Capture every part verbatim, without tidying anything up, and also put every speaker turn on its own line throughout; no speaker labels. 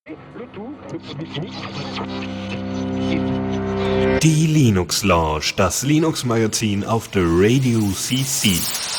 Die Linux Lounge, das Linux-Magazin auf der Radio C C.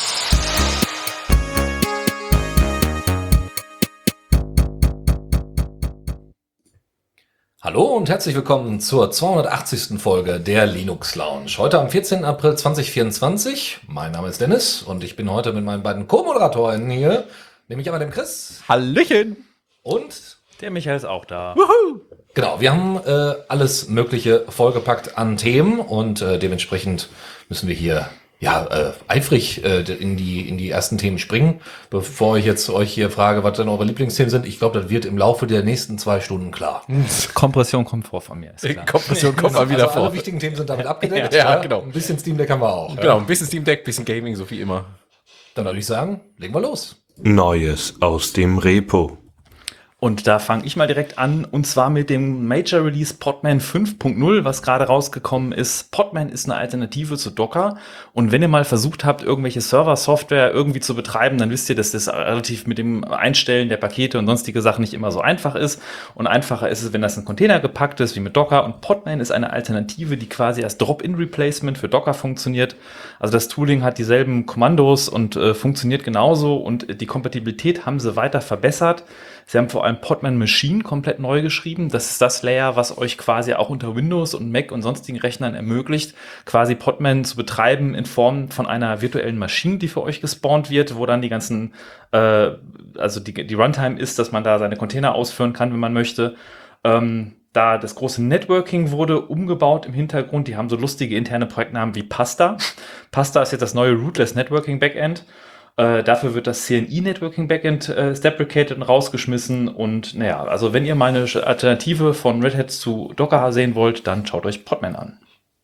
Hallo und herzlich willkommen zur zweihundertachtzigsten Folge der Linux Lounge. Heute am vierzehnten April zweitausendvierundzwanzig. Mein Name ist Dennis und ich bin heute mit meinen beiden Co-Moderatoren hier, nämlich einmal dem Chris.
Hallöchen!
Und
der Michael ist auch da.
Wuhu! Genau, wir haben äh, alles Mögliche vollgepackt an Themen und äh, dementsprechend müssen wir hier ja äh, eifrig äh, in die in die ersten Themen springen. Bevor ich jetzt euch hier frage, was denn eure Lieblingsthemen sind, ich glaube, das wird im Laufe der nächsten zwei Stunden klar.
Kompression kommt vor von mir, ist klar.
Kompression kommt mal wieder
also
vor.
Alle wichtigen Themen sind damit abgedeckt.
Ja, ja, genau.
Ein bisschen Steam Deck haben wir auch.
Genau, ein bisschen Steam Deck, ein bisschen Gaming, so wie immer.
Dann würde ich sagen, legen wir los.
Neues aus dem Repo.
Und da fange ich mal direkt an, und zwar mit dem Major Release Podman fünf Punkt null, was gerade rausgekommen ist. Podman ist eine Alternative zu Docker. Und wenn ihr mal versucht habt, irgendwelche Server-Software irgendwie zu betreiben, dann wisst ihr, dass das relativ mit dem Einstellen der Pakete und sonstige Sachen nicht immer so einfach ist. Und einfacher ist es, wenn das in Container gepackt ist, wie mit Docker. Und Podman ist eine Alternative, die quasi als Drop-in-Replacement für Docker funktioniert. Also das Tooling hat dieselben Kommandos und äh, funktioniert genauso. Und die Kompatibilität haben sie weiter verbessert. Sie haben vor allem Podman Machine komplett neu geschrieben. Das ist das Layer, was euch quasi auch unter Windows und Mac und sonstigen Rechnern ermöglicht, quasi Podman zu betreiben in Form von einer virtuellen Maschine, die für euch gespawnt wird, wo dann die ganzen, äh, also die, die Runtime ist, dass man da seine Container ausführen kann, wenn man möchte. Ähm, da das große Networking wurde umgebaut im Hintergrund. Die haben so lustige interne Projektnamen wie Pasta. Pasta ist jetzt das neue Rootless Networking Backend. Äh, dafür wird das C N I-Networking-Backend äh, deprecated und rausgeschmissen. Und naja, also wenn ihr mal eine Alternative von Red Hat zu Docker sehen wollt, dann schaut euch Podman an.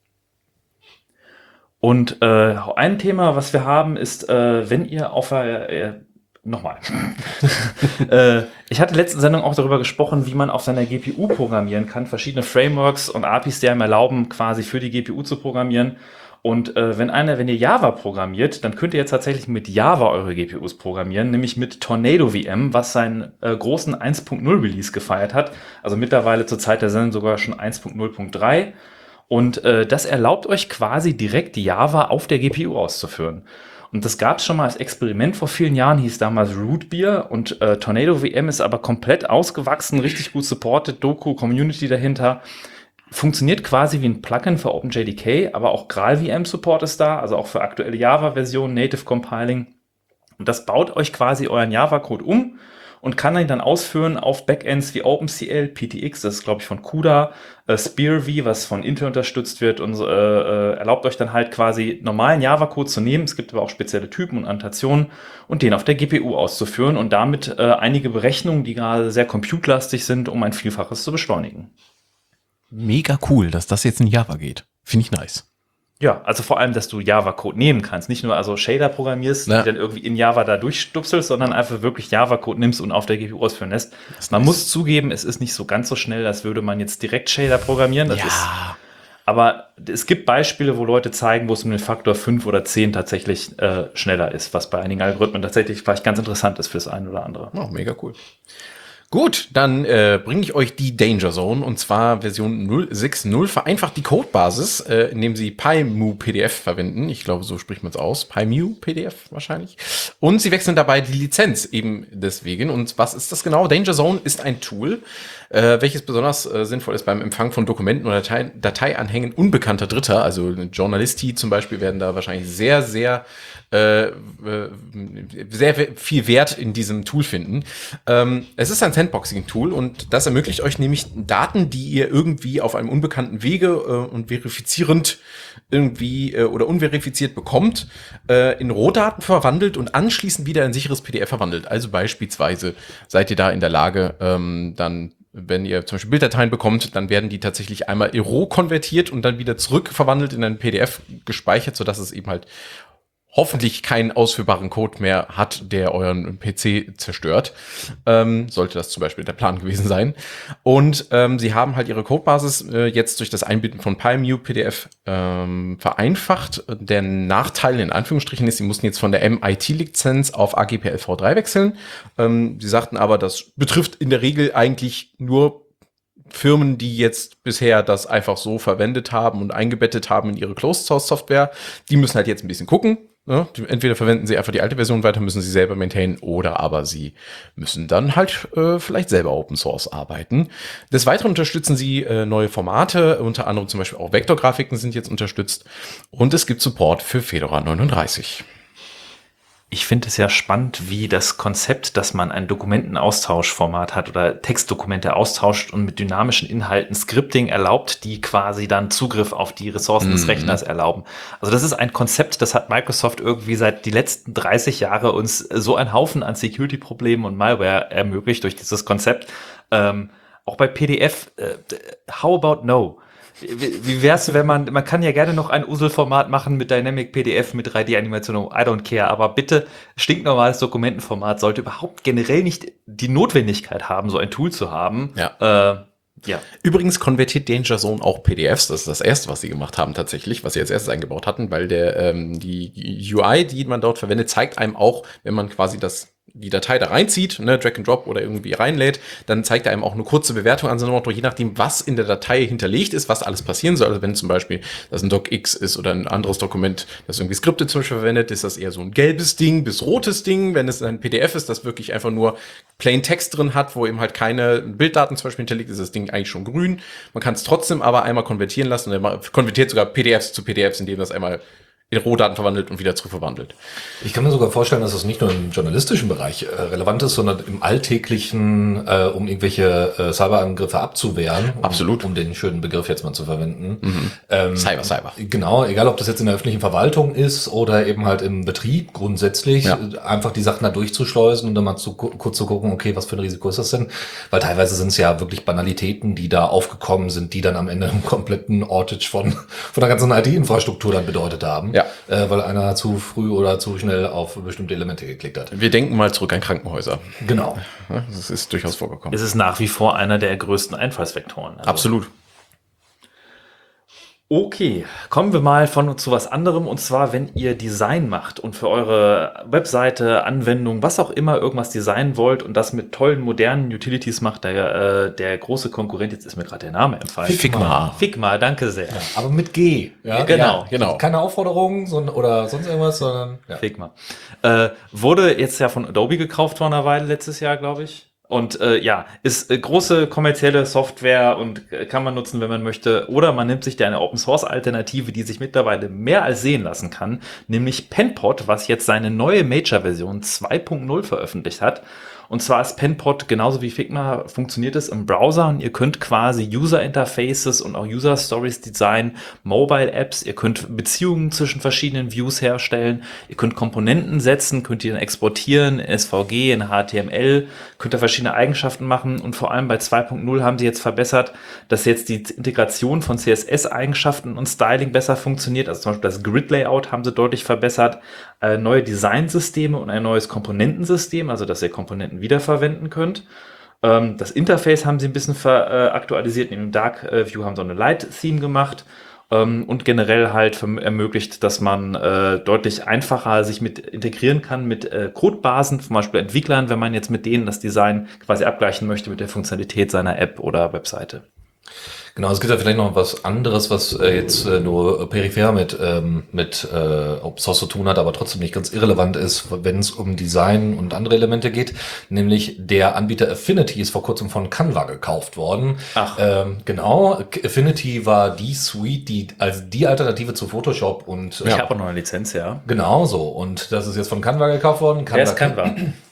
Und äh, ein Thema, was wir haben, ist, äh, wenn ihr auf äh, nochmal. äh, ich hatte letzte Sendung auch darüber gesprochen, wie man auf seiner G P U programmieren kann. Verschiedene Frameworks und A P Is, die einem erlauben, quasi für die G P U zu programmieren. Und äh, wenn einer, wenn ihr Java programmiert, dann könnt ihr jetzt tatsächlich mit Java eure G P Us programmieren, nämlich mit Tornado V M, was seinen äh, großen eins Punkt null Release gefeiert hat. Also mittlerweile zur Zeit der Sendung sogar schon eins Punkt null Punkt drei. Und äh, das erlaubt euch quasi direkt Java auf der G P U auszuführen. Und das gab es schon mal als Experiment vor vielen Jahren, hieß damals Rootbeer. Und äh, Tornado V M ist aber komplett ausgewachsen, richtig gut supported, Doku, Community dahinter. Funktioniert quasi wie ein Plugin für OpenJDK, aber auch GraalVM Support ist da, also auch für aktuelle Java-Versionen, Native Compiling. Und das baut euch quasi euren Java-Code um und kann ihn dann ausführen auf Backends wie OpenCL, P T X, das ist glaube ich von CUDA, äh, SpearV, was von Intel unterstützt wird und äh, äh, erlaubt euch dann halt quasi normalen Java-Code zu nehmen. Es gibt aber auch spezielle Typen und Annotationen und den auf der G P U auszuführen und damit äh, einige Berechnungen, die gerade sehr compute-lastig sind, um ein Vielfaches zu beschleunigen.
Mega cool, dass das jetzt in Java geht. Finde ich nice.
Ja, also vor allem, dass du Java-Code nehmen kannst. Nicht nur also Shader programmierst, ja, die dann irgendwie in Java da durchstupselst, sondern einfach wirklich Java-Code nimmst und auf der G P U ausführen lässt. Man nice. Muss zugeben, es ist nicht so ganz so schnell, als würde man jetzt direkt Shader programmieren. Das
ja.
ist, aber es gibt Beispiele, wo Leute zeigen, wo es um den Faktor fünf oder zehn tatsächlich äh, schneller ist, was bei einigen Algorithmen tatsächlich vielleicht ganz interessant ist für das eine oder andere.
Oh, mega cool. Gut, dann äh, bringe ich euch die Danger Zone, und zwar Version null Punkt sechs Punkt null, vereinfacht die Codebasis, äh, indem sie PyMu-P D F verwenden. Ich glaube, so spricht man es aus. PyMu-P D F wahrscheinlich. Und sie wechseln dabei die Lizenz eben deswegen. Und was ist das genau? Danger Zone ist ein Tool, äh, welches besonders äh, sinnvoll ist beim Empfang von Dokumenten oder Datei Dateianhängen unbekannter Dritter. Also Journalisti zum Beispiel werden da wahrscheinlich sehr, sehr äh, sehr viel Wert in diesem Tool finden. Ähm, es ist ein Sandboxing-Tool und das ermöglicht euch nämlich Daten, die ihr irgendwie auf einem unbekannten Wege äh, und verifizierend irgendwie äh, oder unverifiziert bekommt, äh, in Rohdaten verwandelt und anschließend wieder in sicheres P D F verwandelt. Also beispielsweise seid ihr da in der Lage, ähm, dann wenn ihr zum Beispiel Bilddateien bekommt, dann werden die tatsächlich einmal in RAW konvertiert und dann wieder zurück verwandelt in ein P D F gespeichert, sodass es eben halt hoffentlich keinen ausführbaren Code mehr hat, der euren P C zerstört. Ähm, sollte das zum Beispiel der Plan gewesen sein. Und ähm, sie haben halt ihre Codebasis äh, jetzt durch das Einbinden von PyMu-P D F ähm, vereinfacht. Der Nachteil in Anführungsstrichen ist, sie mussten jetzt von der M I T-Lizenz auf A G P L v drei wechseln. Ähm, sie sagten aber, das betrifft in der Regel eigentlich nur Firmen, die jetzt bisher das einfach so verwendet haben und eingebettet haben in ihre Closed-Source-Software. Die müssen halt jetzt ein bisschen gucken. Ja, entweder verwenden sie einfach die alte Version weiter, müssen sie selber maintainen, oder aber sie müssen dann halt äh, vielleicht selber Open Source arbeiten. Des Weiteren unterstützen sie äh, neue Formate, unter anderem zum Beispiel auch Vektorgrafiken sind jetzt unterstützt, und es gibt Support für Fedora neununddreißig.
Ich finde es ja spannend, wie das Konzept, dass man ein Dokumentenaustauschformat hat oder Textdokumente austauscht und mit dynamischen Inhalten Scripting erlaubt, die quasi dann Zugriff auf die Ressourcen mhm. des Rechners erlauben. Also das ist ein Konzept, das hat Microsoft irgendwie seit die letzten dreißig Jahre uns so einen Haufen an Security-Problemen und Malware ermöglicht durch dieses Konzept. Ähm, auch bei P D F, äh, how about no? Wie, wie wär's, wenn man, man kann ja gerne noch ein U S L-Format machen mit Dynamic P D F, mit drei D-Animation, I don't care, aber bitte, stinknormales Dokumentenformat sollte überhaupt generell nicht die Notwendigkeit haben, so ein Tool zu haben.
Ja.
Äh, ja.
Übrigens konvertiert Danger Zone auch P D Fs, das ist das erste, was sie gemacht haben tatsächlich, was sie als erstes eingebaut hatten, weil der ähm, die U I, die man dort verwendet, zeigt einem auch, wenn man quasi das die Datei da reinzieht, ne, Drag and Drop oder irgendwie reinlädt, dann zeigt er einem auch eine kurze Bewertung an so einem Motto, je nachdem, was in der Datei hinterlegt ist, was alles passieren soll. Also wenn zum Beispiel das ein DocX ist oder ein anderes Dokument, das irgendwie Skripte zum Beispiel verwendet, ist das eher so ein gelbes Ding bis rotes Ding. Wenn es ein P D F ist, das wirklich einfach nur plain Text drin hat, wo eben halt keine Bilddaten zum Beispiel hinterlegt, ist das Ding eigentlich schon grün. Man kann es trotzdem aber einmal konvertieren lassen und er konvertiert sogar P D Fs zu P D Fs, indem das einmal in Rohdaten verwandelt und wieder zurückverwandelt.
Ich kann mir sogar vorstellen, dass es nicht nur im journalistischen Bereich äh, relevant ist, sondern im alltäglichen, äh, um irgendwelche äh, Cyberangriffe abzuwehren.
Absolut.
Um, um den schönen Begriff jetzt mal zu verwenden.
Mhm.
Ähm,
Cyber, Cyber.
Genau, egal ob das jetzt in der öffentlichen Verwaltung ist oder eben halt im Betrieb grundsätzlich,
ja.
einfach die Sachen da durchzuschleusen und dann mal zu, kurz zu gucken, okay, was für ein Risiko ist das denn? Weil teilweise sind es ja wirklich Banalitäten, die da aufgekommen sind, die dann am Ende einen kompletten Outage von, von der ganzen I T-Infrastruktur dann bedeutet haben.
Ja.
Äh, weil einer zu früh oder zu schnell auf bestimmte Elemente geklickt hat.
Wir denken mal zurück an Krankenhäuser.
Genau.
Ja, das ist durchaus vorgekommen.
Es ist nach wie vor einer der größten Einfallsvektoren. Also
Absolut.
Okay, kommen wir mal von zu was anderem, und zwar, wenn ihr Design macht und für eure Webseite, Anwendung, was auch immer, irgendwas designen wollt und das mit tollen, modernen Utilities macht, der, äh, der große Konkurrent, jetzt ist mir gerade der Name entfallen.
Figma.
Figma, danke sehr.
Ja, aber mit G. Ja,
genau,
ja,
genau.
Keine Aufforderung sondern, oder sonst irgendwas, sondern ja.
Figma. Äh, wurde jetzt ja von Adobe gekauft vor einer Weile, letztes Jahr, glaube ich. Und äh, ja, ist äh, große kommerzielle Software und äh, kann man nutzen, wenn man möchte. Oder man nimmt sich da eine Open-Source-Alternative, die sich mittlerweile mehr als sehen lassen kann, nämlich PenPod, was jetzt seine neue Major-Version zwei Punkt null veröffentlicht hat. Und zwar ist PenPod genauso wie Figma, funktioniert es im Browser, und ihr könnt quasi User-Interfaces und auch User-Stories designen, Mobile-Apps, ihr könnt Beziehungen zwischen verschiedenen Views herstellen, ihr könnt Komponenten setzen, könnt ihr dann exportieren, in S V G, in H T M L, könnt ihr verschiedene Eigenschaften machen, und vor allem bei zwei Punkt null haben sie jetzt verbessert, dass jetzt die Integration von C S S-Eigenschaften und Styling besser funktioniert, also zum Beispiel das Grid-Layout haben sie deutlich verbessert, äh, neue Designsysteme und ein neues Komponentensystem, also dass ihr Komponenten wiederverwenden könnt. Ähm, das Interface haben sie ein bisschen ver, äh, aktualisiert. In dem Dark äh, View haben sie eine Light-Theme gemacht ähm, und generell halt ermöglicht, dass man äh, deutlich einfacher sich mit integrieren kann mit äh, Codebasen, zum Beispiel Entwicklern, wenn man jetzt mit denen das Design quasi abgleichen möchte mit der Funktionalität seiner App oder Webseite.
Genau, es gibt ja vielleicht noch was anderes, was äh, jetzt äh, nur peripher mit ähm, mit äh, Open Source zu tun hat, aber trotzdem nicht ganz irrelevant ist, wenn es um Design und andere Elemente geht. Nämlich der Anbieter Affinity ist vor kurzem von Canva gekauft worden.
Ach.
Ähm, genau, Affinity war die Suite, die als die Alternative zu Photoshop und
Ich
äh,
habe auch noch eine Lizenz, ja.
genau so. Und das ist jetzt von Canva gekauft worden. Canva
Wer ist Canva?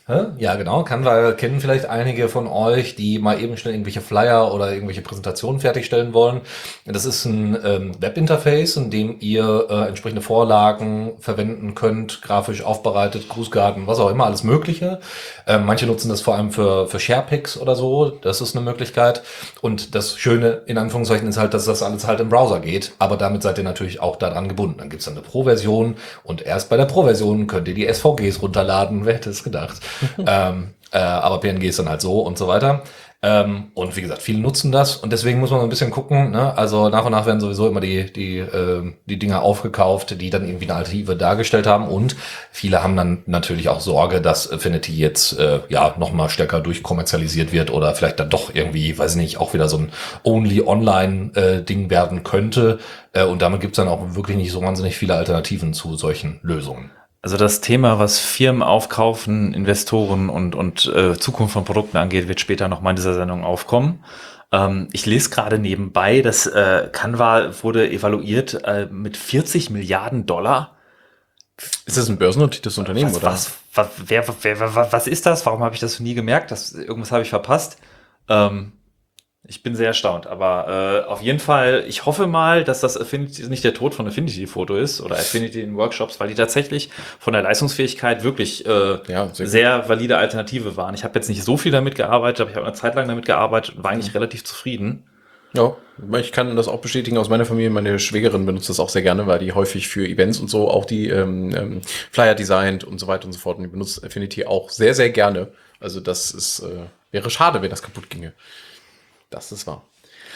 Hä? Ja, genau. Canva kennen vielleicht einige von euch, die mal eben schnell irgendwelche Flyer oder irgendwelche Präsentationen fertigstellen wollen. Das ist ein ähm, Webinterface, in dem ihr äh, entsprechende Vorlagen verwenden könnt, grafisch aufbereitet, Grußkarten, was auch immer, alles Mögliche. Ähm, manche nutzen das vor allem für, für Sharepics oder so. Das ist eine Möglichkeit. Und das Schöne, in Anführungszeichen, ist halt, dass das alles halt im Browser geht. Aber damit seid ihr natürlich auch daran gebunden. Dann gibt's dann eine Pro-Version und erst bei der Pro-Version könnt ihr die S V Gs runterladen. Wer hätte es gedacht? ähm, äh, aber P N G ist dann halt so und so weiter. Ähm, und wie gesagt, viele nutzen das und deswegen muss man ein bisschen gucken. Ne? Also nach und nach werden sowieso immer die die äh, die Dinger aufgekauft, die dann irgendwie eine Alternative dargestellt haben und viele haben dann natürlich auch Sorge, dass Affinity jetzt äh, ja noch mal stärker durchkommerzialisiert wird oder vielleicht dann doch irgendwie, weiß ich nicht, auch wieder so ein Only-Online-Ding äh, werden könnte. Äh, und damit gibt's dann auch wirklich nicht so wahnsinnig viele Alternativen zu solchen Lösungen.
Also das Thema, was Firmen aufkaufen, Investoren und, und äh, Zukunft von Produkten angeht, wird später noch mal in dieser Sendung aufkommen. Ähm, ich lese gerade nebenbei, dass äh, Canva wurde evaluiert äh, mit vierzig Milliarden Dollar.
Ist das ein börsennotiertes Unternehmen,
was,
oder?
Was, was, wer, wer, wer, was ist das? Warum habe ich das nie gemerkt? Das, irgendwas habe ich verpasst. Ähm, Ich bin sehr erstaunt, aber äh, auf jeden Fall, ich hoffe mal, dass das Affinity nicht der Tod von Affinity-Foto ist oder Affinity in Workshops, weil die tatsächlich von der Leistungsfähigkeit wirklich äh,
Ja, sehr
sehr valide Alternative waren. Ich habe jetzt nicht so viel damit gearbeitet, aber ich habe eine Zeit lang damit gearbeitet und war eigentlich relativ zufrieden.
Ja, ich kann das auch bestätigen aus meiner Familie. Meine Schwägerin benutzt das auch sehr gerne, weil die häufig für Events und so auch die ähm, ähm, Flyer designt und so weiter und so fort. Und die benutzt Affinity auch sehr, sehr gerne. Also das ist äh, wäre schade, wenn das kaputt ginge. Das ist wahr.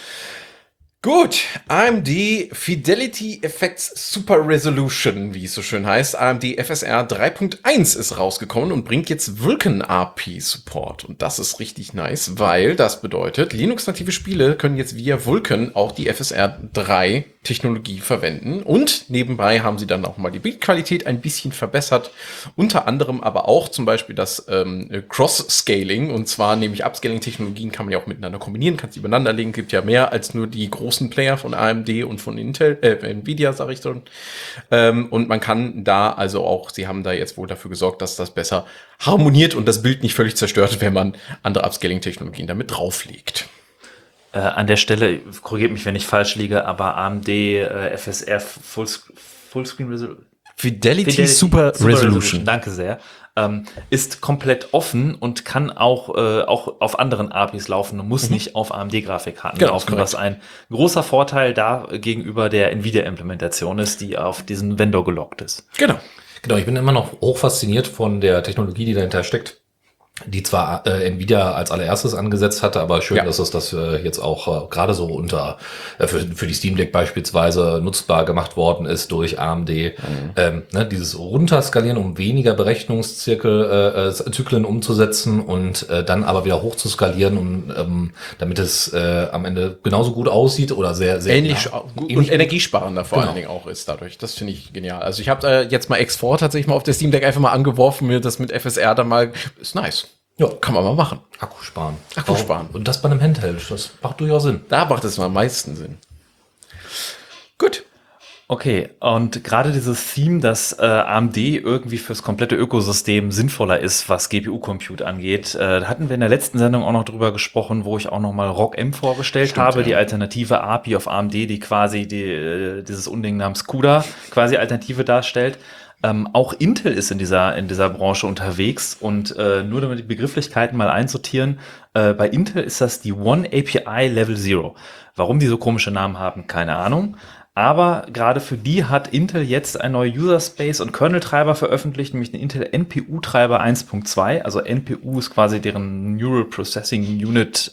Gut, A M D Fidelity Effects Super Resolution, wie es so schön heißt. A M D F S R drei Punkt eins ist rausgekommen und bringt jetzt Vulkan A P Support. Und das ist richtig nice, weil das bedeutet, Linux-native Spiele können jetzt via Vulkan auch die F S R drei Technologie verwenden. Und nebenbei haben sie dann auch mal die Bildqualität ein bisschen verbessert. Unter anderem aber auch zum Beispiel das ähm, Cross-Scaling. Und zwar nämlich Upscaling-Technologien kann man ja auch miteinander kombinieren, kannst die übereinander legen. Gibt ja mehr als nur die großen Player von A M D und von Intel, äh, Nvidia, sag ich schon. Ähm, und man kann da also auch, sie haben da jetzt wohl dafür gesorgt, dass das besser harmoniert und das Bild nicht völlig zerstört, wenn man andere Upscaling-Technologien damit drauflegt.
Äh, an der Stelle, korrigiert mich, wenn ich falsch liege, aber A M D äh, F S R Full, Fullscreen Resolution.
Fidelity,
Fidelity
Super,
Super
Resolution.
Resolution. Danke sehr. Ähm, ist komplett offen und kann auch, äh, auch auf anderen A P Is laufen und muss mhm. nicht auf A M D-Grafikkarten
genau,
laufen, was ein großer Vorteil da gegenüber der Nvidia-Implementation ist, die auf diesen Vendor gelockt ist.
Genau.
Genau, ich bin immer noch hoch fasziniert von der Technologie, die dahinter steckt, die zwar äh, Nvidia als allererstes angesetzt hatte, aber schön,
ja.
dass es das äh, jetzt auch äh, gerade so unter äh, für, für die Steam Deck beispielsweise nutzbar gemacht worden ist durch A M D. Mhm. Ähm, ne, dieses Runterskalieren, um weniger Berechnungszyklen äh, äh, Zyklen umzusetzen und äh, dann aber wieder hoch zu skalieren, um, ähm, damit es äh, am Ende genauso gut aussieht oder sehr, sehr
ähnlich
ja,
gut
ähnlich
und energiesparender vor
genau.
allen Dingen auch ist dadurch. Das finde ich genial. Also ich habe äh, jetzt mal X vier tatsächlich mal auf der Steam Deck einfach mal angeworfen, mir das mit F S R dann mal, ist nice. Ja, kann man mal machen.
Akku sparen.
Akku sparen.
Und das bei einem Handheld, das macht durchaus Sinn.
Da macht es am meisten Sinn. Gut.
Okay, und gerade dieses Theme, dass äh, A M D irgendwie fürs komplette Ökosystem sinnvoller ist, was G P U-Compute angeht, äh, da hatten wir in der letzten Sendung auch noch drüber gesprochen, wo ich auch noch mal R O C M vorgestellt Stimmt, habe, ja. die alternative A P I auf A M D, die quasi die, äh, dieses Unding namens CUDA quasi Alternative darstellt. Ähm, auch Intel ist in dieser in dieser Branche unterwegs und äh, nur damit die Begrifflichkeiten mal einsortieren, äh, bei Intel ist das die One A P I Level Zero. Warum die so komische Namen haben, keine Ahnung. Aber gerade für die hat Intel jetzt ein neuer User Space und Kernel-Treiber veröffentlicht, nämlich den Intel N P U-Treiber eins Punkt zwei. Also N P U ist quasi deren Neural Processing Unit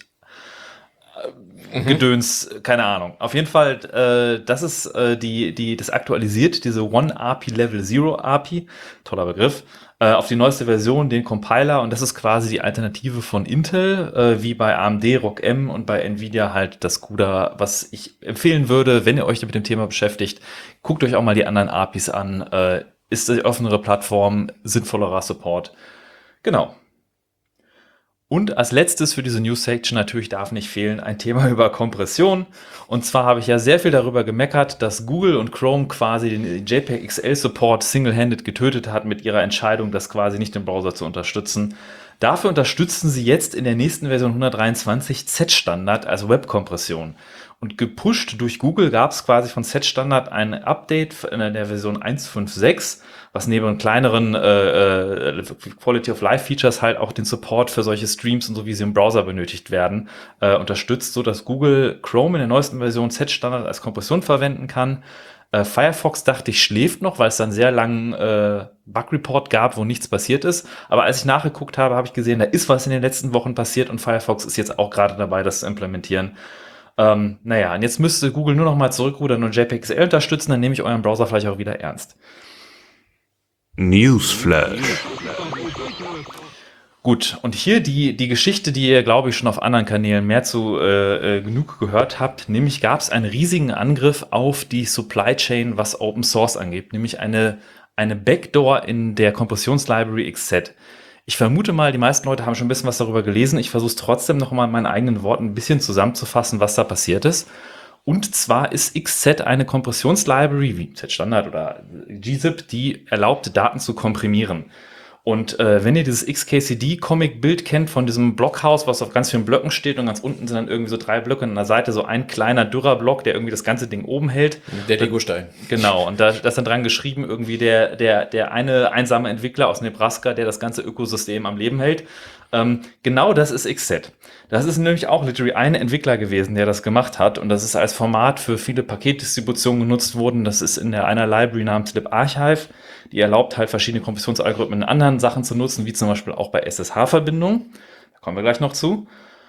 äh, Gedöns, keine Ahnung. Auf jeden Fall, äh, das ist äh, die, die, das aktualisiert diese One A P I Level Zero A P I, toller Begriff, äh, auf die neueste Version, den Compiler, und das ist quasi die Alternative von Intel, äh, wie bei A M D, R O C M und bei Nvidia halt das CUDA, was ich empfehlen würde, wenn ihr euch mit dem Thema beschäftigt, guckt euch auch mal die anderen A P Is an, äh, ist die offenere Plattform, sinnvollerer Support. Genau. Und als letztes für diese News-Section natürlich darf nicht fehlen ein Thema über Kompression. Und zwar habe ich ja sehr viel darüber gemeckert, dass Google und Chrome quasi den JPEG X L-Support single-handed getötet hat mit ihrer Entscheidung, das quasi nicht im Browser zu unterstützen. Dafür unterstützen sie jetzt in der nächsten Version hundertdreiundzwanzig Z-Standard als Webkompression. Und gepusht durch Google gab es quasi von Z-Standard ein Update in der Version eins Punkt fünf Punkt sechs, was neben kleineren äh, äh, Quality-of-Life-Features halt auch den Support für solche Streams und so, wie sie im Browser benötigt werden, äh, unterstützt, so dass Google Chrome in der neuesten Version Z-Standard als Kompression verwenden kann. Äh, Firefox, dachte ich, schläft noch, weil es dann sehr langen äh, Bug-Report gab, wo nichts passiert ist. Aber als ich nachgeguckt habe, habe ich gesehen, da ist was in den letzten Wochen passiert und Firefox ist jetzt auch gerade dabei, das zu implementieren. Ähm, naja, und jetzt müsste Google nur noch mal zurückrudern und JPEG X L unterstützen, dann nehme ich euren Browser vielleicht auch wieder ernst.
Newsflash.
Gut, und hier die, die Geschichte, die ihr, glaube ich, schon auf anderen Kanälen mehr zu äh, äh, genug gehört habt, nämlich gab es einen riesigen Angriff auf die Supply Chain, was Open Source angeht, nämlich eine, eine Backdoor in der Kompressionslibrary X Z. Ich vermute mal, die meisten Leute haben schon ein bisschen was darüber gelesen. Ich versuche es trotzdem noch mal in meinen eigenen Worten ein bisschen zusammenzufassen, was da passiert ist. Und zwar ist X Z eine Kompressionslibrary, wie Z-Standard oder gzip, die erlaubt, Daten zu komprimieren. Und äh, wenn ihr dieses X K C D-Comic-Bild kennt von diesem Blockhaus, was auf ganz vielen Blöcken steht und ganz unten sind dann irgendwie so drei Blöcke und an der Seite so ein kleiner, dürrer Block, der irgendwie das ganze Ding oben hält.
Der Lego-Stein.
Genau, und da, da ist dann dran geschrieben, irgendwie der, der, der eine einsame Entwickler aus Nebraska, der das ganze Ökosystem am Leben hält. Ähm, genau das ist X Z. Das ist nämlich auch literally ein Entwickler gewesen, der das gemacht hat. Und das ist als Format für viele Paketdistributionen genutzt worden. Das ist in der einer Library namens libarchive. Die erlaubt halt verschiedene Kompressionsalgorithmen in anderen Sachen zu nutzen, wie zum Beispiel auch bei S S H-Verbindungen. Da kommen wir gleich noch zu.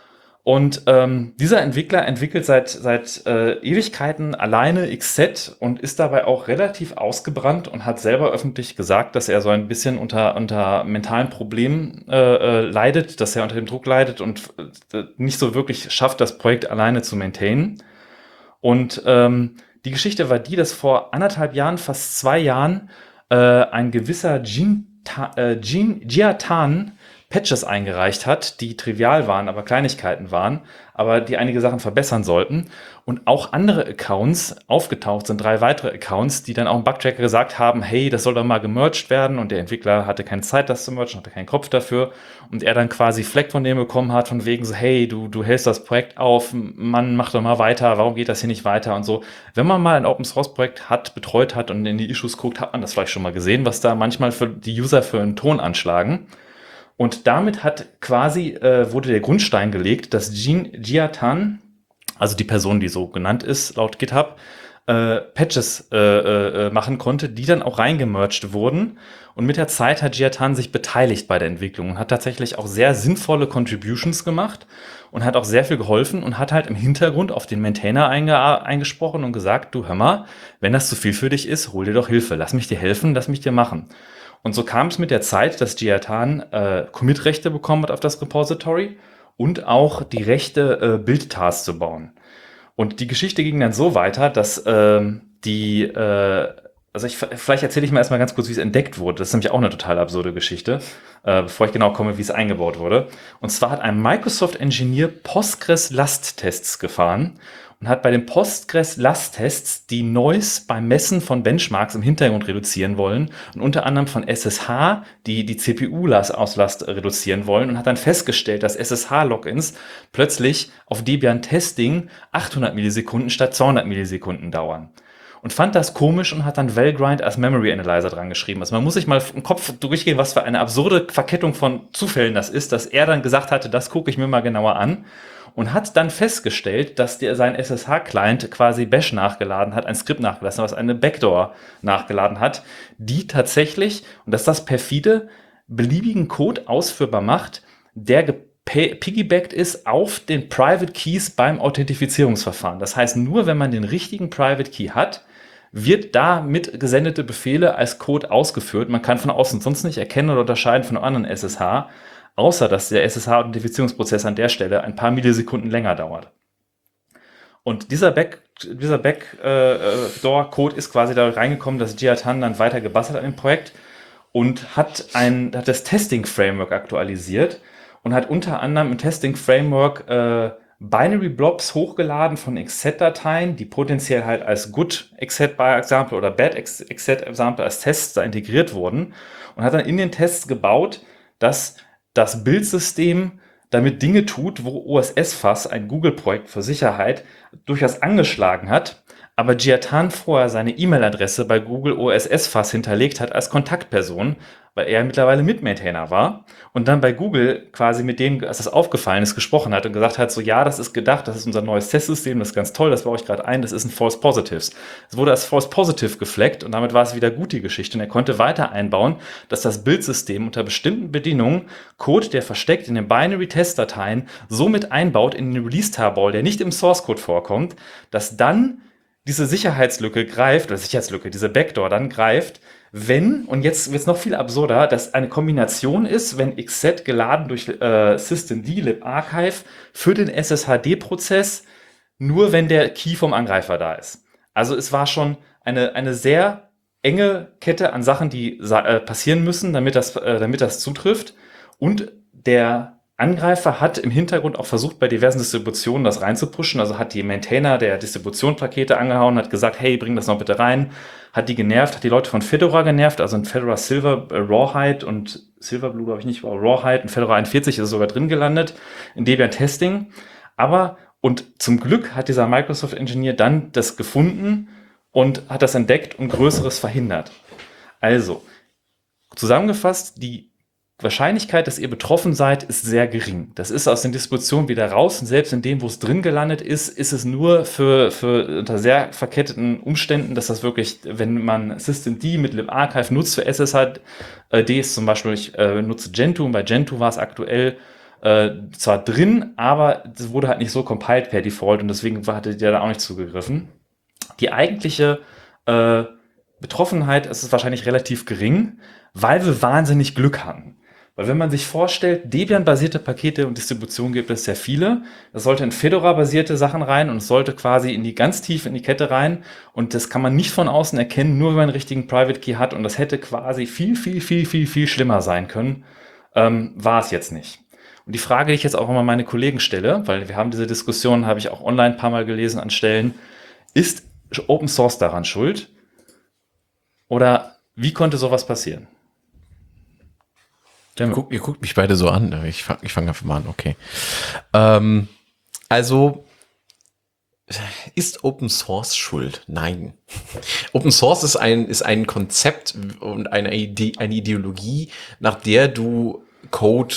Und ähm, dieser Entwickler entwickelt seit, seit äh, Ewigkeiten alleine X Z und ist dabei auch relativ ausgebrannt und hat selber öffentlich gesagt, dass er so ein bisschen unter, unter mentalen Problemen äh, äh, leidet, dass er unter dem Druck leidet und äh, nicht so wirklich schafft, das Projekt alleine zu maintainen. Und ähm, die Geschichte war die, dass vor anderthalb Jahren, fast zwei Jahren, äh, ein gewisser Jin, Ta, äh, Jin Jiatan Patches eingereicht hat, die trivial waren, aber Kleinigkeiten waren, aber die einige Sachen verbessern sollten. Und auch andere Accounts aufgetaucht sind, drei weitere Accounts, die dann auch im Bugtracker gesagt haben, hey, das soll doch mal gemerged werden. Und der Entwickler hatte keine Zeit, das zu mergen, hatte keinen Kopf dafür. Und er dann quasi Fleck von dem bekommen hat, von wegen so, hey, du, du hältst das Projekt auf, Mann, mach doch mal weiter, warum geht das hier nicht weiter und so. Wenn man mal ein Open-Source-Projekt hat, betreut hat und in die Issues guckt, hat man das vielleicht schon mal gesehen, was da manchmal für die User für einen Ton anschlagen. Und damit hat quasi, äh, wurde der Grundstein gelegt, dass Jin Jiatan, also die Person, die so genannt ist, laut GitHub, äh, Patches äh, äh, machen konnte, die dann auch reingemerged wurden. Und mit der Zeit hat Jiatan sich beteiligt bei der Entwicklung und hat tatsächlich auch sehr sinnvolle Contributions gemacht und hat auch sehr viel geholfen und hat halt im Hintergrund auf den Maintainer einge- eingesprochen und gesagt, du hör mal, wenn das zu viel für dich ist, hol dir doch Hilfe, lass mich dir helfen, lass mich dir machen. Und so kam es mit der Zeit, dass Jiatan äh, Commit-Rechte bekommen hat auf das Repository und auch die Rechte, äh, Build-Tasks zu bauen. Und die Geschichte ging dann so weiter, dass äh, die, äh, also ich, vielleicht erzähle ich mal erstmal ganz kurz, wie es entdeckt wurde. Das ist nämlich auch eine total absurde Geschichte, äh, bevor ich genau komme, wie es eingebaut wurde. Und zwar hat ein Microsoft-Engineer Postgres-Lasttests gefahren und hat bei den Postgres-Lasttests die Noise beim Messen von Benchmarks im Hintergrund reduzieren wollen und unter anderem von S S H die, die C P U-Auslast reduzieren wollen und hat dann festgestellt, dass S S H-Logins plötzlich auf Debian Testing achthundert Millisekunden statt zweihundert Millisekunden dauern. Und fand das komisch und hat dann Valgrind als Memory Analyzer dran geschrieben. Also man muss sich mal im Kopf durchgehen, was für eine absurde Verkettung von Zufällen das ist, dass er dann gesagt hatte, das gucke ich mir mal genauer an. Und hat dann festgestellt, dass der sein S S H-Client quasi Bash nachgeladen hat, ein Skript nachgelassen, was eine Backdoor nachgeladen hat, die tatsächlich, und das ist das perfide, beliebigen Code ausführbar macht, der gepiggybackt ist auf den Private Keys beim Authentifizierungsverfahren. Das heißt, nur wenn man den richtigen Private Key hat, wird damit gesendete Befehle als Code ausgeführt. Man kann von außen sonst nicht erkennen oder unterscheiden von einem anderen S S H, außer dass der S S H-Authentifizierungsprozess an der Stelle ein paar Millisekunden länger dauert. Und dieser Back, dieser Backdoor-Code ist quasi da reingekommen, dass Jiatan dann weiter gebastelt an dem Projekt und hat, ein, hat das Testing-Framework aktualisiert und hat unter anderem im Testing-Framework äh, Binary-Blobs hochgeladen von Exec-Dateien, die potenziell halt als Good Exec-Example oder Bad Exec-Example als Tests da integriert wurden und hat dann in den Tests gebaut, dass das Bildsystem damit Dinge tut, wo O S S-Fass, ein Google-Projekt für Sicherheit, durchaus angeschlagen hat, aber Jiatan vorher seine E-Mail-Adresse bei Google O S S-Fass hinterlegt hat als Kontaktperson, weil er mittlerweile Mitmaintainer war und dann bei Google quasi mit denen, als das aufgefallen ist, gesprochen hat und gesagt hat, so ja, das ist gedacht, das ist unser neues Testsystem, das ist ganz toll, das baue ich gerade ein, das ist ein False Positives. Es wurde als False Positive gefleckt und damit war es wieder gut, die Geschichte, und er konnte weiter einbauen, dass das Bildsystem unter bestimmten Bedingungen Code, der versteckt in den Binary-Test-Dateien, so mit einbaut in den Release-Tarball, der nicht im Source-Code vorkommt, dass dann diese Sicherheitslücke greift, oder Sicherheitslücke, diese Backdoor dann greift, wenn, und jetzt wird es noch viel absurder, dass eine Kombination ist, wenn Xset geladen durch äh, Systemd libarchive für den S S H D-Prozess, nur wenn der Key vom Angreifer da ist. Also es war schon eine, eine sehr enge Kette an Sachen, die äh, passieren müssen, damit das, äh, damit das zutrifft. Und der Angreifer hat im Hintergrund auch versucht, bei diversen Distributionen das reinzupushen, also hat die Maintainer der Distributionspakete angehauen, hat gesagt, hey, bring das noch bitte rein, hat die genervt, hat die Leute von Fedora genervt, also in Fedora Silver, äh, Rawhide und Silverblue, glaube ich nicht, aber Rawhide und Fedora einundvierzig ist sogar drin gelandet, in Debian Testing, aber, und zum Glück hat dieser Microsoft-Engineer dann das gefunden und hat das entdeckt und Größeres verhindert. Also, zusammengefasst, die Wahrscheinlichkeit, dass ihr betroffen seid, ist sehr gering. Das ist aus den Distributionen wieder raus und selbst in dem, wo es drin gelandet ist, ist es nur für, für unter sehr verketteten Umständen, dass das wirklich, wenn man Systemd mit libarchive nutzt für S S H Ds, zum Beispiel ich äh, nutze Gentoo und bei Gentoo war es aktuell äh, zwar drin, aber es wurde halt nicht so compiled per Default und deswegen hatte der da auch nicht zugegriffen. Die eigentliche äh, Betroffenheit ist es wahrscheinlich relativ gering, weil wir wahnsinnig Glück hatten. Weil wenn man sich vorstellt, Debian-basierte Pakete und Distributionen gibt es sehr viele. Das sollte in Fedora-basierte Sachen rein und es sollte quasi in die ganz tief in die Kette rein. Und das kann man nicht von außen erkennen, nur wenn man einen richtigen Private Key hat. Und das hätte quasi viel, viel, viel, viel, viel schlimmer sein können. Ähm, war es jetzt nicht. Und die Frage, die ich jetzt auch immer meine Kollegen stelle, weil wir haben diese Diskussion, habe ich auch online ein paar Mal gelesen an Stellen, ist Open Source daran schuld? Oder wie konnte sowas passieren?
Ihr guckt, ihr guckt mich beide so an. Ich fange ich fang einfach mal an, okay. Ähm, also, ist Open Source schuld? Nein. Open Source ist ein, ist ein Konzept und eine, Ide- eine Ideologie, nach der du Code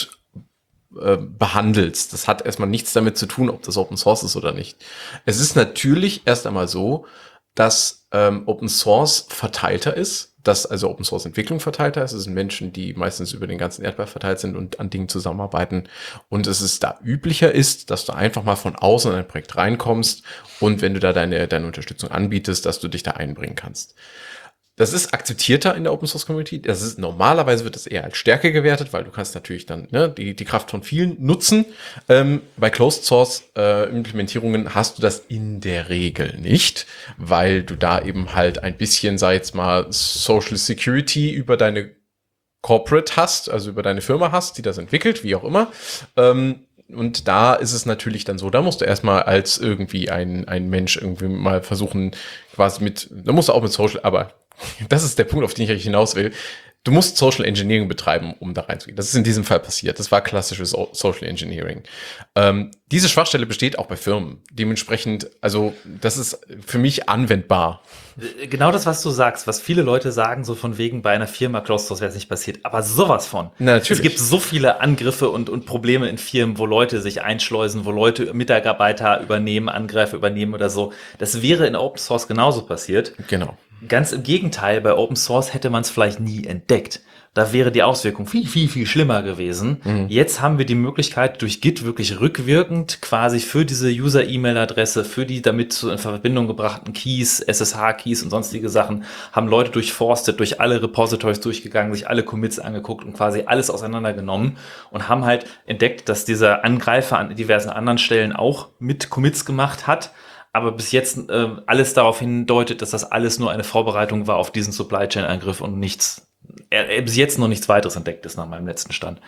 äh, behandelst. Das hat erstmal nichts damit zu tun, ob das Open Source ist oder nicht. Es ist natürlich erst einmal so, dass ähm, Open Source verteilter ist, dass also Open Source Entwicklung verteilter ist. Es sind Menschen, die meistens über den ganzen Erdball verteilt sind und an Dingen zusammenarbeiten. Und es ist da üblicher ist, dass du einfach mal von außen in ein Projekt reinkommst und wenn du da deine, deine Unterstützung anbietest, dass du dich da einbringen kannst. Das ist akzeptierter in der Open Source Community. Das ist, normalerweise wird das eher als Stärke gewertet, weil du kannst natürlich dann ne, die, die Kraft von vielen nutzen. Ähm, bei Closed Source äh, Implementierungen hast du das in der Regel nicht, weil du da eben halt ein bisschen, sag jetzt mal, Social Security über deine Corporate hast, also über deine Firma hast, die das entwickelt, wie auch immer. Ähm, Und da ist es natürlich dann so, da musst du erstmal als irgendwie ein, ein Mensch irgendwie mal versuchen, quasi mit, da musst du auch mit Social, aber das ist der Punkt, auf den ich eigentlich hinaus will. Du musst Social Engineering betreiben, um da reinzugehen. Das ist in diesem Fall passiert. Das war klassisches Social Engineering. Ähm, diese Schwachstelle besteht auch bei Firmen. Dementsprechend, also das ist für mich anwendbar.
Genau das, was du sagst, was viele Leute sagen, so von wegen bei einer Firma Closed Source wäre es nicht passiert. Aber sowas von.
Na, natürlich.
Es gibt so viele Angriffe und, und Probleme in Firmen, wo Leute sich einschleusen, wo Leute Mitarbeiter übernehmen, Angreifer übernehmen oder so. Das wäre in Open Source genauso passiert.
Genau.
Ganz im Gegenteil, bei Open Source hätte man es vielleicht nie entdeckt. Da wäre die Auswirkung viel, viel, viel schlimmer gewesen. Mhm. Jetzt haben wir die Möglichkeit, durch Git wirklich rückwirkend quasi für diese User-E-Mail-Adresse, für die damit in Verbindung gebrachten Keys, S S H-Keys und sonstige Sachen, haben Leute durchforstet, durch alle Repositories durchgegangen, sich alle Commits angeguckt und quasi alles auseinandergenommen und haben halt entdeckt, dass dieser Angreifer an diversen anderen Stellen auch mit Commits gemacht hat. Aber bis jetzt äh, alles darauf hindeutet, dass das alles nur eine Vorbereitung war auf diesen Supply Chain Angriff und nichts, äh, bis jetzt noch nichts weiteres entdeckt ist nach meinem letzten Stand.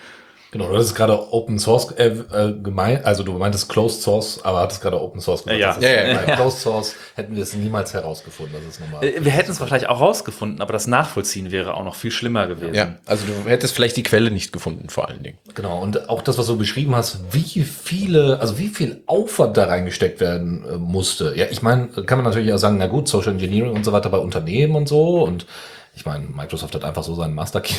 Genau, du hattest gerade Open Source äh, äh, gemeint, also du meintest Closed Source, aber hattest gerade Open Source gesagt.
Ja.
Das ist,
Ja, ja,
bei
ja.
Closed Source hätten wir es niemals herausgefunden. Das ist normal.
Äh, Wir hätten es wahrscheinlich auch rausgefunden, aber das Nachvollziehen wäre auch noch viel schlimmer gewesen.
Ja, also du hättest vielleicht die Quelle nicht gefunden, vor allen Dingen.
Genau, und auch das, was du beschrieben hast, wie viele, also wie viel Aufwand da reingesteckt werden äh, musste. Ja, ich meine, kann man natürlich auch sagen, na gut, Social Engineering und so weiter bei Unternehmen und so, und ich meine, Microsoft hat einfach so seinen Master Key.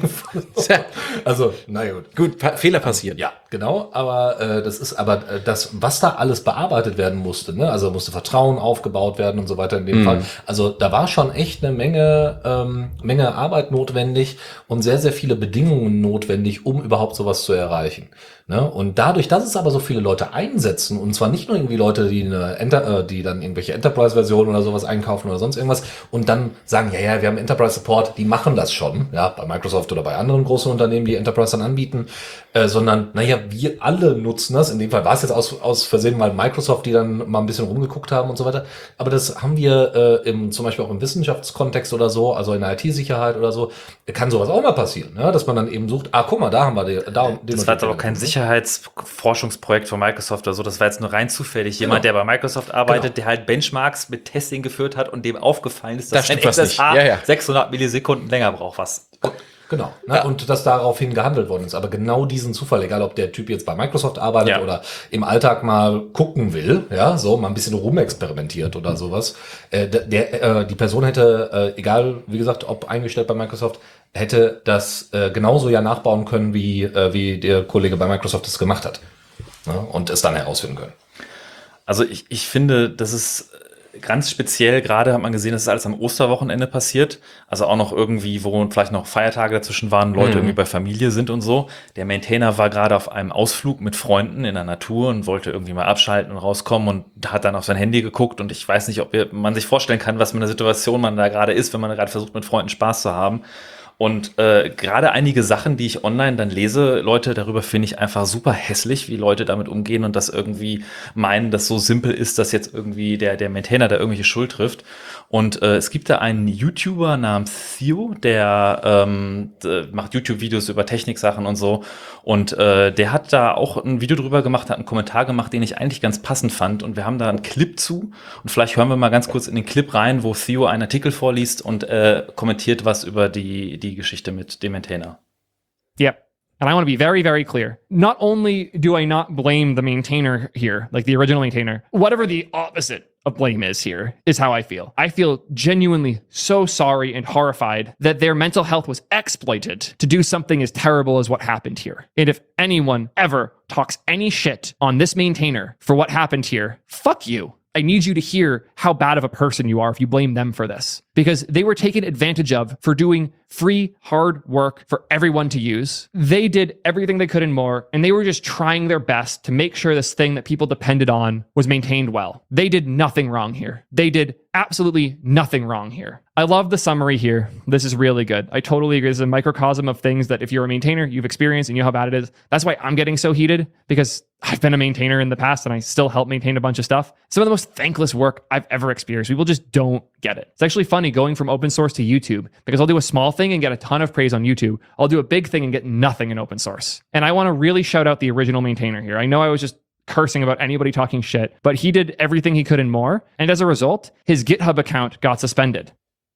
Also, na gut.
Gut, pa Fehler passieren.
Ja, genau, aber äh, das ist aber äh, das, was da alles bearbeitet werden musste, ne? Also musste Vertrauen aufgebaut werden und so weiter in dem
Mhm.
Fall. Also da war schon echt eine Menge, ähm, Menge Arbeit notwendig und sehr, sehr viele Bedingungen notwendig, um überhaupt sowas zu erreichen. Ne? Und dadurch, dass es aber so viele Leute einsetzen, und zwar nicht nur irgendwie Leute, die eine Enter äh, die dann irgendwelche Enterprise-Versionen oder sowas einkaufen oder sonst irgendwas und dann sagen, ja, ja, wir haben Enterprise-Support, die machen das schon, ja, bei Microsoft oder bei anderen großen Unternehmen, die Enterprise dann anbieten, äh, sondern, naja, wir alle nutzen das. In dem Fall war es jetzt aus, aus Versehen mal Microsoft, die dann mal ein bisschen rumgeguckt haben und so weiter. Aber das haben wir äh, im, zum Beispiel auch im Wissenschaftskontext oder so, also in der I T-Sicherheit oder so, kann sowas auch mal passieren, ja? Dass man dann eben sucht, ah, guck mal, da haben wir den, da den
Das
und
war
den
jetzt aber kein
gefunden.
Sicherheitsforschungsprojekt von Microsoft oder so. Das war jetzt nur rein zufällig. Jemand, der bei Microsoft arbeitet,
Genau.
der halt Benchmarks mit Testing geführt hat und dem aufgefallen ist,
Da
dass ein
stimmt was
S S H
nicht. Ja, ja.
sechshundert Millisekunden länger braucht. Was?
Genau, ne?
Ja.
Und dass daraufhin gehandelt worden ist. Aber genau diesen Zufall, egal ob der Typ jetzt bei Microsoft arbeitet
Ja.
oder im Alltag mal gucken will, ja, so mal ein bisschen rumexperimentiert oder sowas, äh, der, der, äh, die Person hätte, äh, egal, wie gesagt, ob eingestellt bei Microsoft, hätte das äh, genauso ja nachbauen können, wie, äh, wie der Kollege bei Microsoft es gemacht hat. Ne? Und es dann herausfinden können.
Also ich, ich finde, das ist ganz speziell, gerade hat man gesehen, das ist alles am Osterwochenende passiert. Also auch noch irgendwie, wo vielleicht noch Feiertage dazwischen waren, Leute
Mhm.
irgendwie bei Familie sind und so. Der Maintainer war gerade auf einem Ausflug mit Freunden in der Natur und wollte irgendwie mal abschalten und rauskommen und hat dann auf sein Handy geguckt. Und ich weiß nicht, ob ihr, man sich vorstellen kann, was für eine Situation man da gerade ist, wenn man gerade versucht, mit Freunden Spaß zu haben. Und äh, gerade einige Sachen, die ich online dann lese, Leute, darüber finde ich einfach super hässlich, wie Leute damit umgehen und das irgendwie meinen, dass so simpel ist, dass jetzt irgendwie der, der Maintainer da irgendwelche Schuld trifft. Und äh, es gibt da einen YouTuber namens Theo, der ähm, d- macht YouTube-Videos über Techniksachen und so. Und äh, der hat da auch ein Video drüber gemacht, hat einen Kommentar gemacht, den ich eigentlich ganz passend fand. Und wir haben da einen Clip zu. Und vielleicht hören wir mal ganz kurz in den Clip rein, wo Theo einen Artikel vorliest und äh, kommentiert was über die, die Geschichte mit dem Maintainer.
Yep. And I want to be very, very clear. Not only do I not blame the maintainer here, like the original maintainer, whatever the opposite of blame is here is how I feel. I feel genuinely so sorry and horrified that their mental health was exploited to do something as terrible as what happened here. And if anyone ever talks any shit on this maintainer for what happened here, fuck you. I need you to hear how bad of a person you are if you blame them for this. Because they were taken advantage of for doing free, hard work for everyone to use. They did everything they could and more, and they were just trying their best to make sure this thing that people depended on was maintained well. They did nothing wrong here. They did absolutely nothing wrong here. I love the summary here. This is really good. I totally agree. This is a microcosm of things that if you're a maintainer, you've experienced and you know how bad it is. That's why I'm getting so heated, because I've been a maintainer in the past and I still help maintain a bunch of stuff. Some of the most thankless work I've ever experienced. People just don't get it. It's actually funny going from open source to YouTube, because I'll do a small thing and get a ton of praise on YouTube. I'll do a big thing and get nothing in open source. And I want to really shout out the original maintainer here. I know I was just cursing about anybody talking shit, but he did everything he could and more. And as a result, his GitHub account got suspended.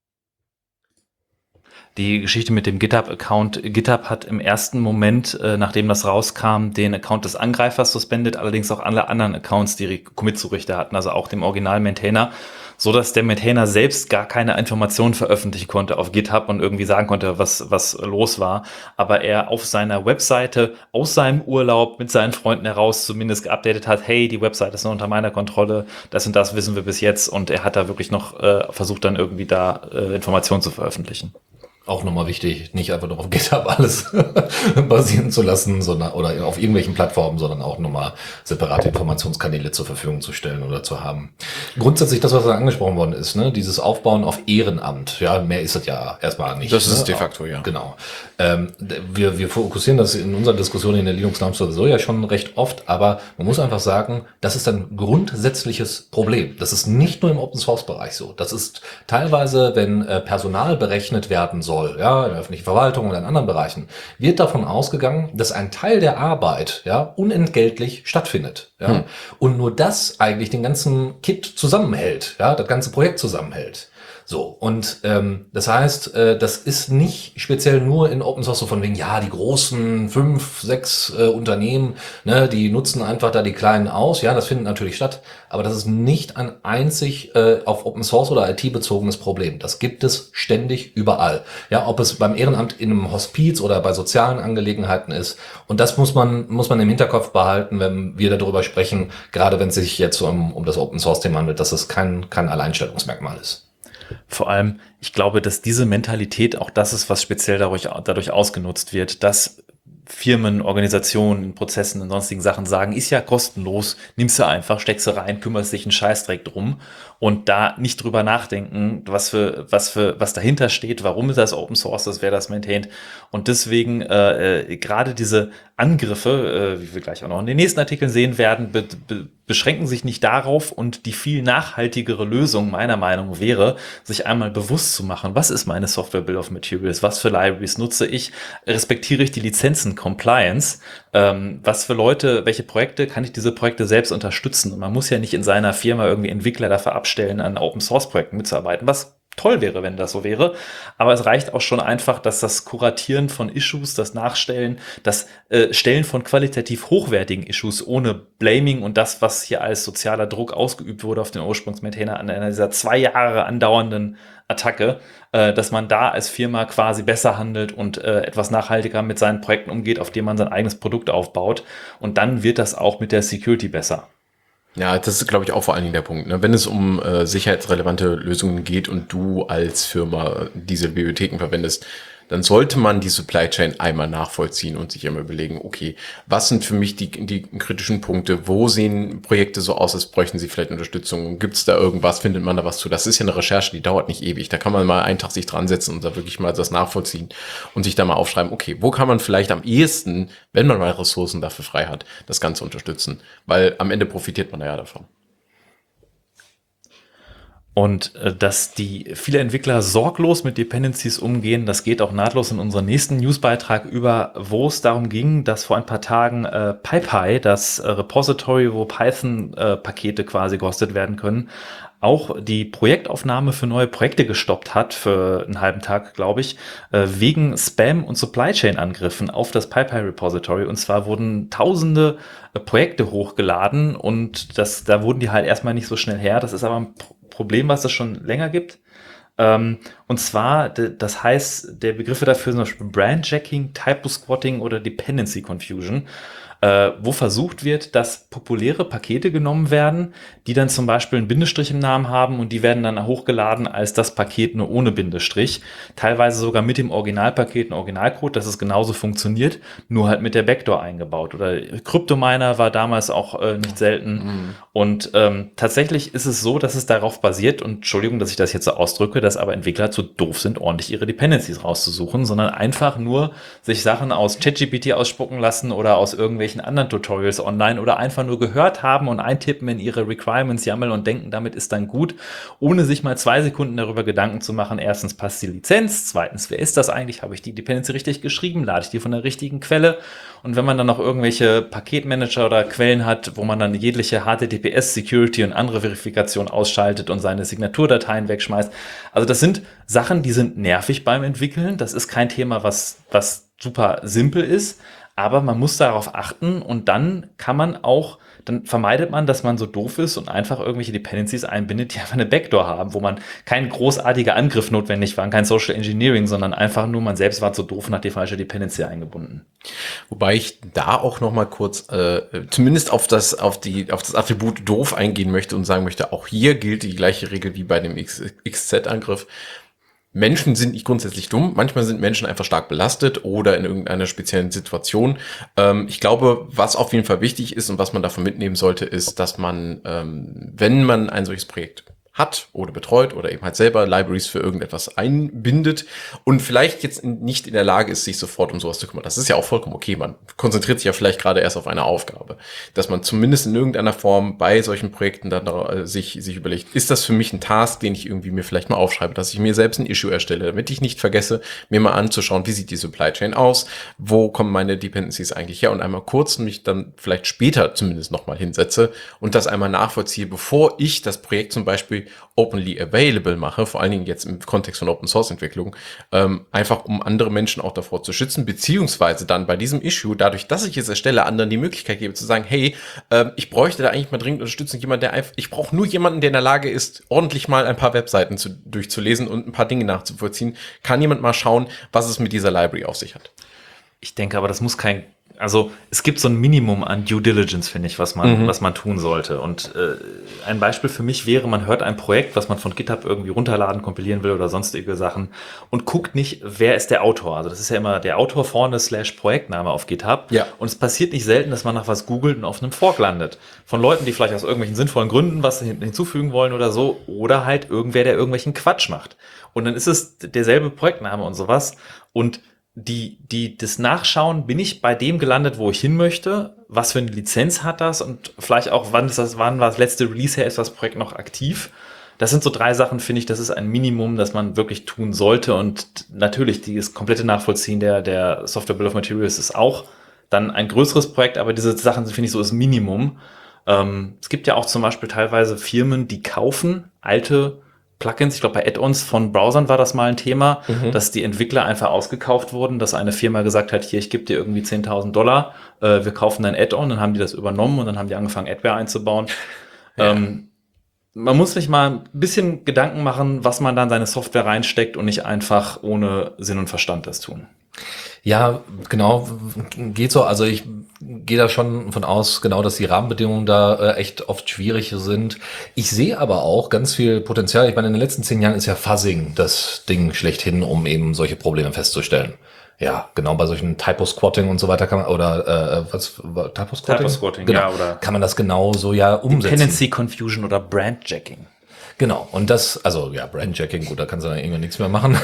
Die Geschichte mit dem GitHub-Account. GitHub hat im ersten Moment, äh, nachdem das rauskam, den Account des Angreifers suspendet, allerdings auch alle anderen Accounts, die Commit-Zurichte hatten, also auch dem Original-Maintainer, so dass der Maintainer selbst gar keine Informationen veröffentlichen konnte auf GitHub und irgendwie sagen konnte, was, was los war. Aber er auf seiner Webseite aus seinem Urlaub mit seinen Freunden heraus zumindest geupdatet hat, hey, die Webseite ist noch unter meiner Kontrolle, das und das wissen wir bis jetzt. Und er hat da wirklich noch äh, versucht, dann irgendwie da äh, Informationen zu veröffentlichen.
Auch nochmal wichtig, nicht einfach nur auf GitHub alles basieren zu lassen, sondern oder auf irgendwelchen Plattformen, sondern auch nochmal separate Informationskanäle zur Verfügung zu stellen oder zu haben. Grundsätzlich das, was da angesprochen worden ist, ne, dieses Aufbauen auf Ehrenamt, ja, mehr ist das ja erstmal nicht.
Das ist
ne?
es de facto, ja.
Genau. Ähm, wir, wir fokussieren das in unserer Diskussion in der Linux Lounge sowieso ja schon recht oft, aber man muss einfach sagen, das ist ein grundsätzliches Problem. Das ist nicht nur im Open Source Bereich so. Das ist teilweise, wenn äh, Personal berechnet werden soll, soll, ja, in der öffentlichen Verwaltung oder in anderen Bereichen, wird davon ausgegangen, dass ein Teil der Arbeit, ja, unentgeltlich stattfindet, ja, hm. und nur das eigentlich den ganzen Kit zusammenhält, ja, das ganze Projekt zusammenhält. So, und ähm, das heißt, äh, das ist nicht speziell nur in Open Source so von wegen, ja, die großen fünf, sechs äh, Unternehmen, ne, die nutzen einfach da die Kleinen aus. Ja, das findet natürlich statt, aber das ist nicht ein einzig äh, auf Open Source oder I T bezogenes Problem. Das gibt es ständig überall. Ja, ob es beim Ehrenamt in einem Hospiz oder bei sozialen Angelegenheiten ist. Und das muss man muss man im Hinterkopf behalten, wenn wir darüber sprechen, gerade wenn es sich jetzt um, um das Open Source Thema handelt, dass es kein kein Alleinstellungsmerkmal ist.
Vor allem, ich glaube, dass diese Mentalität auch das ist, was speziell dadurch, dadurch ausgenutzt wird, dass Firmen, Organisationen, Prozessen und sonstigen Sachen sagen, ist ja kostenlos, nimmst du einfach, steckst du rein, kümmerst dich einen Scheißdreck drum und da nicht drüber nachdenken, was für, was für, was dahinter steht, warum ist das Open Source ist, wer das maintaint. Und deswegen äh, äh, gerade diese Angriffe, äh, wie wir gleich auch noch in den nächsten Artikeln sehen werden, be, be, beschränken sich nicht darauf, und die viel nachhaltigere Lösung meiner Meinung nach wäre, sich einmal bewusst zu machen, was ist meine Software Bill of Materials, was für Libraries nutze ich, respektiere ich die Lizenzen, Compliance, ähm, was für Leute, welche Projekte, kann ich diese Projekte selbst unterstützen, und man muss ja nicht in seiner Firma irgendwie Entwickler dafür abstellen, an Open Source Projekten mitzuarbeiten, was toll wäre, wenn das so wäre, aber es reicht auch schon einfach, dass das Kuratieren von Issues, das Nachstellen, das äh, Stellen von qualitativ hochwertigen Issues ohne Blaming und das, was hier als sozialer Druck ausgeübt wurde auf den Ursprungsmaintainer an einer dieser zwei Jahre andauernden Attacke, äh, dass man da als Firma quasi besser handelt und äh, etwas nachhaltiger mit seinen Projekten umgeht, auf denen man sein eigenes Produkt aufbaut, und dann wird das auch mit der Security besser.
Ja, das ist, glaube ich, auch vor allen Dingen der Punkt. Ne? Wenn es um äh, sicherheitsrelevante Lösungen geht und du als Firma diese Bibliotheken verwendest, dann sollte man die Supply Chain einmal nachvollziehen und sich immer überlegen, okay, was sind für mich die, die kritischen Punkte? Wo sehen Projekte so aus, als bräuchten sie vielleicht Unterstützung? Gibt es da irgendwas? Findet man da was zu? Das ist ja eine Recherche, die dauert nicht ewig. Da kann man mal einen Tag sich dran setzen und da wirklich mal das nachvollziehen und sich da mal aufschreiben, okay, wo kann man vielleicht am ehesten, wenn man mal Ressourcen dafür frei hat, das Ganze unterstützen? Weil am Ende profitiert man ja davon.
Und äh, dass die viele Entwickler sorglos mit Dependencies umgehen, das geht auch nahtlos in unseren nächsten Newsbeitrag über, wo es darum ging, dass vor ein paar Tagen äh, PyPy, das äh, Repository, wo Python-Pakete äh, quasi gehostet werden können, auch die Projektaufnahme für neue Projekte gestoppt hat, für einen halben Tag, glaube ich, äh, wegen Spam- und Supply-Chain-Angriffen auf das PyPy-Repository. Und zwar wurden tausende äh, Projekte hochgeladen und das, da wurden die halt erstmal nicht so schnell her. Das ist aber ein Problem, was es schon länger gibt. Ähm, und zwar, das heißt, der Begriffe dafür sind zum Beispiel Brandjacking, Typo-Squatting oder Dependency Confusion, äh, wo versucht wird, dass populäre Pakete genommen werden, die dann zum Beispiel einen Bindestrich im Namen haben und die werden dann hochgeladen als das Paket nur ohne Bindestrich. Teilweise sogar mit dem Originalpaket, ein Originalcode, dass es genauso funktioniert, nur halt mit der Backdoor eingebaut. Oder Cryptominer war damals auch äh, nicht selten. Mhm. Und ähm, tatsächlich ist es so, dass es darauf basiert, und Entschuldigung, dass ich das jetzt so ausdrücke, dass aber Entwickler zu doof sind, ordentlich ihre Dependencies rauszusuchen, sondern einfach nur sich Sachen aus ChatGPT ausspucken lassen oder aus irgendwelchen anderen Tutorials online oder einfach nur gehört haben und eintippen in ihre Requirements, YAML und denken, damit ist dann gut, ohne sich mal zwei Sekunden darüber Gedanken zu machen, erstens passt die Lizenz, zweitens, wer ist das eigentlich, habe ich die Dependency richtig geschrieben, lade ich die von der richtigen Quelle, und wenn man dann noch irgendwelche Paketmanager oder Quellen hat, wo man dann jegliche H T T P S, Security und andere Verifikation ausschaltet und seine Signaturdateien wegschmeißt, also das sind Sachen, die sind nervig beim Entwickeln, das ist kein Thema, was, was super simpel ist, aber man muss darauf achten, und dann kann man auch, dann vermeidet man, dass man so doof ist und einfach irgendwelche Dependencies einbindet, die einfach eine Backdoor haben, wo man kein großartiger Angriff notwendig war, kein Social Engineering, sondern einfach nur man selbst war so doof und hat die falsche Dependency eingebunden.
Wobei ich da auch noch mal kurz äh, zumindest auf das auf die auf das Attribut doof eingehen möchte und sagen möchte, auch hier gilt die gleiche Regel wie bei dem X Z-Angriff. Menschen sind nicht grundsätzlich dumm. Manchmal sind Menschen einfach stark belastet oder in irgendeiner speziellen Situation. Ähm, ich glaube, was auf jeden Fall wichtig ist und was man davon mitnehmen sollte, ist, dass man, ähm, wenn man ein solches Projekt hat oder betreut oder eben halt selber Libraries für irgendetwas einbindet und vielleicht jetzt nicht in der Lage ist, sich sofort um sowas zu kümmern. Das ist ja auch vollkommen okay. Man konzentriert sich ja vielleicht gerade erst auf eine Aufgabe. Dass man zumindest in irgendeiner Form bei solchen Projekten dann äh, sich, sich überlegt, ist das für mich ein Task, den ich irgendwie mir vielleicht mal aufschreibe, dass ich mir selbst ein Issue erstelle, damit ich nicht vergesse, mir mal anzuschauen, wie sieht die Supply Chain aus, wo kommen meine Dependencies eigentlich her und einmal kurz mich dann vielleicht später zumindest nochmal hinsetze und das einmal nachvollziehe, bevor ich das Projekt zum Beispiel openly available mache, vor allen Dingen jetzt im Kontext von Open-Source-Entwicklung, ähm, einfach um andere Menschen auch davor zu schützen, beziehungsweise dann bei diesem Issue, dadurch, dass ich es erstelle, anderen die Möglichkeit gebe zu sagen, hey, ähm, ich bräuchte da eigentlich mal dringend Unterstützung, jemand, der einfach, ich brauche nur jemanden, der in der Lage ist, ordentlich mal ein paar Webseiten zu, durchzulesen und ein paar Dinge nachzuvollziehen. Kann jemand mal schauen, was es mit dieser Library auf sich hat?
Ich denke aber, das muss kein, also es gibt so ein Minimum an Due Diligence, finde ich, was man, mhm. was man tun sollte. Und äh, ein Beispiel für mich wäre, man hört ein Projekt, was man von GitHub irgendwie runterladen, kompilieren will oder sonstige Sachen und guckt nicht, wer ist der Autor. Also das ist ja immer der Autor vorne slash Projektname auf GitHub.
Ja.
Und es passiert nicht selten, dass man nach was googelt und auf einem Fork landet. Von Leuten, die vielleicht aus irgendwelchen sinnvollen Gründen was hin- hinzufügen wollen oder so. Oder halt irgendwer, der irgendwelchen Quatsch macht. Und dann ist es derselbe Projektname und sowas. Und Die, die, das Nachschauen, bin ich bei dem gelandet, wo ich hin möchte? Was für eine Lizenz hat das? Und vielleicht auch, wann ist das, wann war das letzte Release her? Ist das Projekt noch aktiv? Das sind so drei Sachen, finde ich, das ist ein Minimum, das man wirklich tun sollte. Und natürlich, das komplette Nachvollziehen der, der Software Bill of Materials ist auch dann ein größeres Projekt, aber diese Sachen, finde ich, so das Minimum. Ähm, es gibt ja auch zum Beispiel teilweise Firmen, die kaufen alte Plugins, ich glaube bei Add-ons von Browsern war das mal ein Thema, mhm. dass die Entwickler einfach ausgekauft wurden, dass eine Firma gesagt hat, hier, ich gebe dir irgendwie zehntausend Dollar, äh, wir kaufen dein Add-on, dann haben die das übernommen und dann haben die angefangen, Adware einzubauen. Ja. Ähm, man muss sich mal ein bisschen Gedanken machen, was man dann in seine Software reinsteckt und nicht einfach ohne Sinn und Verstand das tun.
Ja, genau, geht so. Also ich gehe da schon von aus, genau, dass die Rahmenbedingungen da äh, echt oft schwierig sind. Ich sehe aber auch ganz viel Potenzial. Ich meine, in den letzten zehn Jahren ist ja Fuzzing das Ding schlechthin, um eben solche Probleme festzustellen. Ja, genau, bei solchen Typo-Squatting und so weiter kann man, oder äh, was, Typo-Squatting?
Typo-Squatting,
genau,
ja, oder
kann man das genau so ja umsetzen.
Dependency Confusion oder Brand-Jacking.
Genau, und das, also ja, Brandjacking, gut, da kannst du dann irgendwann nichts mehr machen.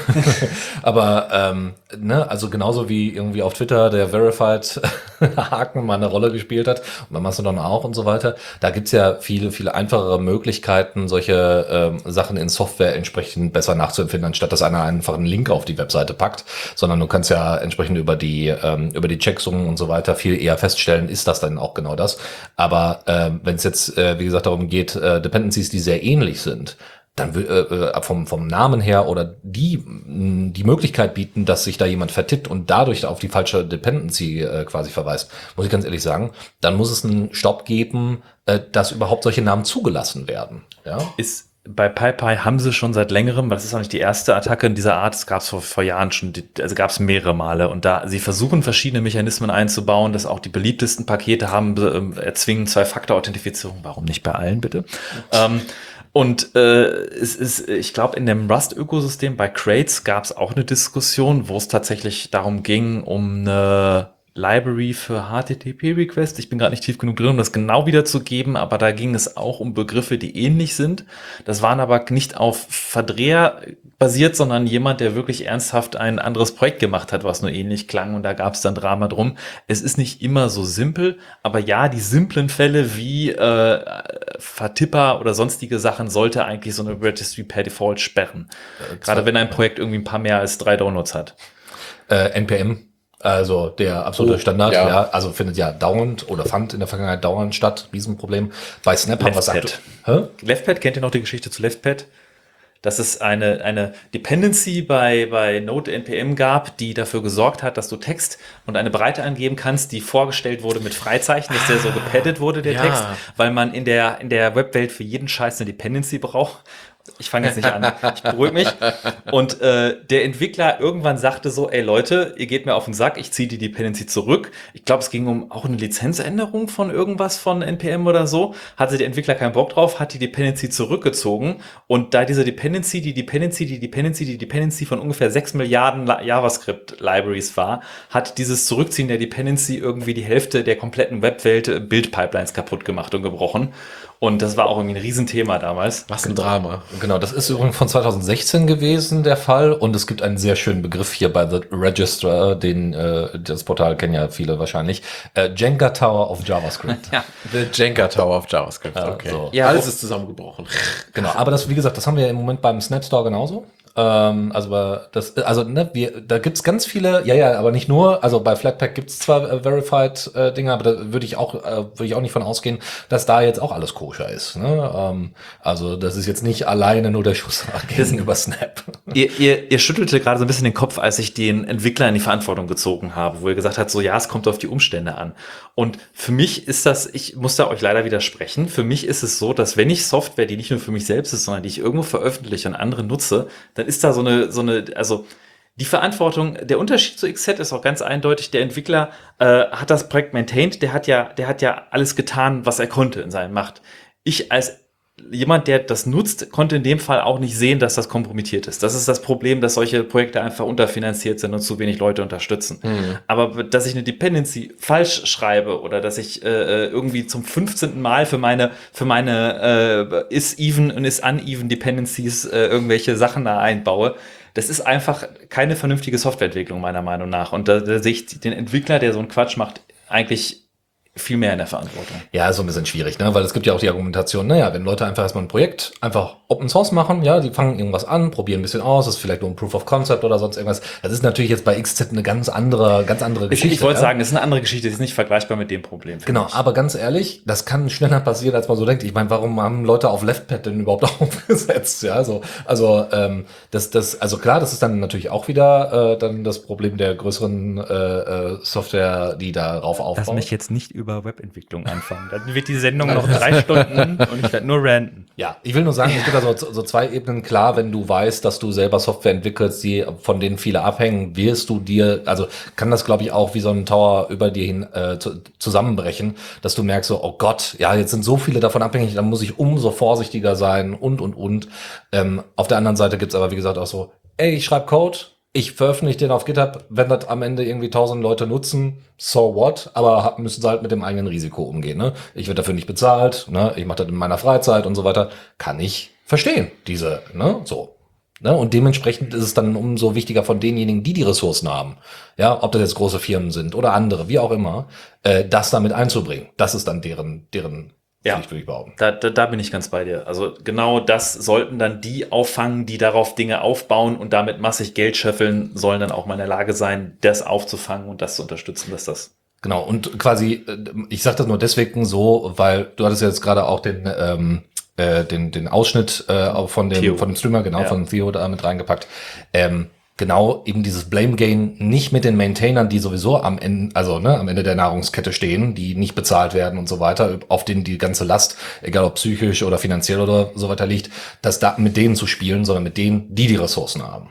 Aber ähm, ne, also genauso wie irgendwie auf Twitter der Verified-Haken mal eine Rolle gespielt hat und bei Mastodon auch und so weiter, da gibt's ja viele, viele einfachere Möglichkeiten, solche ähm, Sachen in Software entsprechend besser nachzuempfinden, anstatt dass einer einfach einen Link auf die Webseite packt, sondern du kannst ja entsprechend über die ähm, über die Checksummen und so weiter viel eher feststellen, ist das dann auch genau das. Aber ähm, wenn es jetzt, äh, wie gesagt, darum geht, äh, Dependencies, die sehr ähnlich sind, dann äh, vom vom Namen her oder die die Möglichkeit bieten, dass sich da jemand vertippt und dadurch auf die falsche Dependency äh, quasi verweist, muss ich ganz ehrlich sagen, dann muss es einen Stopp geben, äh, dass überhaupt solche Namen zugelassen werden. Ja?
Ist bei PyPy haben sie schon seit längerem, weil das ist auch nicht die erste Attacke in dieser Art, es gab es vor, vor Jahren schon, also gab es mehrere Male und da sie versuchen verschiedene Mechanismen einzubauen, dass auch die beliebtesten Pakete haben, äh, erzwingen Zwei-Faktor-Authentifizierung, warum nicht bei allen bitte? ähm, Und äh, es ist, ich glaube, in dem Rust-Ökosystem bei Crates gab es auch eine Diskussion, wo es tatsächlich darum ging, um eine Library für H T T P-Requests. Ich bin gerade nicht tief genug drin, um das genau wiederzugeben, aber da ging es auch um Begriffe, die ähnlich sind. Das waren aber nicht auf Verdreher basiert, sondern jemand, der wirklich ernsthaft ein anderes Projekt gemacht hat, was nur ähnlich klang und da gab es dann Drama drum. Es ist nicht immer so simpel, aber ja, die simplen Fälle wie äh, Vertipper oder sonstige Sachen sollte eigentlich so eine Registry per Default sperren. Äh, Gerade wenn ein Projekt irgendwie ein paar mehr als drei Downloads hat.
Äh, N P M. Also der absolute
oh,
Standard,
ja.
ja, also findet ja dauernd oder fand in der Vergangenheit dauernd statt, Riesenproblem. Bei Snap haben wir es
LeftPad.
Hä?
LeftPad, kennt ihr noch die Geschichte zu LeftPad? Dass es eine, eine Dependency bei, bei Node N P M gab, die dafür gesorgt hat, dass du Text und eine Breite angeben kannst, die vorgestellt wurde mit Freizeichen, dass der so gepaddet wurde, der
Ja.
Text, weil man in der, in der Webwelt für jeden Scheiß eine Dependency braucht. Ich fange jetzt nicht an. Ich beruhige mich. Und äh, der Entwickler irgendwann sagte so, ey Leute, ihr geht mir auf den Sack, ich ziehe die Dependency zurück. Ich glaube, es ging um auch eine Lizenzänderung von irgendwas von N P M oder so. Hatte der Entwickler keinen Bock drauf, hat die Dependency zurückgezogen. Und da diese Dependency, die Dependency, die Dependency, die Dependency von ungefähr sechs Milliarden La- JavaScript-Libraries war, hat dieses Zurückziehen der Dependency irgendwie die Hälfte der kompletten Webwelt äh, Build-Pipelines kaputt gemacht und gebrochen. Und das war auch irgendwie ein Riesenthema damals.
Was ein Drama.
Genau, das ist übrigens von zwanzig sechzehn gewesen, der Fall. Und es gibt einen sehr schönen Begriff hier bei The Register, den äh, das Portal kennen ja viele wahrscheinlich. Äh, Jenga Tower of JavaScript.
Ja.
The Jenga Tower of JavaScript.
Ja,
Okay.
so.
Ja,
Alles
wo-
ist zusammengebrochen.
Genau, aber das, wie gesagt, das haben wir ja im Moment beim Snap Store genauso. Ähm, also bei das, also ne, wir, da gibt's ganz viele, ja, ja, aber nicht nur, also bei Flatpak gibt's zwar äh, Verified äh, Dinge, aber da würde ich auch, äh, würde ich auch nicht von ausgehen, dass da jetzt auch alles koscher ist. Ne? Ähm, also das ist jetzt nicht alleine nur der Schuss gegenüber Snap.
Ihr, ihr, ihr schüttelte gerade so ein bisschen den Kopf, als ich den Entwickler in die Verantwortung gezogen habe, wo ihr gesagt habt, so ja, es kommt auf die Umstände an. Und für mich ist das, ich muss da euch leider widersprechen, für mich ist es so, dass wenn ich Software, die nicht nur für mich selbst ist, sondern die ich irgendwo veröffentliche und andere nutze, dann ist da so eine, so eine, also die Verantwortung, der Unterschied zu X Z ist auch ganz eindeutig, der Entwickler äh, hat das Projekt maintained, der hat ja, der hat ja alles getan, was er konnte in seiner Macht. Ich als jemand, der das nutzt, konnte in dem Fall auch nicht sehen, dass das kompromittiert ist. Das ist das Problem, dass solche Projekte einfach unterfinanziert sind und zu wenig Leute unterstützen. Mhm. Aber dass ich eine Dependency falsch schreibe oder dass ich äh, irgendwie zum fünfzehnten Mal für meine für meine äh, is-even und is-uneven Dependencies äh, irgendwelche Sachen da einbaue, das ist einfach keine vernünftige Softwareentwicklung meiner Meinung nach. Und da, da sehe ich den Entwickler, der so einen Quatsch macht, eigentlich viel mehr in der Verantwortung.
Ja, ist so ein bisschen schwierig, ne? Weil es gibt ja auch die Argumentation, naja, wenn Leute einfach erstmal ein Projekt einfach Open Source machen, ja, die fangen irgendwas an, probieren ein bisschen aus, das ist vielleicht nur ein Proof of Concept oder sonst irgendwas. Das ist natürlich jetzt bei X Z eine ganz andere, ganz andere Geschichte.
Ich, ich wollte
ja?
sagen, das ist eine andere Geschichte, die ist nicht vergleichbar mit dem Problem.
Genau,
ich.
aber ganz ehrlich, das kann schneller passieren, als man so denkt. Ich meine, warum haben Leute auf Leftpad denn überhaupt aufgesetzt? Ja, also, also ähm, das, das, also klar, das ist dann natürlich auch wieder äh, dann das Problem der größeren äh, äh, Software, die darauf aufbaut.
Lass mich jetzt nicht über Webentwicklung anfangen. Dann wird die Sendung noch drei Stunden und ich werde nur ranten.
Ja, ich will nur sagen, es gibt da so, so zwei Ebenen. Klar, wenn du weißt, dass du selber Software entwickelst, die von denen viele abhängen, wirst du dir, also kann das, glaube ich, auch wie so ein Tower über dir hin äh, zu, zusammenbrechen, dass du merkst so, oh Gott, ja, jetzt sind so viele davon abhängig, dann muss ich umso vorsichtiger sein und, und, und. Ähm, auf der anderen Seite gibt's aber, wie gesagt, auch so, ey, ich schreibe Code, ich veröffentliche den auf GitHub, wenn das am Ende irgendwie tausend Leute nutzen, so what, aber hab, müssen sie halt mit dem eigenen Risiko umgehen. Ne? Ich werde dafür nicht bezahlt, ne? Ich mache das in meiner Freizeit und so weiter. Kann ich verstehen, diese, ne, so. Ne? Und dementsprechend ist es dann umso wichtiger von denjenigen, die die Ressourcen haben, ja, ob das jetzt große Firmen sind oder andere, wie auch immer, äh, das damit einzubringen. Das ist dann deren, deren
Ja,
Pflicht, würde ich behaupten.
Da, da, da bin ich ganz bei dir. Also genau das sollten dann die auffangen, die darauf Dinge aufbauen und damit massig Geld scheffeln, sollen dann auch mal in der Lage sein, das aufzufangen und das zu unterstützen, dass das...
Genau, und quasi, ich sage das nur deswegen so, weil du hattest ja jetzt gerade auch den ähm, äh, den den Ausschnitt äh, auch von dem
Theo.
von dem Streamer, genau,
Ja.
von Theo da mit reingepackt. Ähm, genau, eben dieses Blame Game nicht mit den Maintainern, die sowieso am Ende, also ne, am Ende der Nahrungskette stehen, die nicht bezahlt werden und so weiter, auf denen die ganze Last, egal ob psychisch oder finanziell oder so weiter liegt, dass da mit denen zu spielen, sondern mit denen, die die Ressourcen haben.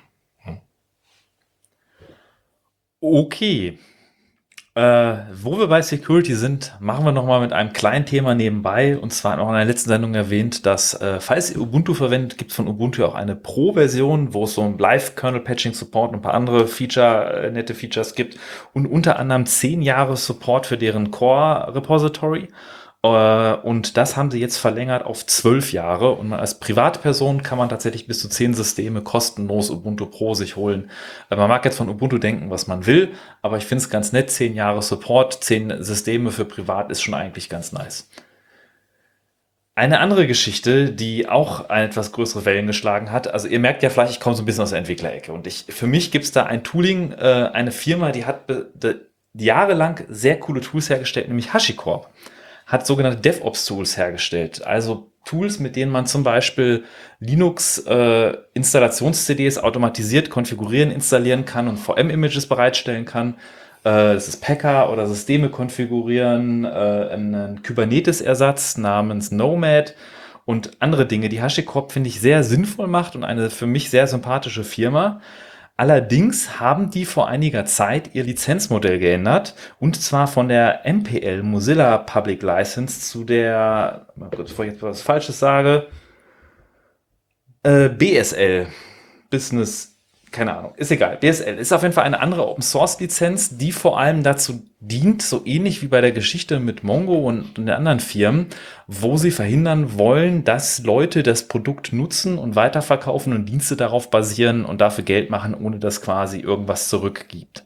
Okay. Äh, wo wir bei Security sind, machen wir nochmal mit einem kleinen Thema nebenbei. Und zwar noch in der letzten Sendung erwähnt, dass, äh, falls ihr Ubuntu verwendet, gibt es von Ubuntu auch eine Pro-Version, wo es so ein Live-Kernel-Patching-Support und ein paar andere Feature, äh, nette Features gibt. Und unter anderem zehn Jahre Support für deren Core-Repository. Äh, und das haben sie jetzt verlängert auf zwölf Jahre. Und man als Privatperson kann man tatsächlich bis zu zehn Systeme kostenlos Ubuntu Pro sich holen. Äh, man mag jetzt von Ubuntu denken, was man will, aber ich finde es ganz nett. zehn Jahre Support, zehn Systeme für privat ist schon eigentlich ganz nice. Eine andere Geschichte, die auch eine etwas größere Wellen geschlagen hat, also ihr merkt ja vielleicht, ich komme so ein bisschen aus der Entwicklerecke und ich, für mich gibt es da ein Tooling, äh, eine Firma, die hat be- de- jahrelang sehr coole Tools hergestellt, nämlich HashiCorp. Hat sogenannte DevOps-Tools hergestellt. Also Tools, mit denen man zum Beispiel Linux-Installations-C Ds automatisiert konfigurieren, installieren kann und V M-Images bereitstellen kann. Äh, das ist Packer oder Systeme konfigurieren, äh, einen Kubernetes-Ersatz namens Nomad und andere Dinge, die HashiCorp, finde ich, sehr sinnvoll macht und eine für mich sehr sympathische Firma. Allerdings haben die vor einiger Zeit ihr Lizenzmodell geändert, und zwar von der M P L, Mozilla Public License, zu der, mal kurz, bevor ich jetzt was Falsches sage, äh, B S L, Business, keine Ahnung, ist egal. B S L ist auf jeden Fall eine andere Open-Source-Lizenz, die vor allem dazu dient, so ähnlich wie bei der Geschichte mit Mongo und den anderen Firmen, wo sie verhindern wollen, dass Leute das Produkt nutzen und weiterverkaufen und Dienste darauf basieren und dafür Geld machen, ohne dass quasi irgendwas zurückgibt.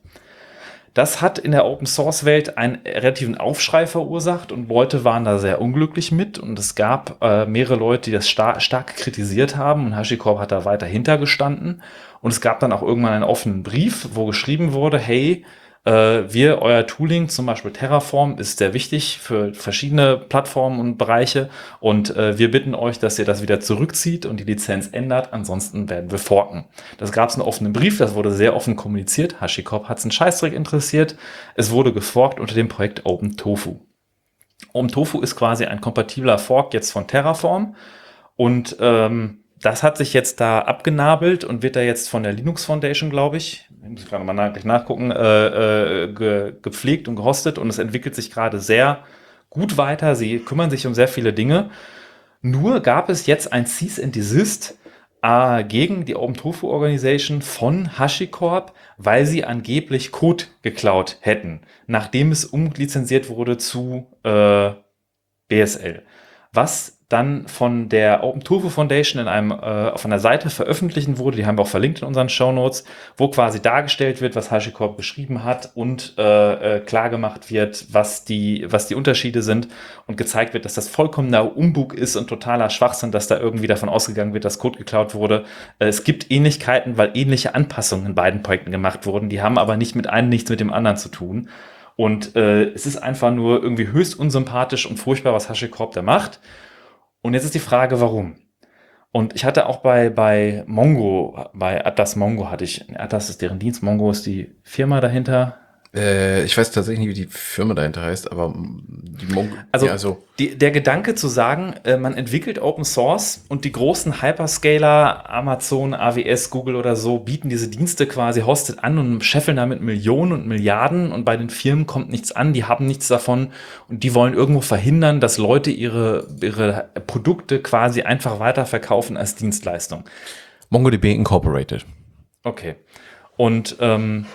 Das hat in der Open-Source-Welt einen relativen Aufschrei verursacht und Leute waren da sehr unglücklich mit, und es gab äh, mehrere Leute, die das star- stark kritisiert haben, und HashiCorp hat da weiter hintergestanden, und es gab dann auch irgendwann einen offenen Brief, wo geschrieben wurde, hey, äh, wir, euer Tooling, zum Beispiel Terraform, ist sehr wichtig für verschiedene Plattformen und Bereiche, und äh, wir bitten euch, dass ihr das wieder zurückzieht und die Lizenz ändert, ansonsten werden wir forken. Das gab es einen offenen Brief, das wurde sehr offen kommuniziert, HashiCorp hat es einen Scheißdreck interessiert, es wurde geforkt unter dem Projekt OpenTofu. OpenTofu ist quasi ein kompatibler Fork jetzt von Terraform, und ähm, das hat sich jetzt da abgenabelt und wird da jetzt von der Linux Foundation, glaube ich, ich muss gerade mal gleich nachgucken, äh, äh, ge, gepflegt und gehostet, und es entwickelt sich gerade sehr gut weiter. Sie kümmern sich um sehr viele Dinge. Nur gab es jetzt ein Cease and Desist äh, gegen die OpenTofu Organisation von HashiCorp, weil sie angeblich Code geklaut hätten, nachdem es umlizenziert wurde zu äh, B S L. Was dann von der OpenTofu Foundation in einem, äh, auf einer Seite veröffentlichen wurde, die haben wir auch verlinkt in unseren Shownotes, wo quasi dargestellt wird, was HashiCorp beschrieben hat, und äh, äh, klar gemacht wird, was die, was die Unterschiede sind, und gezeigt wird, dass das vollkommener Umbug ist und totaler Schwachsinn, dass da irgendwie davon ausgegangen wird, dass Code geklaut wurde. Äh, es gibt Ähnlichkeiten, weil ähnliche Anpassungen in beiden Projekten gemacht wurden, die haben aber nicht mit einem nichts mit dem anderen zu tun. Und äh, es ist einfach nur irgendwie höchst unsympathisch und furchtbar, was HashiCorp da macht. Und jetzt ist die Frage, warum? Und ich hatte auch bei, bei Mongo, bei Atlas Mongo hatte ich, Atlas ist deren Dienst, Mongo ist die Firma dahinter.
Äh, ich weiß tatsächlich nicht, wie die Firma dahinter heißt, aber die Mongo,
Also,
ja, also
die, der Gedanke zu sagen, äh, man entwickelt Open Source und die großen Hyperscaler, Amazon, A W S, Google oder so, bieten diese Dienste quasi hostet an und scheffeln damit Millionen und Milliarden, und bei den Firmen kommt nichts an, die haben nichts davon, und die wollen irgendwo verhindern, dass Leute ihre, ihre Produkte quasi einfach weiterverkaufen als Dienstleistung.
MongoDB Incorporated.
Okay. Und ähm,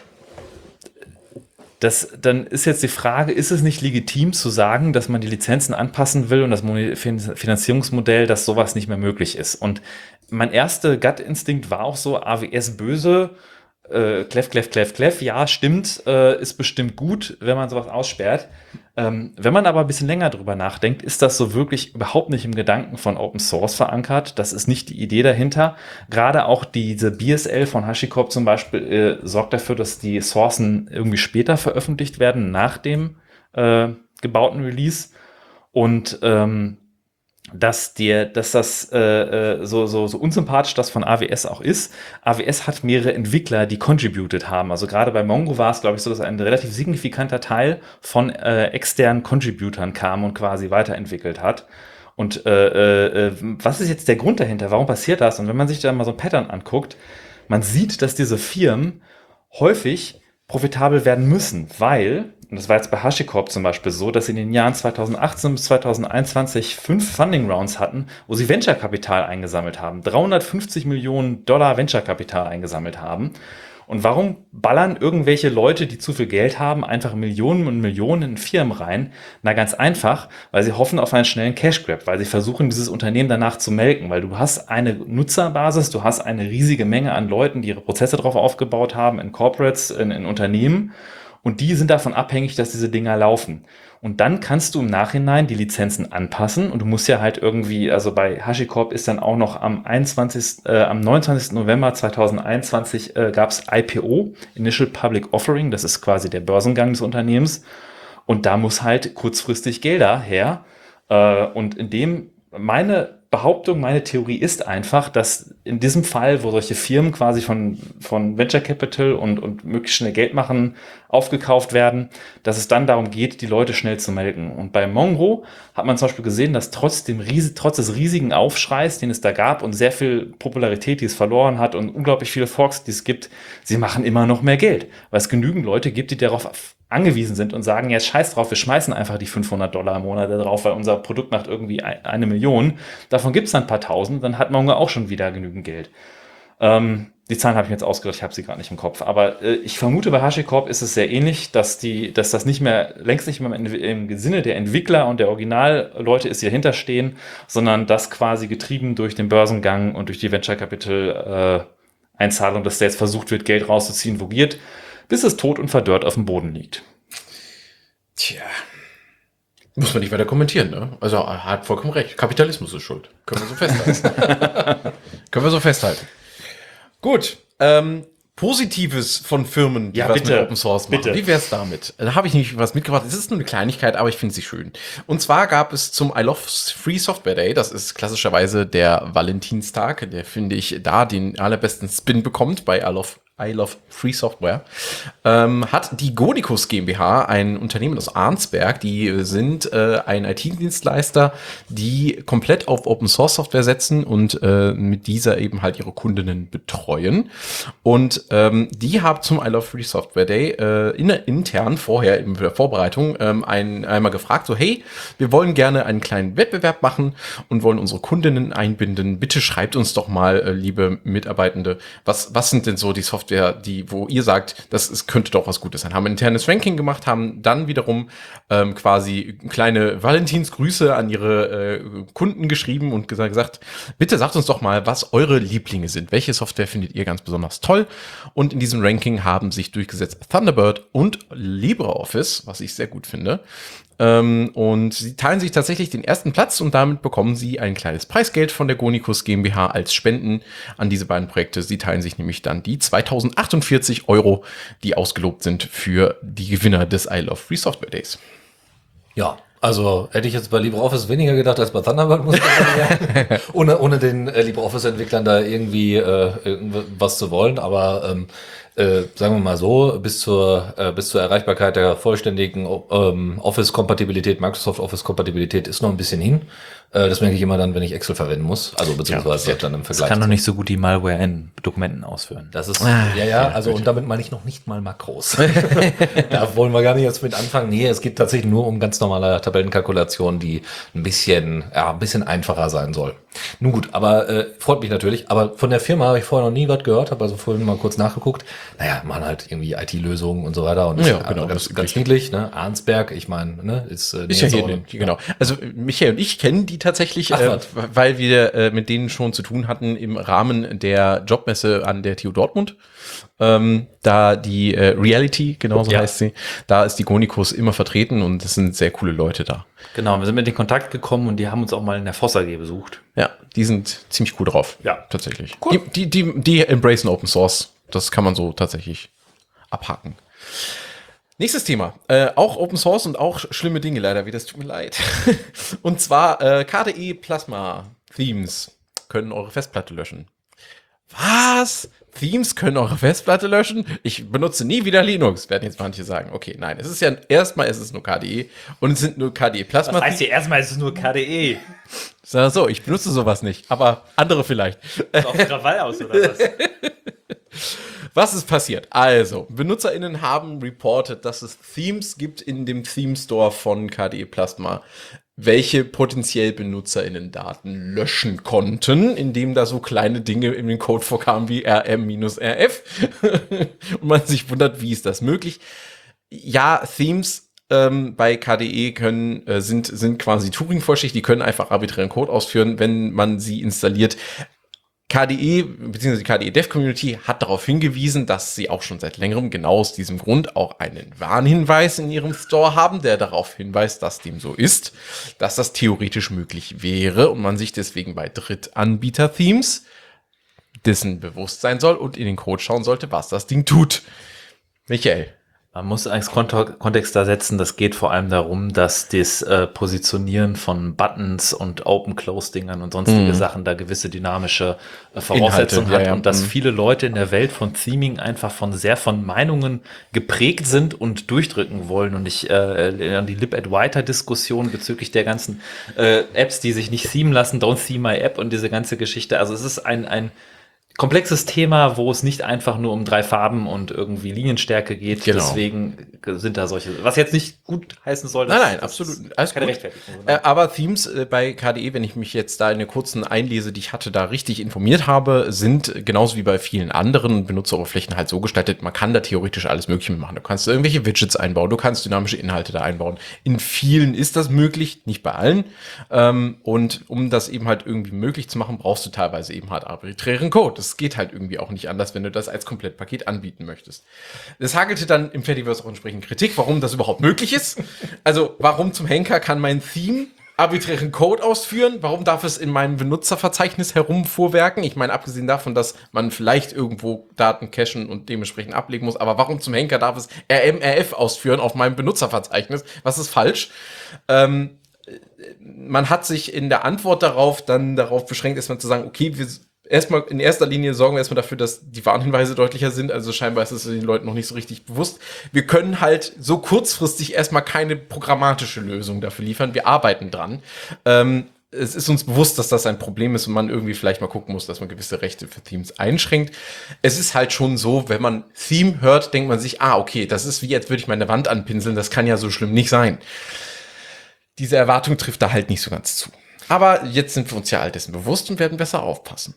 Das, dann ist jetzt die Frage, ist es nicht legitim zu sagen, dass man die Lizenzen anpassen will und das Finanzierungsmodell, dass sowas nicht mehr möglich ist? Und mein erster Gut-Instinkt war auch so, A W S böse, äh, kleff, kleff, kleff, kleff, ja, stimmt, äh, ist bestimmt gut, wenn man sowas aussperrt. Ähm, wenn man aber ein bisschen länger drüber nachdenkt, ist das so wirklich überhaupt nicht im Gedanken von Open Source verankert. Das ist nicht die Idee dahinter. Gerade auch diese B S L von HashiCorp zum Beispiel äh, sorgt dafür, dass die Sourcen irgendwie später veröffentlicht werden, nach dem äh, gebauten Release. Und ähm, dass dir, dass das äh, so, so, so unsympathisch das von A W S auch ist. A W S hat mehrere Entwickler, die contributed haben. Also gerade bei Mongo war es, glaube ich, so, dass ein relativ signifikanter Teil von äh, externen Contributern kam und quasi weiterentwickelt hat. Und äh, äh, was ist jetzt der Grund dahinter? Warum passiert das? Und wenn man sich da mal so ein Pattern anguckt, man sieht, dass diese Firmen häufig profitabel werden müssen, weil, und das war jetzt bei HashiCorp zum Beispiel so, dass sie in den Jahren zweitausendachtzehn bis zweitausendeinundzwanzig fünf Funding Rounds hatten, wo sie Venture-Kapital eingesammelt haben, dreihundertfünfzig Millionen Dollar Venture-Kapital eingesammelt haben. Und warum ballern irgendwelche Leute, die zu viel Geld haben, einfach Millionen und Millionen in Firmen rein? Na, ganz einfach, weil sie hoffen auf einen schnellen Cash-Grab, weil sie versuchen, dieses Unternehmen danach zu melken, weil du hast eine Nutzerbasis, du hast eine riesige Menge an Leuten, die ihre Prozesse drauf aufgebaut haben, in Corporates, in, in Unternehmen, und die sind davon abhängig, dass diese Dinger laufen. Und dann kannst du im Nachhinein die Lizenzen anpassen, und du musst ja halt irgendwie, also bei HashiCorp ist dann auch noch am einundzwanzigsten Äh, am neunundzwanzigsten November zweitausendeinundzwanzig äh, gab es I P O, Initial Public Offering, das ist quasi der Börsengang des Unternehmens, und da muss halt kurzfristig Gelder her. Äh, und in dem, meine Behauptung, meine Theorie ist einfach, dass in diesem Fall, wo solche Firmen quasi von, von Venture Capital und, und möglichst schnell Geld machen, aufgekauft werden, dass es dann darum geht, die Leute schnell zu melken. Und bei Mongo hat man zum Beispiel gesehen, dass trotz, dem Ries- trotz des riesigen Aufschreis, den es da gab und sehr viel Popularität, die es verloren hat und unglaublich viele Forks, die es gibt, sie machen immer noch mehr Geld, weil es genügend Leute gibt, die darauf angewiesen sind und sagen, ja, scheiß drauf, wir schmeißen einfach die fünfhundert Dollar im Monat da drauf, weil unser Produkt macht irgendwie eine Million. Davon gibt es dann ein paar Tausend, dann hat Mongo auch schon wieder genügend Geld. Ähm, die Zahlen habe ich mir jetzt ausgedacht, ich habe sie gerade nicht im Kopf. Aber äh, ich vermute, bei HashiCorp ist es sehr ähnlich, dass die, dass das nicht mehr, längst nicht mehr im, im Sinne der Entwickler und der Originalleute ist, die dahinter stehen, sondern das quasi getrieben durch den Börsengang und durch die Venture Capital äh, Einzahlung, dass da jetzt versucht wird, Geld rauszuziehen, vogiert, bis es tot und verdörrt auf dem Boden liegt.
Tja. Muss man nicht weiter kommentieren, ne? Also, er hat vollkommen recht. Kapitalismus ist schuld. Können wir so festhalten. Können wir so festhalten. Gut. Ähm, Positives von Firmen, die
Ja,
was
bitte.
mit Open Source machen.
Bitte.
Wie wär's damit? Da habe ich nämlich was mitgebracht. Es ist nur eine Kleinigkeit, aber ich finde sie schön. Und zwar gab es zum I Love Free Software Day, das ist klassischerweise der Valentinstag, der, finde ich, da den allerbesten Spin bekommt bei I Love I Love Free Software, ähm, hat die Gonicus GmbH, ein Unternehmen aus Arnsberg, die sind äh, ein I T-Dienstleister, die komplett auf Open Source Software setzen und äh, mit dieser eben halt ihre Kundinnen betreuen. Und ähm, die haben zum I Love Free Software Day äh, in, intern vorher in der Vorbereitung ähm, ein, einmal gefragt, so hey, wir wollen gerne einen kleinen Wettbewerb machen und wollen unsere Kundinnen einbinden. Bitte schreibt uns doch mal, äh, liebe Mitarbeitende, was, was sind denn so die Software, die, wo ihr sagt, das ist, könnte doch was Gutes sein. Haben ein internes Ranking gemacht, haben dann wiederum ähm, quasi kleine Valentinsgrüße an ihre äh, Kunden geschrieben und gesagt, gesagt, bitte sagt uns doch mal, was eure Lieblinge sind. Welche Software findet ihr ganz besonders toll? Und in diesem Ranking haben sich durchgesetzt Thunderbird und LibreOffice, was ich sehr gut finde. Ähm, und sie teilen sich tatsächlich den ersten Platz und damit bekommen sie ein kleines Preisgeld von der Gonicus GmbH als Spenden an diese beiden Projekte. Sie teilen sich nämlich dann die zweitausendachtundvierzig Euro, die ausgelobt sind für die Gewinner des I Love Free Software Days.
Ja, also hätte ich jetzt bei LibreOffice weniger gedacht als bei Thunderbird, muss ich sagen. ohne, ohne den äh, LibreOffice-Entwicklern da irgendwie äh, irgendwas zu wollen, aber ähm, äh, sagen wir mal so, bis zur, äh, bis zur Erreichbarkeit der vollständigen ähm, Office-Kompatibilität, Microsoft Office-Kompatibilität ist noch ein bisschen hin. Äh, das merke ich immer dann, wenn ich Excel verwenden muss, also beziehungsweise
Ja,
dann im
Das
Vergleich.
kann doch
zu-
nicht so gut die Malware in Dokumenten ausführen.
Das ist,
Ah,
ja, ja,
ja,
also,
gut.
und damit meine ich noch nicht mal Makros. Da wollen wir gar nicht jetzt mit anfangen. Nee, es geht tatsächlich nur um ganz normale Tabellenkalkulationen, die ein bisschen, ja, ein bisschen einfacher sein soll. Nun gut, aber äh, freut mich natürlich. Aber von der Firma habe ich vorher noch nie was gehört, habe also vorhin mal kurz nachgeguckt. Naja, machen halt irgendwie I T-Lösungen und so weiter. Und
Ja,
ist,
genau,
äh, ganz,
das
ganz niedlich, ne? Arnsberg, ich meine, ne, ist, äh,
Ist ja hier,
Nähe-
ne, genau. Also Michael und ich kennen die tatsächlich,
Ach,
äh,
was.
weil wir äh, mit denen schon zu tun hatten im Rahmen der Jobmesse an der T U Dortmund. Ähm, da die äh, Reality, genauso
Ja.
heißt sie, da ist die Gonicus immer vertreten und es sind sehr coole Leute da.
Genau, wir sind mit in Kontakt gekommen und die haben uns auch mal in der Voss A G besucht.
Ja, die sind ziemlich cool drauf.
Ja.
Tatsächlich. Die, die, die, die embracen Open Source. Das kann man so tatsächlich abhaken. Nächstes Thema. Äh, auch Open Source und auch schlimme Dinge leider wieder. Es tut mir leid. Und zwar äh, K D E Plasma Themes können eure Festplatte löschen. Was? Themes können eure Festplatte löschen? Ich benutze nie wieder Linux, werden jetzt manche sagen. Okay, nein, es ist ja erstmal ist es nur K D E und es sind nur K D E Plasma.
Das heißt hier erstmal ist es nur K D E.
Sag so, ich benutze sowas nicht, aber andere vielleicht.
Auf Krawall aus oder was?
Was ist passiert? Also, BenutzerInnen haben reported, dass es Themes gibt in dem Theme Store von K D E Plasma, welche potenziell BenutzerInnen Daten löschen konnten, indem da so kleine Dinge in den Code vorkamen wie R M-R F. Und man sich wundert, wie ist das möglich? Ja, Themes ähm, bei K D E können, äh, sind, sind quasi Turing-vollständig, die können einfach arbiträren Code ausführen, wenn man sie installiert. K D E bzw. die K D E Dev Community hat darauf hingewiesen, dass sie auch schon seit längerem genau aus diesem Grund auch einen Warnhinweis in ihrem Store haben, der darauf hinweist, dass dem so ist, dass das theoretisch möglich wäre und man sich deswegen bei Drittanbieter-Themes dessen bewusst sein soll und in den Code schauen sollte, was das Ding tut. Michael.
Man muss als Kont- Kontext da setzen, das geht vor allem darum, dass das äh, Positionieren von Buttons und Open-Close-Dingern und sonstige
Mhm.
Sachen da gewisse dynamische äh, Voraussetzungen
Inhalte,
hat
ja, ja.
und dass
Mhm.
viele Leute in der Welt von Theming einfach von sehr von Meinungen geprägt sind und durchdrücken wollen. Und ich äh, an die Lib-Adwaita-Diskussion bezüglich der ganzen äh, Apps, die sich nicht themen lassen, don't theme my app und diese ganze Geschichte. Also es ist ein, ein komplexes Thema, wo es nicht einfach nur um drei Farben und irgendwie Linienstärke geht.
Genau.
Deswegen sind da solche, was jetzt nicht gut heißen soll.
Nein,
das-
nein,
das
absolut.
ist
Alles
keine
gut.
Rechtfertigung.
Äh, aber Themes äh, bei K D E, wenn ich mich jetzt da in der kurzen Einlese, die ich hatte, da richtig informiert habe, sind genauso wie bei vielen anderen Benutzeroberflächen halt so gestaltet, man kann da theoretisch alles Mögliche mitmachen. Du kannst irgendwelche Widgets einbauen, du kannst dynamische Inhalte da einbauen. In vielen ist das möglich, nicht bei allen. Ähm, und um das eben halt irgendwie möglich zu machen, brauchst du teilweise eben halt arbiträren Code. Das geht halt irgendwie auch nicht anders, wenn du das als Komplettpaket anbieten möchtest. Es hagelte dann im Fediverse auch entsprechend Kritik, warum das überhaupt möglich ist. Also, warum zum Henker kann mein Theme arbiträren Code ausführen? Warum darf es in meinem Benutzerverzeichnis herumvorwerken? Ich meine, abgesehen davon, dass man vielleicht irgendwo Daten cachen und dementsprechend ablegen muss, aber warum zum Henker darf es R M R F ausführen auf meinem Benutzerverzeichnis? Was ist falsch? Ähm, man hat sich in der Antwort darauf dann darauf beschränkt, erstmal zu sagen, okay, wir erstmal in erster Linie sorgen wir erstmal dafür, dass die Warnhinweise deutlicher sind. Also scheinbar ist es den Leuten noch nicht so richtig bewusst. Wir können halt so kurzfristig erstmal keine programmatische Lösung dafür liefern. Wir arbeiten dran. Ähm, es ist uns bewusst, dass das ein Problem ist und man irgendwie vielleicht mal gucken muss, dass man gewisse Rechte für Themes einschränkt. Es ist halt schon so, wenn man Theme hört, denkt man sich, ah, okay, das ist wie, als würde ich meine Wand anpinseln. Das kann ja so schlimm nicht sein. Diese Erwartung trifft da halt nicht so ganz zu. Aber jetzt sind wir uns ja all dessen bewusst und werden besser aufpassen.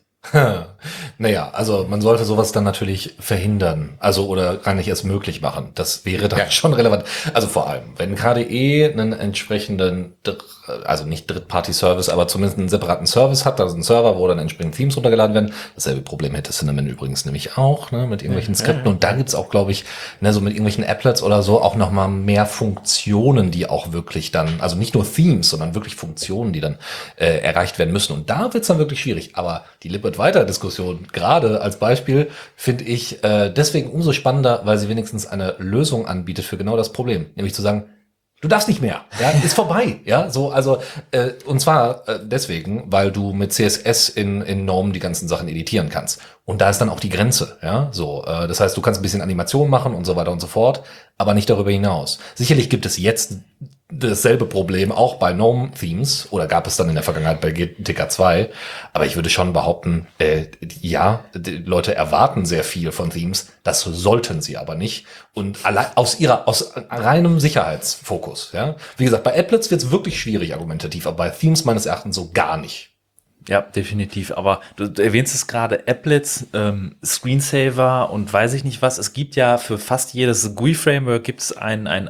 Naja, also man sollte sowas dann natürlich verhindern, also oder gar nicht erst möglich machen. Das wäre dann
Ja.
schon relevant. Also vor allem, wenn K D E einen entsprechenden, also nicht Drittparty-Service, aber zumindest einen separaten Service hat, also einen Server, wo dann entsprechend Themes runtergeladen werden. Dasselbe Problem hätte Cinnamon übrigens nämlich auch, ne, mit irgendwelchen Skripten. Und da gibt's auch, glaube ich, ne, so mit irgendwelchen Applets oder so auch nochmal mehr Funktionen, die auch wirklich dann, also nicht nur Themes, sondern wirklich Funktionen, die dann äh, erreicht werden müssen. Und da wird's dann wirklich schwierig. Aber die Lib-Adwaita-Diskussion, gerade als Beispiel, finde ich äh, deswegen umso spannender, weil sie wenigstens eine Lösung anbietet für genau das Problem. Nämlich zu sagen, du darfst nicht mehr, ja, ist vorbei, ja, so, also, äh, und zwar äh, deswegen, weil du mit C S S in, in Gnome die ganzen Sachen editieren kannst. Und da ist dann auch die Grenze, ja, so, äh, das heißt, du kannst ein bisschen Animation machen und so weiter und so fort, aber nicht darüber hinaus. Sicherlich gibt es jetzt dasselbe Problem auch bei Gnome-Themes oder gab es dann in der Vergangenheit bei G T K zwei, aber ich würde schon behaupten, äh, ja, die Leute erwarten sehr viel von Themes, das sollten sie aber nicht und allein aus ihrer, aus reinem Sicherheitsfokus, ja. Wie gesagt, bei Applets wird es wirklich schwierig argumentativ, aber bei Themes meines Erachtens so gar nicht.
Ja, definitiv. Aber du, du erwähnst es gerade, Applets, ähm, Screensaver und weiß ich nicht was. Es gibt ja für fast jedes G U I-Framework gibt es ein, ein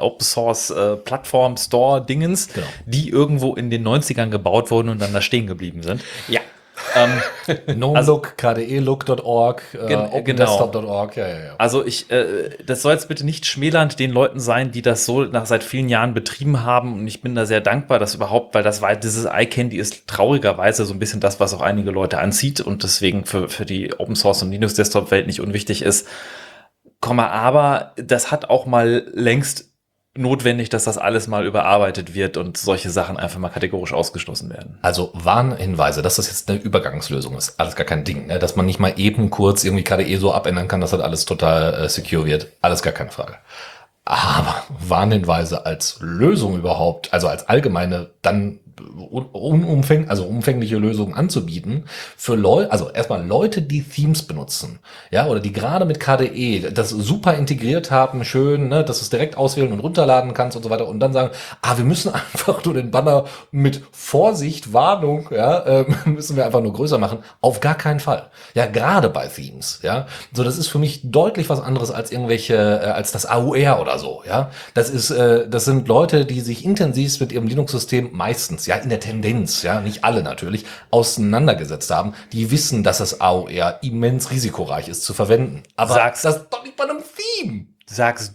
Open-Source-Plattform-Store-Dingens,
Genau.
die irgendwo in den neunzigern gebaut wurden und dann da stehen geblieben sind.
Ja.
Ähm,
Gnome-Look, K D E-Look Punkt org, äh,
Gen-
OpenDesktop Punkt org, ja, ja, ja.
Also ich, äh, das soll jetzt bitte nicht schmälernd den Leuten sein, die das so nach seit vielen Jahren betrieben haben und ich bin da sehr dankbar, dass überhaupt, weil das war, dieses iCandy ist traurigerweise so ein bisschen das, was auch einige Leute anzieht und deswegen für, für die Open Source und Linux Desktop Welt nicht unwichtig ist. Komma, aber das hat auch mal längst notwendig, dass das alles mal überarbeitet wird und solche Sachen einfach mal kategorisch ausgeschlossen werden.
Also Warnhinweise, dass das jetzt eine Übergangslösung ist, alles gar kein Ding, ne? Dass man nicht mal eben kurz irgendwie K D E so abändern kann, dass das alles total äh, secure wird, alles gar keine Frage. Aber Warnhinweise als Lösung überhaupt, also als allgemeine, dann unumfäng, also umfängliche Lösungen anzubieten für Leute, also erstmal Leute, die Themes benutzen, ja, oder die gerade mit K D E das super integriert haben, schön, ne, dass du es direkt auswählen und runterladen kannst und so weiter und dann sagen, ah, wir müssen einfach nur den Banner mit Vorsicht, Warnung, ja, äh, müssen wir einfach nur größer machen. Auf gar keinen Fall. Ja, gerade bei Themes, ja. So, das ist für mich deutlich was anderes als irgendwelche, äh, als das A U R oder so, ja. Das ist, äh, das sind Leute, die sich intensiv mit ihrem Linux-System meistens, ja, in der Tendenz, ja, nicht alle natürlich, auseinandergesetzt haben, die wissen, dass das A U R immens risikoreich ist zu verwenden. Aber
Sag's.
das ist doch nicht bei einem Theme.
Sagst du,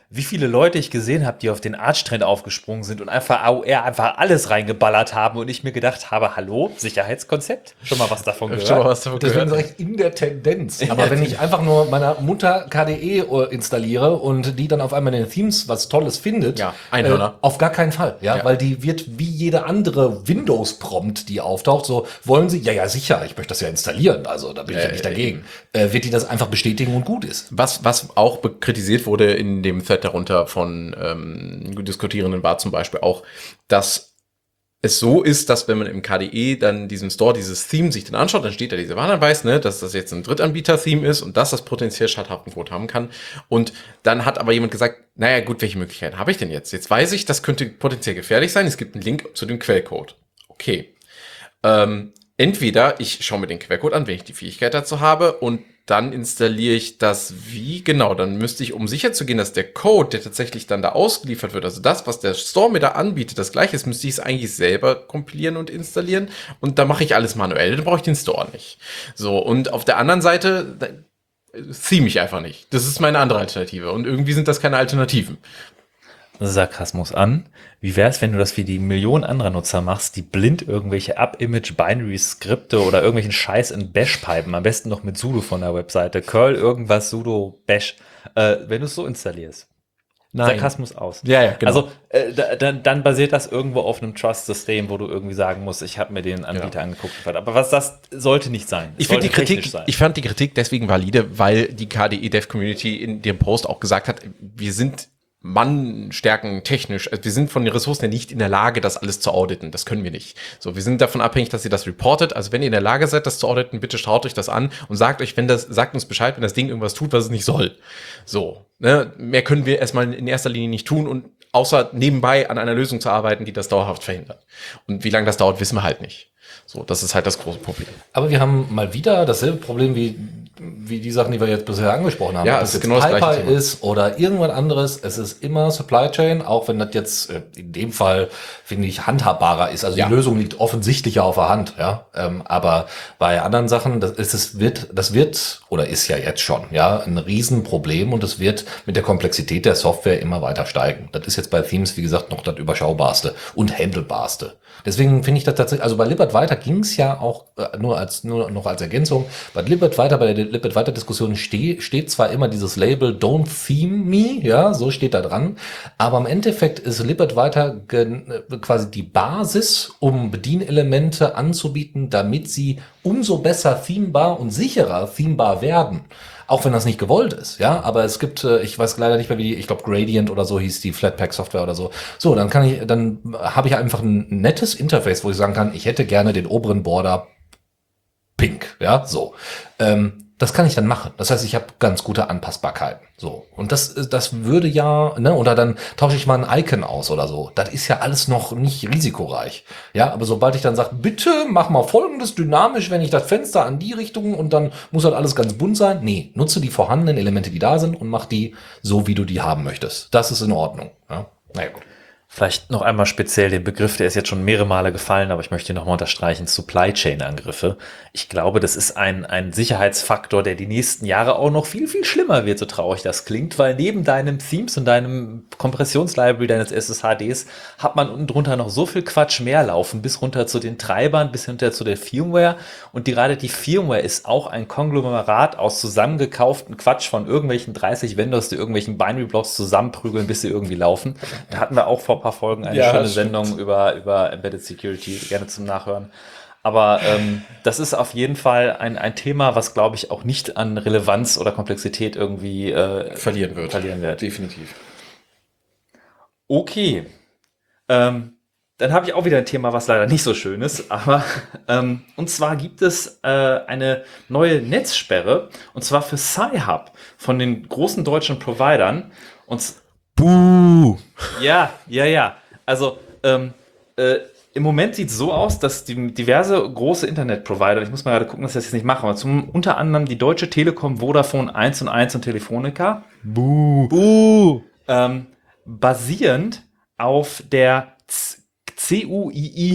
wie viele Leute ich gesehen habe, die auf den Arch-Trend aufgesprungen sind und einfach A O R einfach alles reingeballert haben und ich mir gedacht habe, hallo, Sicherheitskonzept? Schon mal was davon gehört?
Schon mal was davon
Deswegen
gehört.
sage ich in der Tendenz. Aber wenn ich einfach nur meiner Mutter K D E installiere und die dann auf einmal in den Themes was Tolles findet,
Ja, Einhörner.
äh, auf gar keinen Fall. Ja,
Ja.
weil die wird wie jede andere Windows-Prompt, die auftaucht, so wollen sie, ja, ja, sicher, ich möchte das ja installieren, also da bin ich ja nicht dagegen. Äh, wird die das einfach bestätigen und gut ist.
Was, was auch be- kritisiert wurde in dem Thread darunter von ähm, Diskutierenden war zum Beispiel auch, dass es so ist, dass wenn man im K D E dann diesen Store, dieses Theme sich dann anschaut, dann steht da diese Warnhinweis, ne, dass das jetzt ein Drittanbieter-Theme ist und dass das potenziell Schadhaftencode haben kann. Und dann hat aber jemand gesagt, naja gut, welche Möglichkeiten habe ich denn jetzt? Jetzt weiß ich, das könnte potenziell gefährlich sein. Es gibt einen Link zu dem Quellcode. Okay. Ähm, entweder ich schaue mir den Quellcode an, wenn ich die Fähigkeit dazu habe und dann installiere ich das wie? Genau, dann müsste ich, um sicher zu gehen, dass der Code, der tatsächlich dann da ausgeliefert wird, also das, was der Store mir da anbietet, das gleiche ist, müsste ich es eigentlich selber kompilieren und installieren und da mache ich alles manuell, dann brauche ich den Store nicht. So, und auf der anderen Seite da, theme ich einfach nicht. Das ist meine andere Alternative und irgendwie sind das keine Alternativen.
Sarkasmus an. Wie wär's, wenn du das wie die Millionen anderer Nutzer machst, die blind irgendwelche Up-Image-Binary-Skripte oder irgendwelchen Scheiß in Bash pipen, am besten noch mit sudo von der Webseite, curl irgendwas sudo bash, äh, wenn du es so installierst. Sarkasmus aus.
Ja, ja, genau.
Also äh, da, dann, dann basiert das irgendwo auf einem Trust-System, wo du irgendwie sagen musst, ich habe mir den Anbieter
Genau.
angeguckt. Aber was das sollte nicht sein. Es
Ich finde die
sollte
Kritik,
technisch sein.
ich fand die Kritik deswegen valide, weil die K D E Dev Community in dem Post auch gesagt hat, wir sind Mannstärken technisch, also wir sind von den Ressourcen her nicht in der Lage, das alles zu auditen. Das können wir nicht. So, wir sind davon abhängig, dass ihr das reportet. Also wenn ihr in der Lage seid, das zu auditen, bitte schaut euch das an und sagt euch, wenn das, sagt uns Bescheid, wenn das Ding irgendwas tut, was es nicht soll. So, ne, mehr können wir erstmal in erster Linie nicht tun und außer nebenbei an einer Lösung zu arbeiten, die das dauerhaft verhindert. Und wie lange das dauert, wissen wir halt nicht. So, das ist halt das große Problem.
Aber wir haben mal wieder dasselbe Problem wie, wie die Sachen, die wir jetzt bisher angesprochen haben.
Ja,
Ob
es ist
jetzt
genau das gleiche
PayPal
Thema.
ist oder irgendwas anderes. Es ist immer Supply Chain, auch wenn das jetzt äh, in dem Fall, finde ich, handhabbarer ist. Also
Ja.
die Lösung liegt offensichtlicher auf der Hand, ja. Ähm, aber bei anderen Sachen, das ist es wird, das wird oder ist ja jetzt schon, ja, ein Riesenproblem und es wird mit der Komplexität der Software immer weiter steigen. Das ist jetzt bei Themes, wie gesagt, noch das überschaubarste und handelbarste. Deswegen finde ich das tatsächlich, also bei Lippert weiter ging es ja auch äh, nur als nur noch als Ergänzung. Bei Lippert weiter, bei der Lippert weiter Diskussion ste steht zwar immer dieses Label Don't Theme Me, ja, so steht da dran, aber im Endeffekt ist Lippert weiter quasi die Basis, um Bedienelemente anzubieten, damit sie umso besser themebar und sicherer themebar werden. Auch wenn das nicht gewollt ist, ja, aber es gibt, äh, ich weiß leider nicht mehr, wie die, ich glaube Gradient oder so hieß die Flatpak Software oder so. So, dann kann ich, dann habe ich einfach ein nettes Interface, wo ich sagen kann, ich hätte gerne den oberen Border pink, ja, so. Ähm, das kann ich dann machen. Das heißt, ich habe ganz gute Anpassbarkeiten. So. Und das, das würde ja, ne, oder dann tausche ich mal ein Icon aus oder so. Das ist ja alles noch nicht risikoreich. Ja, aber sobald ich dann sage, bitte mach mal Folgendes dynamisch, wenn ich das Fenster an die Richtung und dann muss halt alles ganz bunt sein. Nee, nutze die vorhandenen Elemente, die da sind und mach die so, wie du die haben möchtest. Das ist in Ordnung. Ja? Naja, gut.
Vielleicht noch einmal speziell den Begriff, der ist jetzt schon mehrere Male gefallen, aber ich möchte ihn nochmal unterstreichen, Supply Chain Angriffe. Ich glaube, das ist ein, ein Sicherheitsfaktor, der die nächsten Jahre auch noch viel, viel schlimmer wird, so traurig das klingt, weil neben deinem Themes und deinem Kompressionslibrary deines S S H Ds hat man unten drunter noch so viel Quatsch mehr laufen, bis runter zu den Treibern, bis hinter zu der Firmware. Und die, gerade die Firmware ist auch ein Konglomerat aus zusammengekauften Quatsch von irgendwelchen dreißig Vendors, die irgendwelchen Binary-Blocks zusammenprügeln, bis sie irgendwie laufen. Da hatten wir auch vor ein paar Folgen eine
Ja,
schöne
stimmt.
Sendung über, über Embedded Security, gerne zum Nachhören. Aber ähm, das ist auf jeden Fall ein, ein Thema, was, glaube ich, auch nicht an Relevanz oder Komplexität irgendwie äh,
Verlieren wird.
verlieren wird.
Definitiv.
Okay. Ähm, dann habe ich auch wieder ein Thema, was leider nicht so schön ist, aber ähm, und zwar gibt es äh, eine neue Netzsperre und zwar für Sci-Hub von den großen deutschen Providern. Und s-
Buh!
ja, ja, ja. Also ähm, äh, im Moment sieht es so aus, dass die diverse große Internetprovider, ich muss mal gerade gucken, dass ich das jetzt nicht mache, aber zum, unter anderem die Deutsche Telekom, Vodafone eins und eins und Telefonica,
Buh!
Buh. Ähm, basierend auf der C U I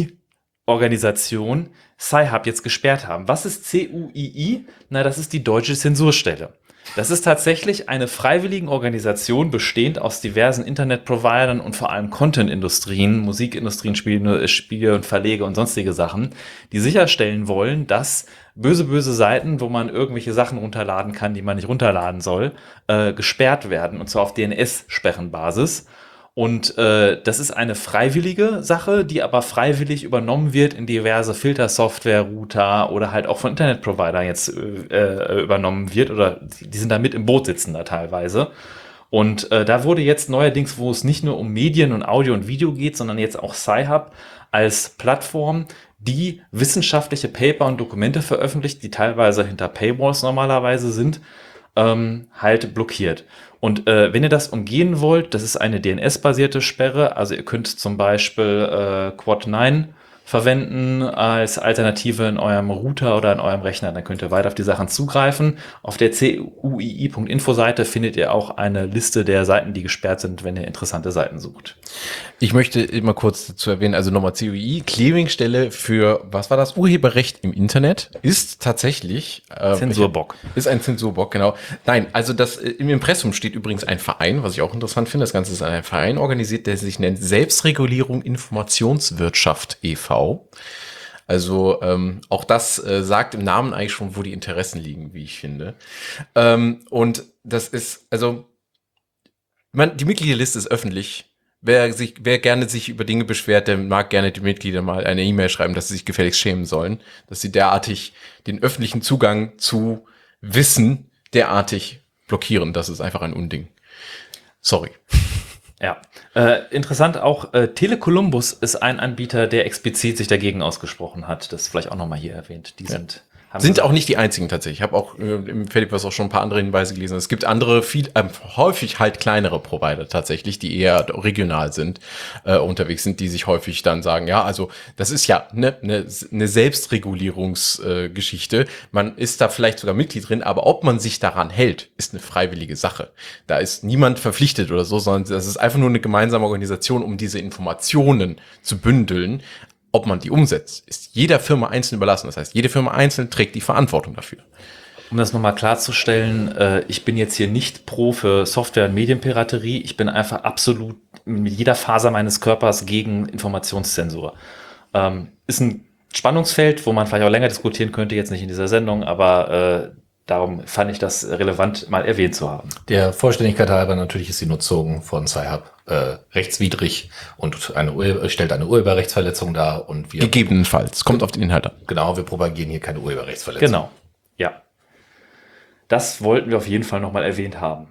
I-Organisation Sci-Hub jetzt gesperrt haben. Was ist C U I I? Na, das ist die deutsche Zensurstelle. Das ist tatsächlich eine freiwillige Organisation, bestehend aus diversen Internetprovidern und vor allem Content-Industrien, Musikindustrien, Spiele, Spiele und Verlege und sonstige Sachen, die sicherstellen wollen, dass böse, böse Seiten, wo man irgendwelche Sachen runterladen kann, die man nicht runterladen soll, äh, gesperrt werden, und zwar auf D N S-Sperrenbasis. Und äh, das ist eine freiwillige Sache, die aber freiwillig übernommen wird in diverse Filtersoftware, Router oder halt auch von Internetprovider jetzt äh, übernommen wird, oder die, die sind da mit im Boot sitzen da teilweise. Und äh, da wurde jetzt neuerdings, wo es nicht nur um Medien und Audio und Video geht, sondern jetzt auch Sci-Hub als Plattform, die wissenschaftliche Paper und Dokumente veröffentlicht, die teilweise hinter Paywalls normalerweise sind, ähm, halt blockiert. Und äh, wenn ihr das umgehen wollt, das ist eine D N S-basierte Sperre, also ihr könnt zum Beispiel äh, Quad neun verwenden als Alternative in eurem Router oder in eurem Rechner, dann könnt ihr weiter auf die Sachen zugreifen. Auf der C U I I Punkt info Seite findet ihr auch eine Liste der Seiten, die gesperrt sind, wenn ihr interessante Seiten sucht.
Ich möchte immer kurz dazu erwähnen, also nochmal C U I I, Clearingstelle für, was war das, Urheberrecht im Internet, ist tatsächlich äh,
Zensurbock.
Ist ein Zensurbock, genau. Nein, also das äh, im Impressum steht übrigens ein Verein, was ich auch interessant finde. Das Ganze ist ein Verein organisiert, der sich nennt Selbstregulierung Informationswirtschaft e V. Also ähm, auch das äh, sagt im Namen eigentlich schon, wo die Interessen liegen, wie ich finde. Ähm, und das ist, also man, die Mitgliederliste ist öffentlich. Wer sich, wer gerne sich über Dinge beschwert, der mag gerne die Mitglieder mal eine E-Mail schreiben, dass sie sich gefälligst schämen sollen, dass sie derartig den öffentlichen Zugang zu Wissen derartig blockieren. Das ist einfach ein Unding. Sorry.
Ja, äh, interessant auch, äh, Telekolumbus ist ein Anbieter, der explizit sich dagegen ausgesprochen hat. Das ist vielleicht auch nochmal hier erwähnt. Die
Ja.
sind haben
Sind
gesagt,
auch nicht die einzigen tatsächlich. Ich habe auch äh, im Fediverse auch schon ein paar andere Hinweise gelesen. Es gibt andere, viel äh, häufig halt kleinere Provider tatsächlich, die eher regional sind, äh, unterwegs sind, die sich häufig dann sagen, ja, also das ist ja eine ne, ne Selbstregulierungsgeschichte. Äh, Geschichte. Man ist da vielleicht sogar Mitglied drin, aber ob man sich daran hält, ist eine freiwillige Sache. Da ist niemand verpflichtet oder so, sondern das ist einfach nur eine gemeinsame Organisation, um diese Informationen zu bündeln. Ob man die umsetzt, ist jeder Firma einzeln überlassen. Das heißt, jede Firma einzeln trägt die Verantwortung dafür.
Um das nochmal klarzustellen, äh, ich bin jetzt hier nicht pro für Software- und Medienpiraterie. Ich bin einfach absolut mit jeder Faser meines Körpers gegen Informationszensur. Ähm, ist ein Spannungsfeld, wo man vielleicht auch länger diskutieren könnte, jetzt nicht in dieser Sendung, aber äh, darum fand ich das relevant, mal erwähnt zu haben.
Der Vollständigkeit halber, natürlich ist die Nutzung von Sci-Hub äh, rechtswidrig und eine Ur- stellt eine Urheberrechtsverletzung dar. Und wir,
Gegebenenfalls. Kommt auf den Inhalt an.
genau, wir propagieren hier keine Urheberrechtsverletzung.
Genau, ja. Das wollten wir auf jeden Fall nochmal erwähnt haben.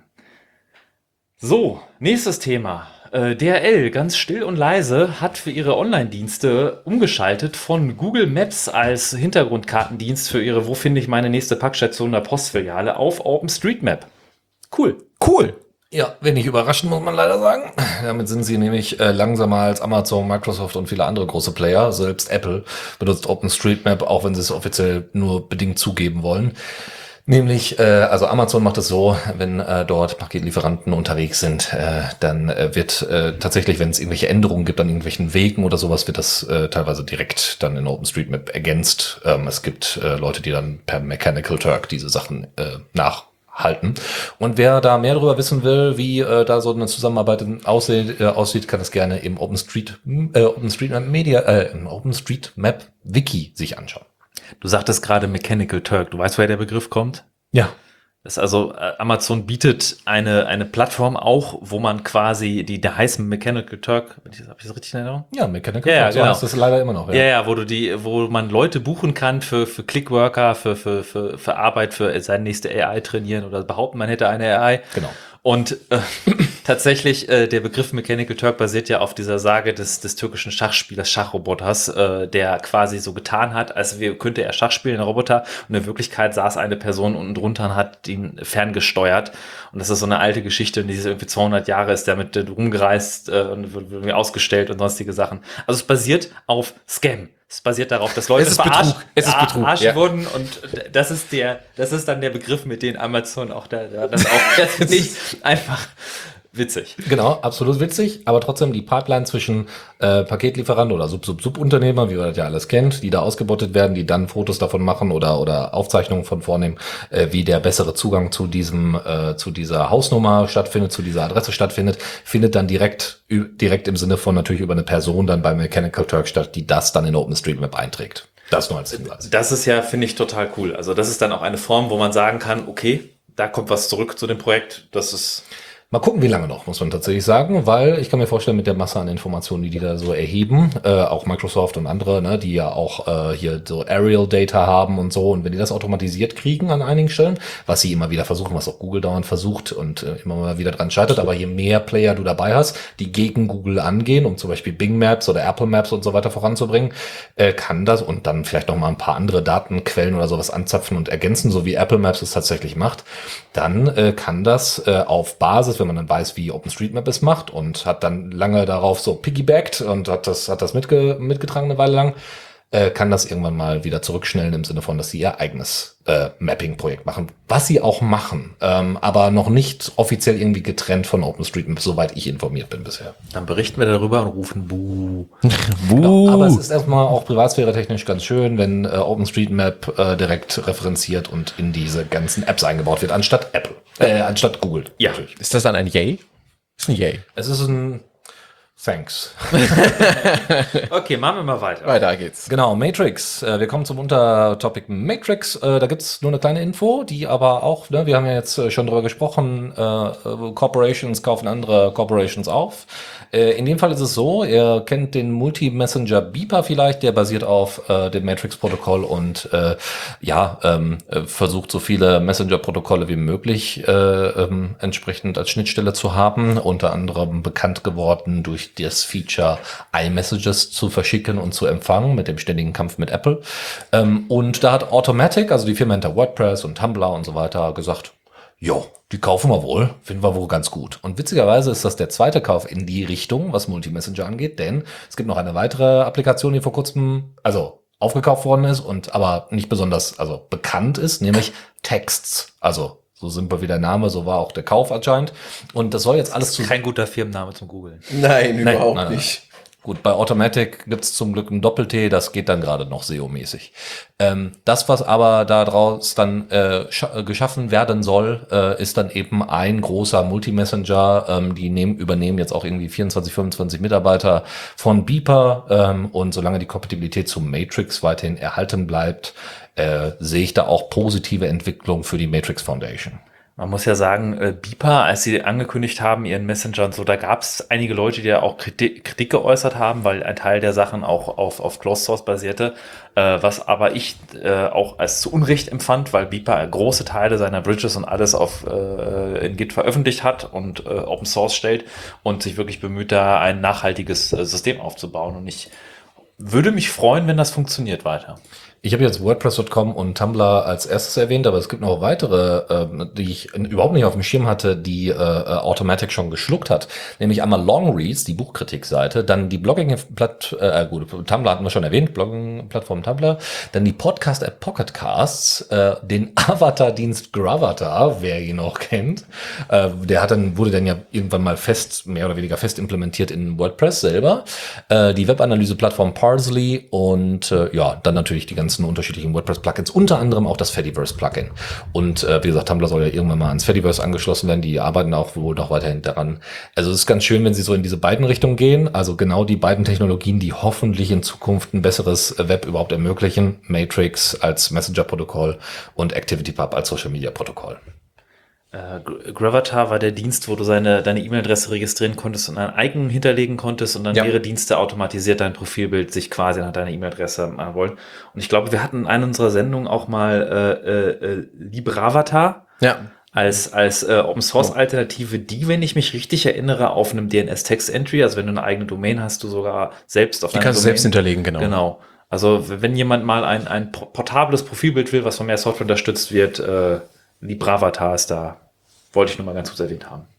So, nächstes Thema. Äh, D H L, ganz still und leise, hat für ihre Online-Dienste umgeschaltet von Google Maps als Hintergrundkartendienst für ihre Wo finde ich meine nächste Packstation der Postfiliale auf OpenStreetMap. Cool.
Cool.
Ja, wenig überraschend, muss man leider sagen. Damit sind sie nämlich äh, langsamer als Amazon, Microsoft und viele andere große Player. Selbst Apple benutzt OpenStreetMap, auch wenn sie es offiziell nur bedingt zugeben wollen. Nämlich, äh, also Amazon macht es so, wenn äh, dort Paketlieferanten unterwegs sind, äh, dann äh, wird äh, tatsächlich, wenn es irgendwelche Änderungen gibt an irgendwelchen Wegen oder sowas, wird das äh, teilweise direkt dann in OpenStreetMap ergänzt. Ähm, es gibt äh, Leute, die dann per Mechanical Turk diese Sachen äh, nachhalten. Und wer da mehr darüber wissen will, wie äh, da so eine Zusammenarbeit aussieht, äh, aussieht, kann es gerne im OpenStreet, äh, OpenStreetMap Media, äh, im OpenStreetMap Wiki sich anschauen.
Du sagtest gerade Mechanical Turk. Du weißt, woher der Begriff kommt?
Ja.
Das ist also, äh, Amazon bietet eine, eine Plattform auch, wo man quasi, die, der heißt Mechanical Turk, habe ich das richtig in Erinnerung?
Ja, Mechanical
Ja, ja,
Turk, so
genau.
heißt das leider immer noch.
Ja, ja, wo du die, wo man Leute buchen kann für, für Clickworker, für, für, für, für Arbeit, für seine nächste A I trainieren oder behaupten, man hätte eine A I.
Genau.
Und äh, tatsächlich, äh, der Begriff Mechanical Turk basiert ja auf dieser Sage des, des türkischen Schachspielers, Schachroboters, äh, der quasi so getan hat, als wir, könnte er Schach spielen, ein Roboter, und in Wirklichkeit saß eine Person unten drunter und hat ihn ferngesteuert. Und das ist so eine alte Geschichte, und die ist irgendwie zweihundert Jahre, ist damit äh, rumgereist äh, und wird irgendwie ausgestellt und sonstige Sachen. Also es basiert auf Scam. Es basiert darauf, dass Leute
Es ist Betrug. Es ist Betrug,
verarscht
ja.
wurden, und das ist der, das ist dann der Begriff, mit dem Amazon auch da, da das auch, das finde ich einfach Witzig.
Genau, absolut witzig, aber trotzdem die Pipeline zwischen äh, Paketlieferant oder Sub-Sub-Sub-Unternehmer, wie man das ja alles kennt, die da ausgebottet werden, die dann Fotos davon machen oder oder Aufzeichnungen von vornehmen, äh, wie der bessere Zugang zu diesem äh, zu dieser Hausnummer stattfindet, zu dieser Adresse stattfindet, findet dann direkt ü- direkt im Sinne von natürlich über eine Person dann bei Mechanical Turk statt, die das dann in OpenStreetMap einträgt. Das nur als Hinweis.
Das ist ja, finde ich, total cool. Also das ist dann auch eine Form, wo man sagen kann, okay, da kommt was zurück zu dem Projekt. Das ist
Mal gucken, wie lange noch, muss man tatsächlich sagen, weil ich kann mir vorstellen, mit der Masse an Informationen, die die da so erheben, äh, auch Microsoft und andere, ne, die ja auch äh, hier so Aerial Data haben und so, und wenn die das automatisiert kriegen an einigen Stellen, was sie immer wieder versuchen, was auch Google dauernd versucht und äh, immer mal wieder dran scheitert, aber je mehr Player du dabei hast, die gegen Google angehen, um zum Beispiel Bing Maps oder Apple Maps und so weiter voranzubringen, äh, kann das und dann vielleicht noch mal ein paar andere Datenquellen oder sowas anzapfen und ergänzen, so wie Apple Maps es tatsächlich macht, dann äh, kann das äh, auf Basis, wenn man dann weiß, wie OpenStreetMap es macht und hat dann lange darauf so piggybackt und hat das hat das mitge mitgetragen eine Weile lang, äh, kann das irgendwann mal wieder zurückschnellen im Sinne von, dass sie ihr eigenes äh, Mapping-Projekt machen, was sie auch machen, ähm, aber noch nicht offiziell irgendwie getrennt von OpenStreetMap, soweit ich informiert bin bisher.
Dann berichten wir darüber und rufen Buh.
Genau, aber es ist erstmal auch privatsphäre-technisch ganz schön, wenn äh, OpenStreetMap äh, direkt referenziert und in diese ganzen Apps eingebaut wird, anstatt Apple, äh, anstatt Google.
Ja.
Natürlich.
Ist das dann ein Yay? Ist ein Yay.
Es ist ein Thanks.
Okay, machen wir mal weiter.
Weiter geht's.
Genau, Matrix. Äh, Wir kommen zum Untertopic Matrix. Äh, Da gibt's nur eine kleine Info, die aber auch, ne, wir haben ja jetzt äh, schon drüber gesprochen, äh, äh, Corporations kaufen andere Corporations auf. Äh, In dem Fall ist es so, ihr kennt den Multi-Messenger Beeper vielleicht, der basiert auf äh, dem Matrix-Protokoll und äh, ja, ähm, äh, versucht so viele Messenger-Protokolle wie möglich äh, ähm, entsprechend als Schnittstelle zu haben, unter anderem bekannt geworden durch das Feature iMessages zu verschicken und zu empfangen mit dem ständigen Kampf mit Apple. Ähm, und da hat Automatic, also die Firma hinter WordPress und Tumblr und so weiter, gesagt, jo, die kaufen wir wohl, finden wir wohl ganz gut. Und witzigerweise ist das der zweite Kauf in die Richtung, was Multi-Messenger angeht, denn es gibt noch eine weitere Applikation, die vor kurzem, also aufgekauft worden ist und aber nicht besonders, also bekannt ist, nämlich Texts. Also so simpel wie der Name, so war auch der Kauf anscheinend. Und das soll jetzt alles zu...
Kein guter Firmenname zum Googlen.
Nein, überhaupt
nein, nein,
nicht.
Gut, bei Automatic gibt's zum Glück ein Doppel-T, das geht dann gerade noch S E O-mäßig. Ähm, das, was aber daraus dann äh, scha- geschaffen werden soll, äh, ist dann eben ein großer Multi-Messenger. Ähm, die nehmen, übernehmen jetzt auch irgendwie vierundzwanzig, fünfundzwanzig Mitarbeiter von Beeper. Ähm, und solange die Kompatibilität zu Matrix weiterhin erhalten bleibt, äh, sehe ich da auch positive Entwicklung für die Matrix Foundation.
Man muss ja sagen, äh, Beeper, als sie angekündigt haben, ihren Messenger und so, da gab es einige Leute, die ja auch Kritik, Kritik geäußert haben, weil ein Teil der Sachen auch auf, auf Closed Source basierte, äh, was aber ich äh, auch als zu Unrecht empfand, weil Beeper große Teile seiner Bridges und alles auf äh, in Git veröffentlicht hat und äh, Open Source stellt und sich wirklich bemüht, da ein nachhaltiges äh, System aufzubauen. Und ich würde mich freuen, wenn das funktioniert weiter.
Ich habe jetzt WordPress Punkt com und Tumblr als erstes erwähnt, aber es gibt noch weitere, ähm, die ich überhaupt nicht auf dem Schirm hatte, die äh, Automatic schon geschluckt hat. Nämlich einmal Longreads, die Buchkritikseite, dann die Blogging-Platt, äh, gut, Tumblr hatten wir schon erwähnt, Blogging-Plattform Tumblr, dann die Podcast-App Pocketcasts, äh, den Avatar-Dienst Gravatar, wer ihn noch kennt. Äh, der hat dann, wurde dann ja irgendwann mal fest, mehr oder weniger fest implementiert in WordPress selber. Äh, die Webanalyse-Plattform Parsley und äh, ja, dann natürlich die ganzen unterschiedlichen WordPress-Plugins, unter anderem auch das Fediverse-Plugin. Und äh, wie gesagt, Tumblr soll ja irgendwann mal ans Fediverse angeschlossen werden. Die arbeiten auch wohl noch weiterhin daran. Also es ist ganz schön, wenn sie so in diese beiden Richtungen gehen. Also genau die beiden Technologien, die hoffentlich in Zukunft ein besseres Web überhaupt ermöglichen. Matrix als Messenger-Protokoll und ActivityPub als Social-Media-Protokoll.
Äh, Gravatar war der Dienst, wo du seine, deine E-Mail-Adresse registrieren konntest und ein Icon hinterlegen konntest und dann
Ja.
ihre Dienste automatisiert dein Profilbild sich quasi nach deiner E-Mail-Adresse machen wollen. Und ich glaube, wir hatten in einer unserer Sendungen auch mal äh, äh, LibreAvatar
Ja.
als, als äh, Open-Source-Alternative, die, wenn ich mich richtig erinnere, auf einem D N S-Text-Entry, also wenn du eine eigene Domain hast, du sogar selbst auf
Die
deiner
kannst du
Domain,
selbst hinterlegen, genau.
Genau. Also wenn jemand mal ein, ein portables Profilbild will, was von mehr Software unterstützt wird, äh, LibreAvatar ist da. Wollte ich nur mal ganz kurz erwähnt haben.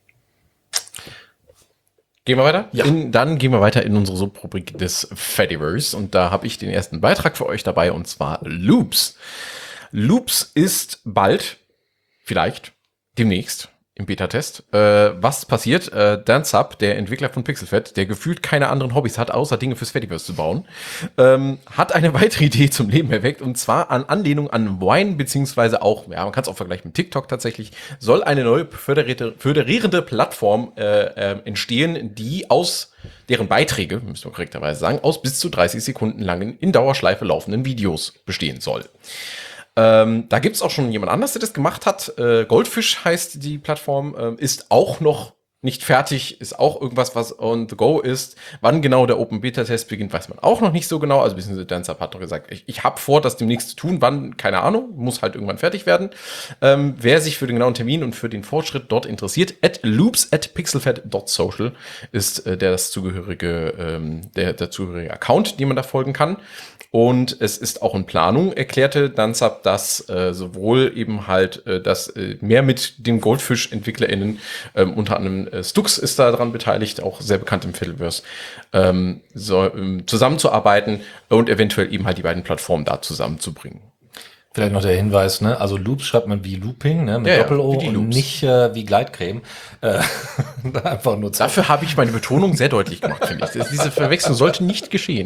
Gehen wir weiter?
Ja.
In, dann gehen wir weiter in unsere Subrubrik des Fediverse und da habe ich den ersten Beitrag für euch dabei und zwar Loops. Loops ist bald, vielleicht, demnächst, im Beta-Test. Äh, was passiert? Äh, DanceUp, der Entwickler von Pixelfed, der gefühlt keine anderen Hobbys hat, außer Dinge fürs Fediverse zu bauen, ähm, hat eine weitere Idee zum Leben erweckt, und zwar an Anlehnung an Vine, beziehungsweise auch, ja, man kann es auch vergleichen mit TikTok tatsächlich, soll eine neue föderierte, föderierende Plattform äh, äh, entstehen, die aus deren Beiträge, müssen wir korrekterweise sagen, aus bis zu dreißig Sekunden langen, in Dauerschleife laufenden Videos bestehen soll. Ähm, da gibt's auch schon jemand anders, der das gemacht hat. Äh, Goldfish heißt die Plattform, äh, ist auch noch nicht fertig, ist auch irgendwas, was on the go ist. Wann genau der Open Beta Test beginnt, weiß man auch noch nicht so genau. Also beziehungsweise DanceUp hat doch gesagt, ich, ich habe vor, das demnächst zu tun. Wann, keine Ahnung, muss halt irgendwann fertig werden. Ähm, wer sich für den genauen Termin und für den Fortschritt dort interessiert, at loops at pixelfed dot social ist äh, der das zugehörige, ähm, der, der zugehörige Account, den man da folgen kann. Und es ist auch in Planung, erklärte DanceUp, dass äh, sowohl eben halt, äh, dass äh, mehr mit den Goldfish-EntwicklerInnen, ähm, unter anderem äh, Stux ist da dran beteiligt, auch sehr bekannt im Fediverse, ähm, so, ähm, zusammenzuarbeiten und eventuell eben halt die beiden Plattformen da zusammenzubringen.
Vielleicht noch der Hinweis, ne? Also Loops schreibt man wie Looping, ne? Mit
Ja, ja,
Doppel-O
wie die
und
Loops.
nicht äh, wie Gleitcreme. Äh, einfach nur zu.
Dafür habe ich meine Betonung sehr deutlich gemacht, finde ich. Diese Verwechslung sollte nicht geschehen.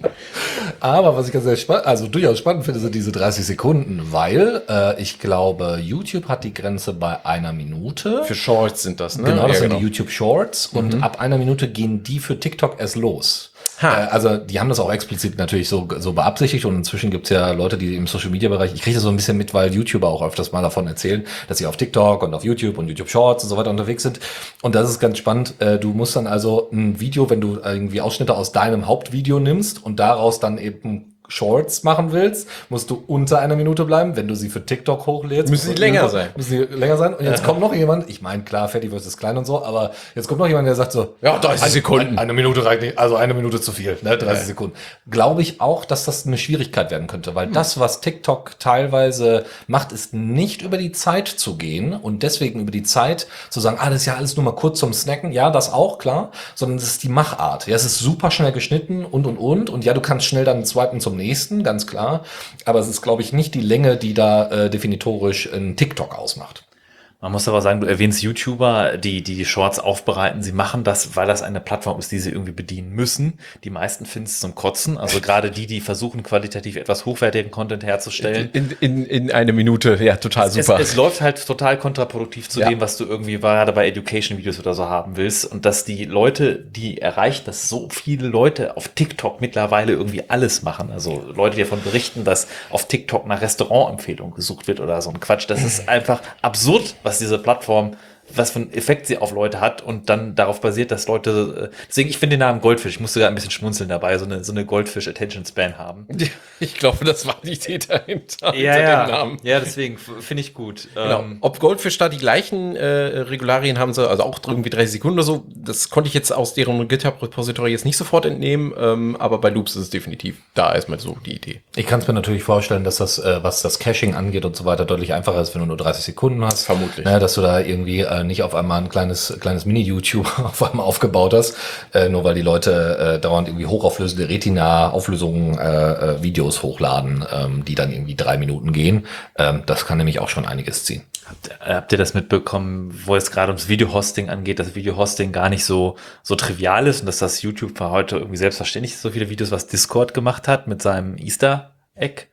Aber was ich ganz sehr spannend, also durchaus spannend finde, sind diese dreißig Sekunden, weil äh, ich glaube, YouTube hat die Grenze bei einer Minute.
Für Shorts sind das, ne?
Genau, das
Ja,
sind die YouTube Shorts und ab einer Minute gehen die für TikTok erst los. Äh, also die haben das auch explizit natürlich so, so beabsichtigt, und inzwischen gibt's ja Leute, die im Social-Media-Bereich, ich kriege das so ein bisschen mit, weil YouTuber auch öfters mal davon erzählen, dass sie auf TikTok und auf YouTube und YouTube Shorts und so weiter unterwegs sind, und das ist ganz spannend. Äh, du musst dann also ein Video, wenn du irgendwie Ausschnitte aus deinem Hauptvideo nimmst und daraus dann eben Shorts machen willst, musst du unter einer Minute bleiben. Wenn du sie für TikTok hochlädst,
Müssen sie länger sein.
Müssen sie länger sein. Und jetzt kommt noch jemand, ich meine, klar, Fediverse ist klein und so, aber jetzt kommt noch jemand, der sagt so,
Ja, dreißig Sekunden.
Eine, eine Minute reicht nicht, also eine Minute zu viel, ne, dreißig ja. Sekunden. Glaube ich auch, dass das eine Schwierigkeit werden könnte, weil hm. das, was TikTok teilweise macht, ist nicht über die Zeit zu gehen und deswegen über die Zeit zu sagen, ah, das ist ja alles nur mal kurz zum Snacken. Ja, das auch, klar, sondern es ist die Machart. Ja, es ist super schnell geschnitten und, und, und. Und ja, du kannst schnell dann swipen zum nächsten, ganz klar. Aber es ist, glaube ich, nicht die Länge, die da äh, definitorisch ein TikTok ausmacht.
Man muss aber sagen, du erwähnst YouTuber, die die Shorts aufbereiten. Sie machen das, weil das eine Plattform ist, die sie irgendwie bedienen müssen. Die meisten finden es zum Kotzen. Also gerade die, die versuchen, qualitativ etwas hochwertigen Content herzustellen.
In, in, in eine Minute, ja, total
es,
super.
Es, es läuft halt total kontraproduktiv zu
ja.
dem, was du irgendwie gerade bei Education-Videos oder so haben willst. Und dass die Leute, die erreichen, dass so viele Leute auf TikTok mittlerweile irgendwie alles machen. Also Leute, die davon berichten, dass auf TikTok nach Restaurantempfehlungen gesucht wird oder so ein Quatsch. Das ist einfach absurd, was diese Plattform, was für einen Effekt sie auf Leute hat und dann darauf basiert, dass Leute, deswegen, ich finde den Namen Goldfish, ich musste gerade ein bisschen schmunzeln dabei, so eine, so eine Goldfish-Attention-Span haben.
Ich glaube, das war die Idee dahinter.
Ja,
hinter
ja,
dem Namen.
ja, deswegen finde ich gut.
Genau.
Ähm,
Ob Goldfish da die gleichen äh, Regularien haben sie, also auch irgendwie dreißig Sekunden oder so, das konnte ich jetzt aus deren GitHub-Repository jetzt nicht sofort entnehmen, ähm, aber bei Loops ist es definitiv da erstmal so die Idee.
Ich kann es mir natürlich vorstellen, dass das, äh, was das Caching angeht und so weiter, deutlich einfacher ist, wenn du nur dreißig Sekunden hast.
Vermutlich.
Ne, dass du da irgendwie äh, nicht auf einmal ein kleines kleines Mini-YouTube auf einmal aufgebaut hast, äh, nur weil die Leute äh, dauernd irgendwie hochauflösende Retina-Auflösungen äh, äh, Videos hochladen, ähm, die dann irgendwie drei Minuten gehen. Ähm, das kann nämlich auch schon einiges ziehen.
Habt, habt ihr das mitbekommen, wo es gerade ums Video-Hosting angeht, dass Video-Hosting gar nicht so so trivial ist und dass das YouTube für heute irgendwie selbstverständlich ist, so viele Videos, was Discord gemacht hat mit seinem Easter Egg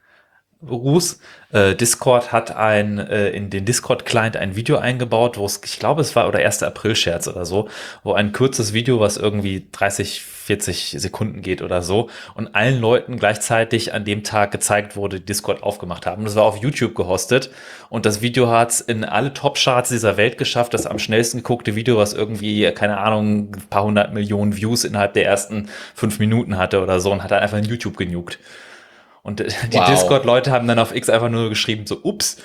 Ruß. Äh, Discord hat ein äh, in den Discord-Client ein Video eingebaut, wo es, ich glaube, es war oder erster April-Scherz oder so, wo ein kurzes Video, was irgendwie dreißig, vierzig Sekunden geht oder so, und allen Leuten gleichzeitig an dem Tag gezeigt wurde, die Discord aufgemacht haben. Und das war auf YouTube gehostet und das Video hat es in alle Top-Charts dieser Welt geschafft, das am schnellsten geguckte Video, was irgendwie, keine Ahnung, ein paar hundert Millionen Views innerhalb der ersten fünf Minuten hatte oder so, und hat dann einfach in YouTube genugt. Und die
wow.
Discord-Leute haben dann auf X einfach nur geschrieben, so, ups.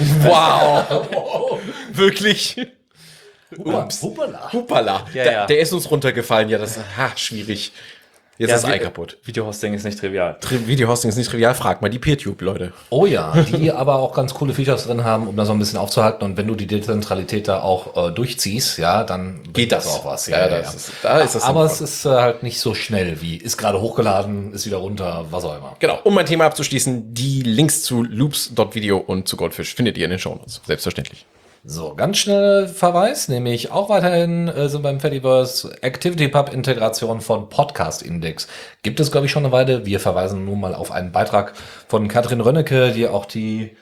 Wow. Wirklich?
Ups. Hupala.
Hupala.
Ja,
Da,
ja.
Der ist uns runtergefallen. Ja, das ist ha, schwierig. Jetzt
Ja,
ist das Ei
Vi-
kaputt.
Videohosting ist nicht trivial.
Tri- Videohosting ist nicht trivial. Frag mal die PeerTube, Leute.
Oh ja, die aber auch ganz coole Features drin haben, um das so ein bisschen aufzuhalten. Und wenn du die Dezentralität da auch äh, durchziehst, ja, dann bringt
Geht das.
auch was.
Ja, das ist- da ist das
aber
sinnvoll.
es ist äh, halt nicht so schnell wie, ist gerade hochgeladen, ist wieder runter, was auch immer.
Genau, um mein Thema abzuschließen, die Links zu loops dot video und zu Goldfish findet ihr in den Shownotes. Selbstverständlich.
So, ganz schnell Verweis, nämlich auch weiterhin äh, sind beim Fediverse ActivityPub-Integration von Podcast Index. Gibt es, glaube ich, schon eine Weile. Wir verweisen nun mal auf einen Beitrag von Katrin Rönnecke, die auch die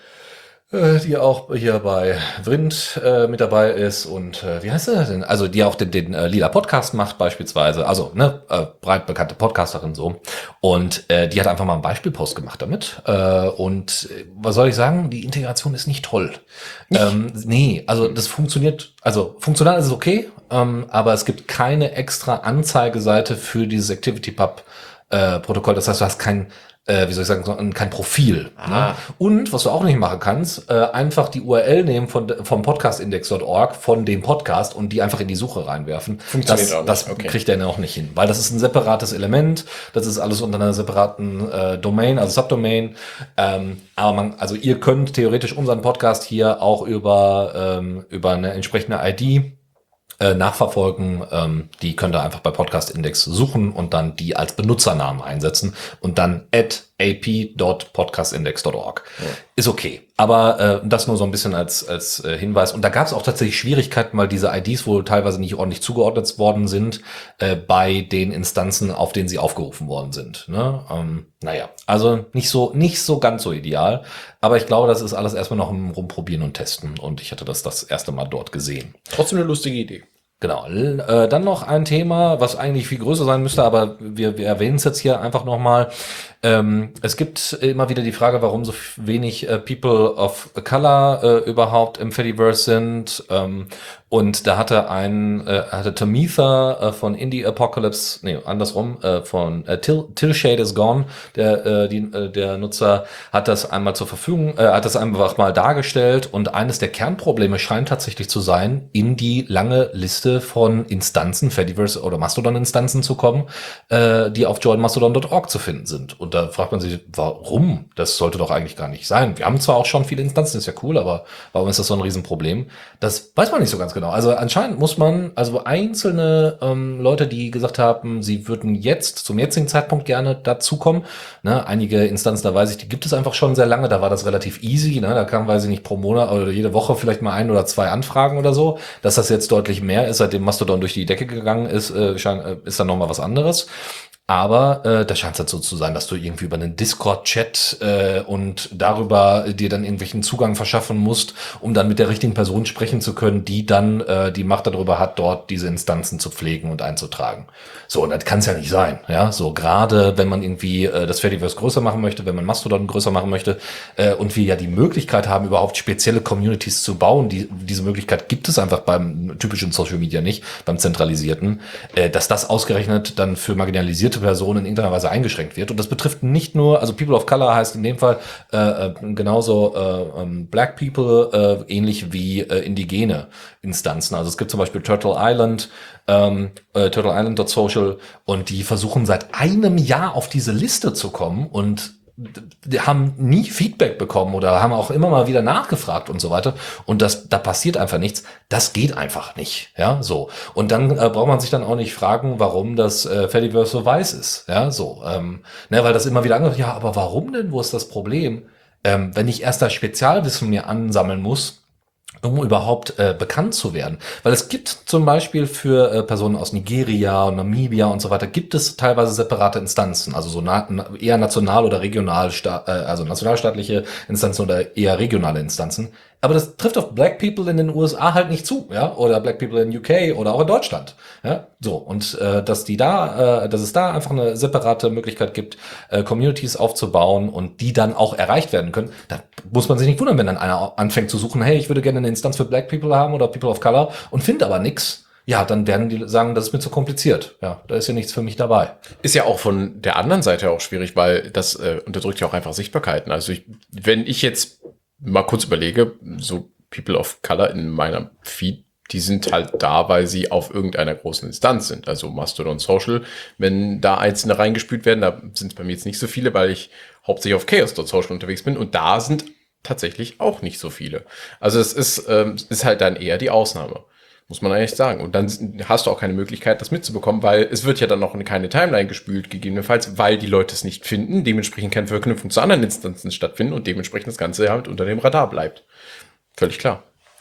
äh, die auch hier bei Vrind äh, mit dabei ist und äh, wie heißt sie denn? Also die auch den, den äh, Lila Podcast macht beispielsweise, also ne, äh, breit bekannte Podcasterin so. Und äh, die hat einfach mal einen Beispielpost gemacht damit. Äh, und äh, was soll ich sagen? Die Integration ist nicht toll. Ähm, nee, also das funktioniert, also funktional ist es okay, ähm, aber es gibt keine extra Anzeigeseite für dieses ActivityPub äh, Protokoll. Das heißt, du hast kein Äh, wie soll ich sagen, so, kein Profil.
Ah.
Ne? Und was du auch nicht machen kannst, äh, einfach die U R L nehmen von, vom podcastindex Punkt org, von dem Podcast und die einfach in die Suche reinwerfen.
Funktioniert
das
auch nicht.
das
Okay.
kriegt er auch nicht hin, weil das ist ein separates Element, das ist alles unter einer separaten äh, Domain, also Subdomain. Ähm, aber man, also ihr könnt theoretisch unseren Podcast hier auch über, ähm, über eine entsprechende I D Äh, nachverfolgen, ähm, die könnt ihr einfach bei Podcast Index suchen und dann die als Benutzernamen einsetzen und dann at a p dot podcastindex dot org. Ja. Ist okay. Aber äh, das nur so ein bisschen als als äh, Hinweis. Und da gab es auch tatsächlich Schwierigkeiten, weil diese I Ds wohl teilweise nicht ordentlich zugeordnet worden sind äh, bei den Instanzen, auf denen sie aufgerufen worden sind. Ne? Ähm, naja, also nicht so nicht so ganz so ideal. Aber ich glaube, das ist alles erstmal noch im Rumprobieren und Testen. Und ich hatte das das erste Mal dort gesehen.
Trotzdem eine lustige Idee.
Genau. Äh, dann noch ein Thema, was eigentlich viel größer sein müsste, aber wir, wir erwähnen es jetzt hier einfach nochmal. Ähm, es gibt immer wieder die Frage, warum so wenig äh, People of Color äh, überhaupt im Fediverse sind. Ähm, und da hatte ein, äh, hatte Tamitha äh, von Indie Apocalypse, nee, andersrum, äh, von äh, Till, Till Shade is Gone, der, äh, die, äh, der Nutzer hat das einmal zur Verfügung, äh, hat das einfach mal dargestellt und eines der Kernprobleme scheint tatsächlich zu sein, in die lange Liste von Instanzen, Fediverse oder Mastodon-Instanzen zu kommen, äh, die auf join mastodon dot org zu finden sind. Und da fragt man sich, warum? Das sollte doch eigentlich gar nicht sein. Wir haben zwar auch schon viele Instanzen, ist ja cool, aber warum ist das so ein Riesenproblem? Das weiß man nicht so ganz genau. Also anscheinend muss man, also einzelne ähm, Leute, die gesagt haben, sie würden jetzt, zum jetzigen Zeitpunkt gerne dazukommen, ne, einige Instanzen, da weiß ich, die gibt es einfach schon sehr lange, da war das relativ easy, ne, da kam, weiß ich nicht, pro Monat oder jede Woche vielleicht mal ein oder zwei Anfragen oder so. Dass das jetzt deutlich mehr ist, seitdem Mastodon durch die Decke gegangen ist, äh, scheint, äh, ist dann nochmal was anderes. Aber äh, da scheint es halt so zu sein, dass du irgendwie über einen Discord-Chat äh, und darüber dir dann irgendwelchen Zugang verschaffen musst, um dann mit der richtigen Person sprechen zu können, die dann äh, die Macht darüber hat, dort diese Instanzen zu pflegen und einzutragen. So, und das kann es ja nicht sein. Ja, so gerade wenn man irgendwie äh, das Fediverse größer machen möchte, wenn man Mastodon größer machen möchte äh, und wir ja die Möglichkeit haben, überhaupt spezielle Communities zu bauen, die, diese Möglichkeit gibt es einfach beim typischen Social Media nicht, beim zentralisierten, äh, dass das ausgerechnet dann für marginalisierte Personen in irgendeiner Weise eingeschränkt wird. Und das betrifft nicht nur, also People of Color heißt in dem Fall äh, genauso äh, Black People, äh, ähnlich wie äh, indigene Instanzen. Also es gibt zum Beispiel Turtle Island, ähm, äh, turtle island dot social und die versuchen seit einem Jahr auf diese Liste zu kommen und die haben nie Feedback bekommen oder haben auch immer mal wieder nachgefragt und so weiter. Und das, da passiert einfach nichts. Das geht einfach nicht. Ja, so. Und dann äh, braucht man sich dann auch nicht fragen, warum das äh, Fediverse so weiß ist. Ja, so. Ähm, ne, weil das immer wieder angehört, ja, aber warum denn? Wo ist das Problem? Ähm, wenn ich erst das Spezialwissen mir ansammeln muss, um überhaupt äh, bekannt zu werden. Weil es gibt zum Beispiel für äh, Personen aus Nigeria und Namibia und so weiter, gibt es teilweise separate Instanzen, also so na, na, eher national oder regional, äh, also nationalstaatliche Instanzen oder eher regionale Instanzen. Aber das trifft auf Black People in den U S A halt nicht zu, ja, oder Black People in U K oder auch in Deutschland, ja, so. Und äh, dass die da, äh, dass es da einfach eine separate Möglichkeit gibt, äh, Communities aufzubauen und die dann auch erreicht werden können, da muss man sich nicht wundern, wenn dann einer anfängt zu suchen, hey, ich würde gerne eine Instanz für Black People haben oder People of Color und findet aber nix. Ja, dann werden die sagen, das ist mir zu kompliziert. Ja, da ist ja nichts für mich dabei.
Ist ja auch von der anderen Seite auch schwierig, weil das äh, unterdrückt ja auch einfach Sichtbarkeiten. Also ich, wenn ich jetzt mal kurz überlege, so People of Color in meinem Feed, die sind halt da, weil sie auf irgendeiner großen Instanz sind. Also Mastodon Social, wenn da einzelne reingespült werden, da sind es bei mir jetzt nicht so viele, weil ich hauptsächlich auf chaos dot social unterwegs bin und da sind tatsächlich auch nicht so viele. Also es ist, ähm, ist halt dann eher die Ausnahme. Muss man eigentlich sagen. Und dann hast du auch keine Möglichkeit, das mitzubekommen, weil es wird ja dann noch in keine Timeline gespült, gegebenenfalls, weil die Leute es nicht finden, dementsprechend keine Verknüpfung zu anderen Instanzen stattfinden und dementsprechend das Ganze halt unter dem Radar bleibt. Völlig klar.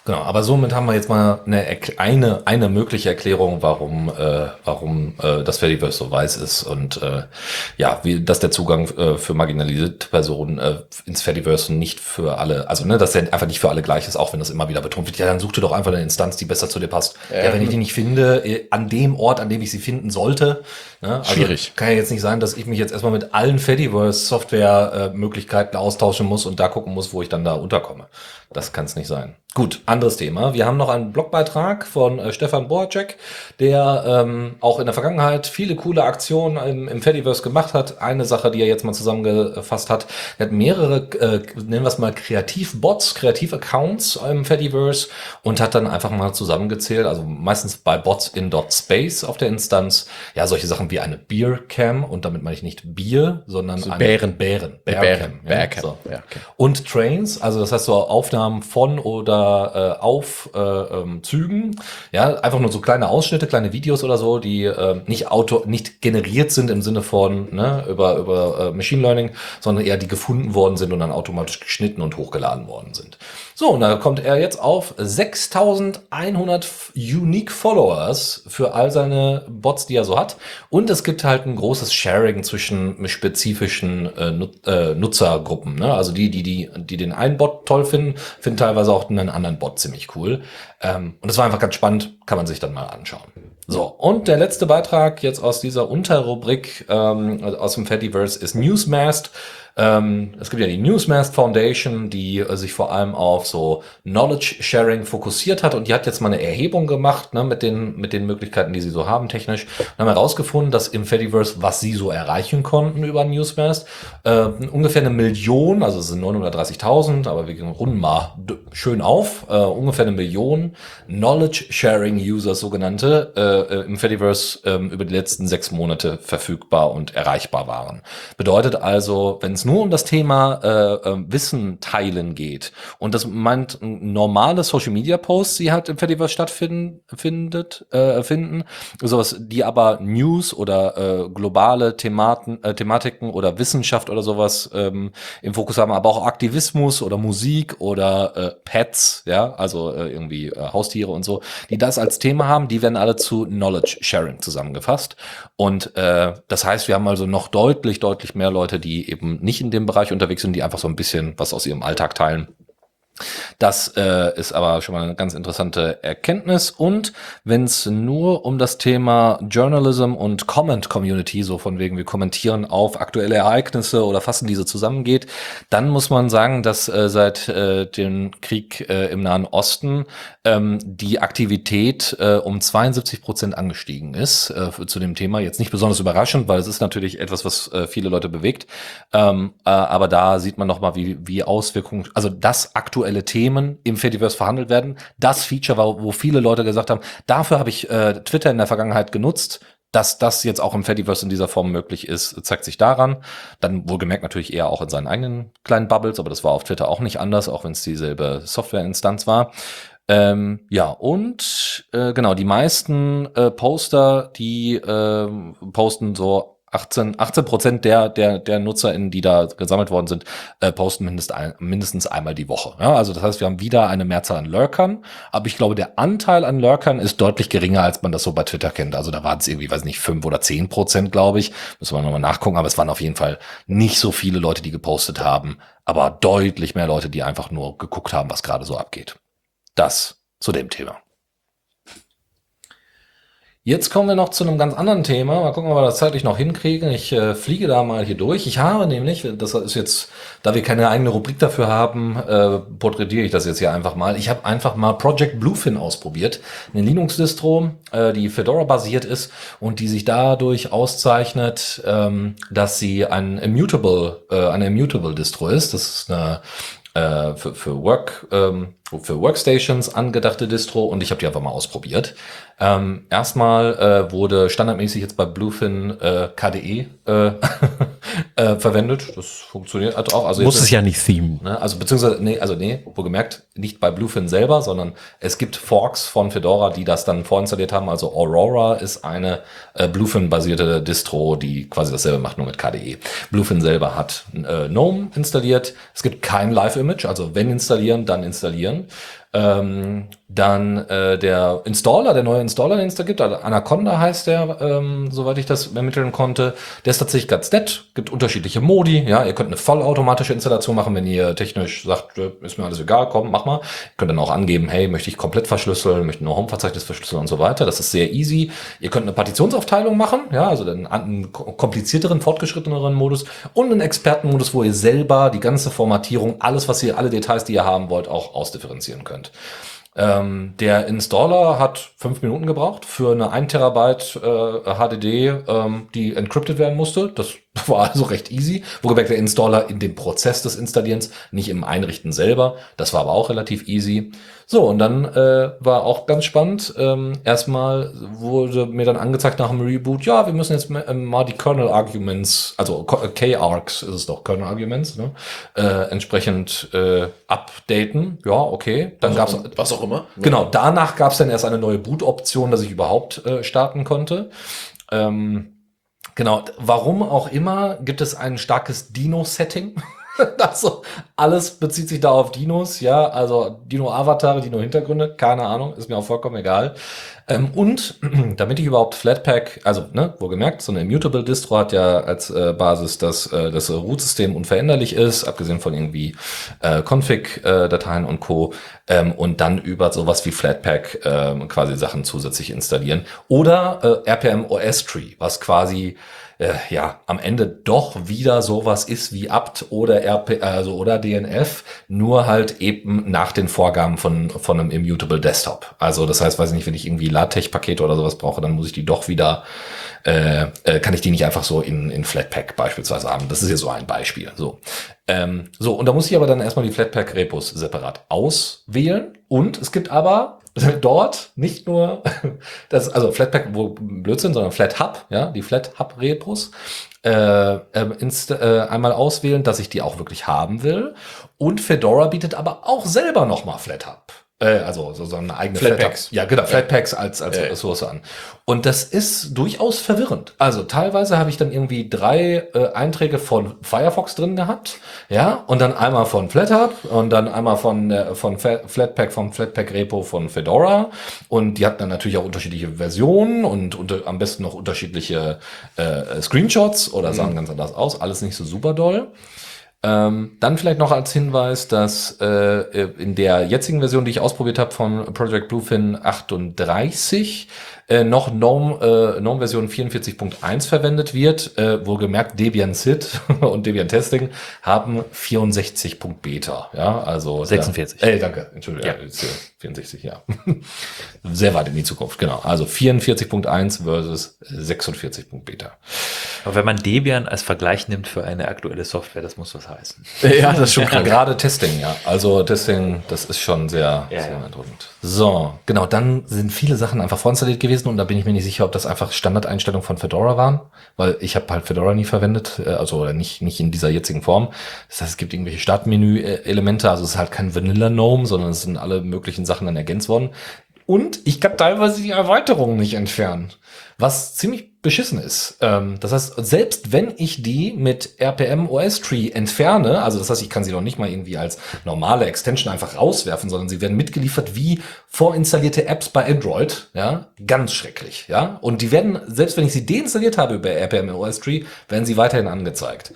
Genau, aber somit haben wir jetzt mal eine eine, eine mögliche Erklärung, warum äh, warum äh, das Fediverse so weiß ist und äh, ja, wie dass der Zugang äh, für marginalisierte Personen äh, ins Fediverse nicht für alle, also ne, dass der einfach nicht für alle gleich ist, auch wenn das immer wieder betont wird. Ja, dann such dir doch einfach eine Instanz, die besser zu dir passt. Ja, ja wenn ich die nicht finde, äh, an dem Ort, an dem ich sie finden sollte, ne, also
schwierig.
Kann ja jetzt nicht sein, dass ich mich jetzt erstmal mit allen Fediverse-Software-Möglichkeiten äh, austauschen muss und da gucken muss, wo ich dann da unterkomme. Das kann es nicht sein. Gut, anderes Thema. Wir haben noch einen Blogbeitrag von äh, Stefan Boacek, der ähm, auch in der Vergangenheit viele coole Aktionen im, im Fediverse gemacht hat. Eine Sache, die er jetzt mal zusammengefasst hat, er hat mehrere, äh, nennen wir es mal Kreativbots, Kreativ-Accounts im Fediverse und hat dann einfach mal zusammengezählt, also meistens bei Bots in .space auf der Instanz, ja, solche Sachen wie eine Beer-Cam und damit meine ich nicht Bier, sondern
also
eine
Bären.
Bären.
Bären.
Ja,
Bärcam.
so.
Ja, okay.
Und Trains, also das heißt so Aufnahmen von oder äh, auf äh, ähm, Zügen, ja, einfach nur so kleine Ausschnitte, kleine Videos oder so, die äh, nicht auto, nicht generiert sind im Sinne von ne, über über äh, Machine Learning, sondern eher die gefunden worden sind und dann automatisch geschnitten und hochgeladen worden sind. So, und da kommt er jetzt auf sechstausendeinhund Unique Followers für all seine Bots, die er so hat. Und es gibt halt ein großes Sharing zwischen spezifischen äh, Nut- äh, Nutzergruppen. Ne? Also die, die, die, die den einen Bot toll finden, finden teilweise auch einen anderen Bot ziemlich cool. Ähm, und das war einfach ganz spannend, kann man sich dann mal anschauen. So, und der letzte Beitrag jetzt aus dieser Unterrubrik ähm, aus dem Fediverse ist Newsmast. Ähm, es gibt ja die Newsmast Foundation, die äh, sich vor allem auf so Knowledge Sharing fokussiert hat und die hat jetzt mal eine Erhebung gemacht, ne, mit den mit den Möglichkeiten, die sie so haben technisch, und haben herausgefunden, dass im Fediverse, was sie so erreichen konnten über Newsmast, äh, ungefähr eine Million, also es sind neunhundertdreißigtausend, aber wir runden mal d- schön auf, äh, ungefähr eine Million Knowledge Sharing Users, sogenannte, äh, im Fediverse äh, über die letzten sechs Monate verfügbar und erreichbar waren. Bedeutet also, wenn es nur um das Thema äh, äh, Wissen teilen geht und das meint normale Social Media Posts, die halt im Fediverse stattfinden, findet, äh, finden, sowas, die aber News oder äh, globale Thematen, äh, Thematiken oder Wissenschaft oder sowas ähm, im Fokus haben, aber auch Aktivismus oder Musik oder äh, Pets, ja, also äh, irgendwie äh, Haustiere und so, die das als Thema haben, die werden alle zu Knowledge Sharing zusammengefasst. Und äh, das heißt, wir haben also noch deutlich, deutlich mehr Leute, die eben nicht in dem Bereich unterwegs sind, die einfach so ein bisschen was aus ihrem Alltag teilen. Das äh, ist aber schon mal eine ganz interessante Erkenntnis. Und wenn es nur um das Thema Journalism und Comment Community, so von wegen wir kommentieren auf aktuelle Ereignisse oder fassen diese zusammen geht, dann muss man sagen, dass äh, seit äh, dem Krieg äh, im Nahen Osten ähm, die Aktivität äh, um zweiundsiebzig Prozent angestiegen ist äh, zu dem Thema. Jetzt nicht besonders überraschend, weil es ist natürlich etwas, was äh, viele Leute bewegt. Ähm, äh, aber da sieht man nochmal, wie, wie Auswirkungen, also das aktuelle Themen im Fediverse verhandelt werden. Das Feature war, wo viele Leute gesagt haben, dafür habe ich äh, Twitter in der Vergangenheit genutzt. Dass das jetzt auch im Fediverse in dieser Form möglich ist, zeigt sich daran. Dann wohlgemerkt natürlich eher auch in seinen eigenen kleinen Bubbles, aber das war auf Twitter auch nicht anders, auch wenn es dieselbe Softwareinstanz war. Ähm, ja, und äh, genau, die meisten äh, Poster, die äh, posten so achtzehn Prozent der, der, der NutzerInnen, die da gesammelt worden sind, äh, posten mindest ein, mindestens einmal die Woche. Ja, also das heißt, wir haben wieder eine Mehrzahl an Lurkern, aber ich glaube, der Anteil an Lurkern ist deutlich geringer, als man das so bei Twitter kennt. Also da waren es irgendwie, weiß nicht, fünf oder zehn Prozent, glaube ich. Müssen wir nochmal nachgucken, aber es waren auf jeden Fall nicht so viele Leute, die gepostet haben, aber deutlich mehr Leute, die einfach nur geguckt haben, was gerade so abgeht. Das zu dem Thema. Jetzt kommen wir noch zu einem ganz anderen Thema. Mal gucken, ob wir das zeitlich noch hinkriegen. Ich äh, fliege da mal hier durch. Ich habe nämlich, das ist jetzt, da wir keine eigene Rubrik dafür haben, äh, porträtiere ich das jetzt hier einfach mal. Ich habe einfach mal Project Bluefin ausprobiert. Eine Linux-Distro, äh, die Fedora-basiert ist und die sich dadurch auszeichnet, ähm, dass sie ein Immutable, äh, eine Immutable-Distro ist. Das ist eine äh, für, für Work, ähm, für Workstations angedachte Distro und ich habe die einfach mal ausprobiert. Ähm, erstmal äh, wurde standardmäßig jetzt bei Bluefin äh, K D E äh, äh, verwendet. Das funktioniert halt auch. Also
Muss
jetzt
es ja nicht themen.
Ne, also beziehungsweise, nee, also nee, wohlgemerkt, nicht bei Bluefin selber, sondern es gibt Forks von Fedora, die das dann vorinstalliert haben. Also Aurora ist eine äh, Bluefin-basierte Distro, die quasi dasselbe macht, nur mit K D E. Bluefin selber hat äh, GNOME installiert. Es gibt kein Live-Image, also wenn installieren, dann installieren. Ähm, dann äh, der Installer, der neue Installer, den es da gibt, also Anaconda heißt der, ähm, soweit ich das ermitteln konnte. Der ist tatsächlich ganz nett, gibt unterschiedliche Modi. Ja, ihr könnt eine vollautomatische Installation machen, wenn ihr technisch sagt, ist mir alles egal, komm, mach mal. Ihr könnt dann auch angeben, hey, möchte ich komplett verschlüsseln, möchte nur Home-Verzeichnis verschlüsseln und so weiter. Das ist sehr easy. Ihr könnt eine Partitionsaufteilung machen, ja, also einen, einen komplizierteren, fortgeschritteneren Modus und einen Expertenmodus, wo ihr selber die ganze Formatierung, alles, was ihr, alle Details, die ihr haben wollt, auch ausdifferenzieren könnt. Ähm, der Installer hat fünf Minuten gebraucht für eine ein Terabyte äh, H D D, ähm, die encrypted werden musste. Das war also recht easy. Wohlgemerkt der Installer in dem Prozess des Installierens, nicht im Einrichten selber. Das war aber auch relativ easy. So, und dann äh, war auch ganz spannend. Ähm, erstmal wurde mir dann angezeigt nach dem Reboot, ja, wir müssen jetzt mal die Kernel Arguments, also K-Args ist es doch, Kernel Arguments, ne, äh, entsprechend äh, updaten. Ja, okay. Dann gab's
was auch immer.
Genau, danach gab es dann erst eine neue Boot-Option, dass ich überhaupt äh, starten konnte. Ähm, genau, warum auch immer gibt es ein starkes Dino-Setting. Also alles bezieht sich da auf Dinos, ja, also Dino-Avatare, Dino-Hintergründe, keine Ahnung, ist mir auch vollkommen egal. Ähm, und damit ich überhaupt Flatpak, also ne, wohlgemerkt, so eine Immutable Distro hat ja als äh, Basis, dass äh, das Root-System unveränderlich ist, abgesehen von irgendwie äh, Config-Dateien und Co. Ähm, und dann über sowas wie Flatpak äh, quasi Sachen zusätzlich installieren. Oder äh, R P M O S Tree, was quasi Äh, ja, am Ende doch wieder sowas ist wie apt oder R P, also oder D N F, nur halt eben nach den Vorgaben von von einem Immutable Desktop. Also das heißt, weiß ich nicht, wenn ich irgendwie LaTeX-Pakete oder sowas brauche, dann muss ich die doch wieder, äh, äh, kann ich die nicht einfach so in in Flatpak beispielsweise haben. Das ist jetzt so ein Beispiel. So, ähm, so und da muss ich aber dann erstmal die Flatpak-Repos separat auswählen. Und es gibt aber dort nicht nur das, also Flatpak, wo Blödsinn, sondern FlatHub, ja, die FlatHub-Repos, äh, äh, inst, äh, einmal auswählen, dass ich die auch wirklich haben will. Und Fedora bietet aber auch selber nochmal FlatHub. Äh, also so, so eine eigene
Flatpaks.
FlatHub. Ja, genau, Flatpaks als, als
Äh.
Ressource an. Und das ist durchaus verwirrend. Also teilweise habe ich dann irgendwie drei äh, Einträge von Firefox drin gehabt, ja, und dann einmal von FlatHub und dann einmal von äh, von Flatpak, vom Flatpak-Repo von Fedora. Und die hatten dann natürlich auch unterschiedliche Versionen und unter, am besten noch unterschiedliche äh, Screenshots oder sahen mhm. ganz anders aus. Alles nicht so super doll. Ähm, dann vielleicht noch als Hinweis, dass äh, in der jetzigen Version, die ich ausprobiert habe von Project Bluefin achtunddreißig, äh, noch GNOME, äh, GNOME-Version vierundvierzig Punkt eins verwendet wird. Äh, wohlgemerkt Debian S I D und Debian Testing haben vierundsechzig Punkt Beta. Ja, also
sechsundvierzig.
Da, äh, danke, Entschuldigung. Ja. Ja, vierundsechzig, ja. Sehr weit in die Zukunft, genau. Also vierundvierzig Punkt eins versus sechsundvierzig Punkt Beta.
Aber wenn man Debian als Vergleich nimmt für eine aktuelle Software, das muss was heißen.
Ja, das ist schon klar. Gerade Testing, ja. Also Testing, das ist schon sehr,
ja,
sehr
ja.
beeindruckend. So, genau, dann sind viele Sachen einfach vorinstalliert gewesen und da bin ich mir nicht sicher, ob das einfach Standardeinstellungen von Fedora waren, weil ich habe halt Fedora nie verwendet, also nicht nicht in dieser jetzigen Form. Das heißt, es gibt irgendwelche Startmenü-Elemente, also es ist halt kein Vanilla GNOME, sondern es sind alle möglichen Sachen dann ergänzt worden. Und ich kann teilweise die Erweiterungen nicht entfernen, was ziemlich beschissen ist. Ähm, das heißt, selbst wenn ich die mit R P M O S Tree entferne, also das heißt, ich kann sie noch nicht mal irgendwie als normale Extension einfach rauswerfen, sondern sie werden mitgeliefert wie vorinstallierte Apps bei Android, ja, ganz schrecklich, ja. Und die werden, selbst wenn ich sie deinstalliert habe über R P M O S Tree, werden sie weiterhin angezeigt.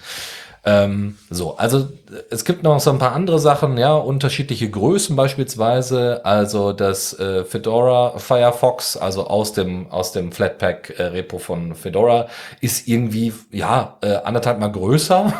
Ähm, so, also es gibt noch so ein paar andere Sachen, ja, unterschiedliche Größen beispielsweise, also das äh, Fedora Firefox, also aus dem aus dem Flatpak äh, Repo von Fedora, ist irgendwie ja äh, anderthalb mal größer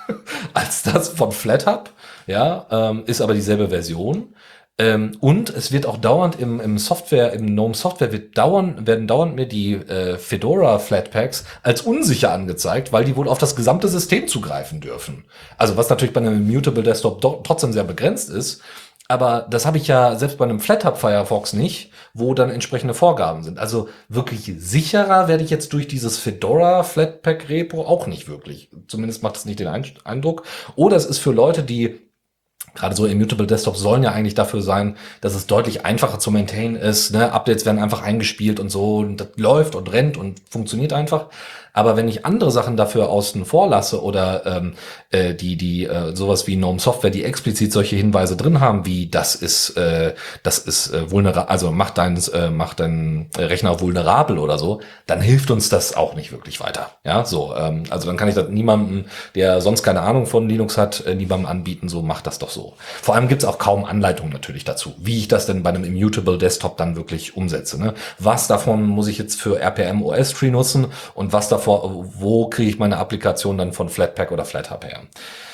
als das von FlatHub, ja, ähm, ist aber dieselbe Version. Ähm, und es wird auch dauernd im, im Software, im GNOME Software wird dauernd, werden dauernd mir die äh, Fedora Flatpaks als unsicher angezeigt, weil die wohl auf das gesamte System zugreifen dürfen. Also was natürlich bei einem Immutable Desktop do- trotzdem sehr begrenzt ist. Aber das habe ich ja selbst bei einem FlatHub Firefox nicht, wo dann entsprechende Vorgaben sind. Also wirklich sicherer werde ich jetzt durch dieses Fedora Flatpak Repo auch nicht wirklich. Zumindest macht es nicht den Eindruck. Oder es ist für Leute, die Gerade so Immutable Desktops sollen ja eigentlich dafür sein, dass es deutlich einfacher zu maintainen ist. Ne? Updates werden einfach eingespielt und so. Und das läuft und rennt und funktioniert einfach. Aber wenn ich andere Sachen dafür außen vor lasse oder ähm, äh, die die äh, sowas wie GNOME Software, die explizit solche Hinweise drin haben, wie das ist äh, das ist äh, vulnerabel, also macht dein äh, macht dein Rechner vulnerabel oder so, dann hilft uns das auch nicht wirklich weiter. Ja, so ähm, also dann kann ich das niemandem, der sonst keine Ahnung von Linux hat, äh, niemandem anbieten. So macht das doch so. Vor allem gibt's auch kaum Anleitungen natürlich dazu, wie ich das denn bei einem Immutable Desktop dann wirklich umsetze. Ne? Was davon muss ich jetzt für R P M O S Tree nutzen und was davon wo kriege ich meine Applikation dann von Flatpak oder FlatHub her?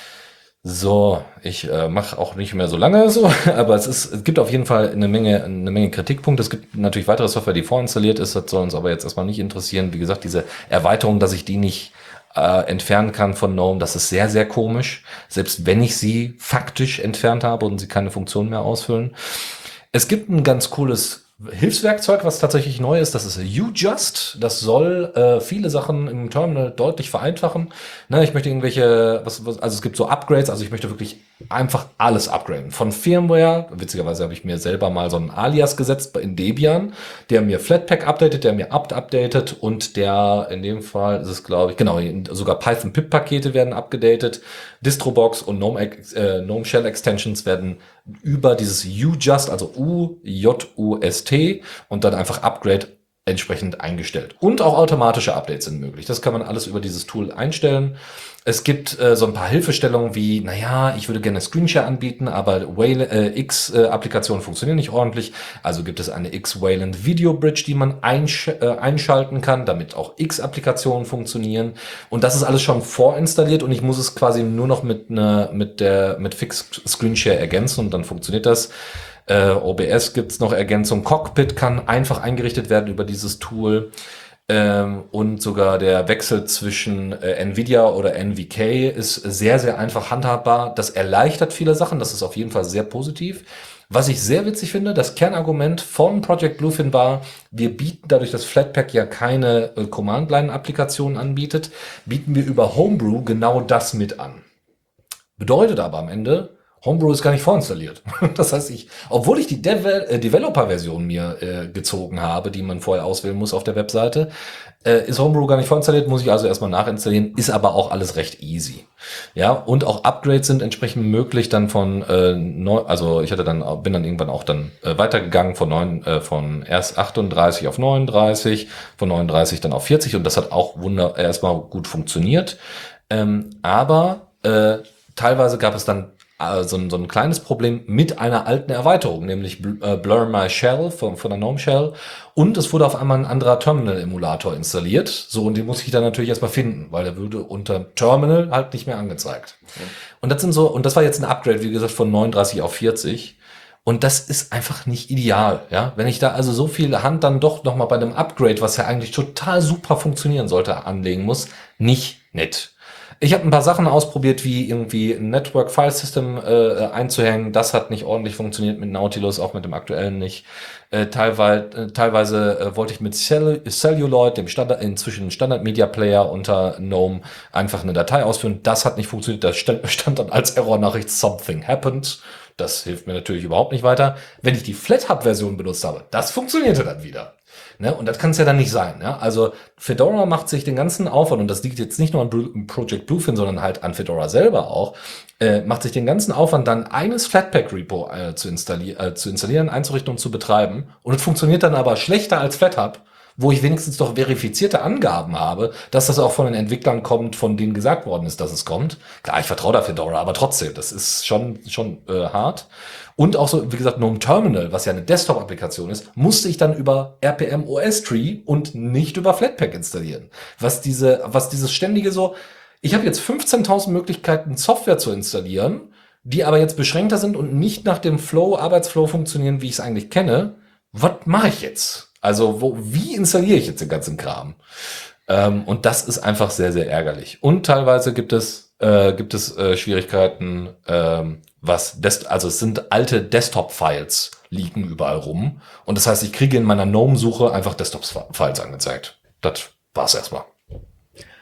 So, ich äh, mache auch nicht mehr so lange so, aber es ist, es gibt auf jeden Fall eine Menge, eine Menge Kritikpunkte. Es gibt natürlich weitere Software, die vorinstalliert ist, das soll uns aber jetzt erstmal nicht interessieren. Wie gesagt, diese Erweiterung, dass ich die nicht äh, entfernen kann von GNOME, das ist sehr, sehr komisch. Selbst wenn ich sie faktisch entfernt habe und sie keine Funktion mehr ausfüllen. Es gibt ein ganz cooles Hilfswerkzeug, was tatsächlich neu ist, das ist UJust. Das soll äh, viele Sachen im Terminal deutlich vereinfachen. Ne, ich möchte irgendwelche, was, was, also es gibt so Upgrades, also ich möchte wirklich einfach alles upgraden. Von Firmware, witzigerweise habe ich mir selber mal so einen Alias gesetzt in Debian, der mir Flatpak updatet, der mir apt updatet und der, in dem Fall ist es, glaube ich, genau, sogar Python-Pip-Pakete werden abgedatet, Distrobox und GNOME, äh, GNOME Shell Extensions werden über dieses UJust, also U J U S T und dann einfach Upgrade entsprechend eingestellt. Und auch automatische Updates sind möglich. Das kann man alles über dieses Tool einstellen. Es gibt äh, so ein paar Hilfestellungen wie, naja, ich würde gerne Screenshare anbieten, aber Wayland, äh, X-Applikationen äh, funktionieren nicht ordentlich. Also gibt es eine X-Wayland Video Bridge, die man einsch äh, einschalten kann, damit auch X-Applikationen funktionieren. Und das ist alles schon vorinstalliert und ich muss es quasi nur noch mit ne, mit der mit Fix Screenshare ergänzen und dann funktioniert das. Äh, O B S gibt's noch Ergänzung. Cockpit kann einfach eingerichtet werden über dieses Tool. Ähm, und sogar der Wechsel zwischen äh, Nvidia oder N V K ist sehr, sehr einfach handhabbar. Das erleichtert viele Sachen. Das ist auf jeden Fall sehr positiv. Was ich sehr witzig finde, das Kernargument von Project Bluefin war, wir bieten dadurch, dass Flatpak ja keine äh, Command-Line-Applikationen anbietet, bieten wir über Homebrew genau das mit an. Bedeutet aber am Ende, Homebrew ist gar nicht vorinstalliert. Das heißt, ich, obwohl ich die Devel- äh, Developer-Version mir äh, gezogen habe, die man vorher auswählen muss auf der Webseite, äh, ist Homebrew gar nicht vorinstalliert, muss ich also erstmal nachinstallieren, ist aber auch alles recht easy. Ja, und auch Upgrades sind entsprechend möglich dann von äh, neu, also ich hatte dann bin dann irgendwann auch dann äh, weitergegangen von neun äh, von erst achtunddreißig auf neununddreißig, von neununddreißig dann auf vierzig und das hat auch wunder erstmal gut funktioniert. Ähm, aber äh, teilweise gab es dann so ein, so ein kleines Problem mit einer alten Erweiterung, nämlich Blur My Shell von, von der GNOME Shell. Und es wurde auf einmal ein anderer Terminal-Emulator installiert. So, und den muss ich dann natürlich erstmal finden, weil der würde unter Terminal halt nicht mehr angezeigt. Ja. Und das sind so, und das war jetzt ein Upgrade, wie gesagt, von neununddreißig auf vierzig. Und das ist einfach nicht ideal, ja. Wenn ich da also so viel Hand dann doch nochmal bei einem Upgrade, was ja eigentlich total super funktionieren sollte, anlegen muss, nicht nett. Ich habe ein paar Sachen ausprobiert, wie irgendwie ein Network File System äh, einzuhängen. Das hat nicht ordentlich funktioniert mit Nautilus, auch mit dem aktuellen nicht. Äh, teilweise äh, teilweise äh, wollte ich mit Cell Celluloid, dem Standard, inzwischen Standard Media Player unter GNOME, einfach eine Datei ausführen. Das hat nicht funktioniert. Da stand, stand dann als Error-Nachricht Something happened. Das hilft mir natürlich überhaupt nicht weiter. Wenn ich die FlatHub-Version benutzt habe, das funktionierte dann wieder. Ne? Und das kann es ja dann nicht sein. Ne? Also Fedora macht sich den ganzen Aufwand, und das liegt jetzt nicht nur an Project Bluefin, sondern halt an Fedora selber auch, äh, macht sich den ganzen Aufwand, dann eines Flatpak-Repo äh, zu, installi- äh, zu installieren, einzurichten und zu betreiben. Und es funktioniert dann aber schlechter als FlatHub, wo ich wenigstens doch verifizierte Angaben habe, dass das auch von den Entwicklern kommt, von denen gesagt worden ist, dass es kommt. Klar, ich vertraue da Fedora, aber trotzdem, das ist schon schon äh, hart. Und auch so, wie gesagt, GNOME Terminal, was ja eine Desktop-Applikation ist, musste ich dann über R P M O S Tree und nicht über Flatpak installieren. Was diese, was dieses ständige so, ich habe jetzt fünfzehntausend Möglichkeiten, Software zu installieren, die aber jetzt beschränkter sind und nicht nach dem Flow, Arbeitsflow funktionieren, wie ich es eigentlich kenne. Was mache ich jetzt? Also, wo, wie installiere ich jetzt den ganzen Kram? Ähm, und das ist einfach sehr, sehr ärgerlich. Und teilweise gibt es, äh, gibt es äh, Schwierigkeiten, ähm, was, Des- also es sind alte Desktop-Files liegen überall rum. Und das heißt, ich kriege in meiner GNOME-Suche einfach Desktop-Files angezeigt. Das war's erstmal.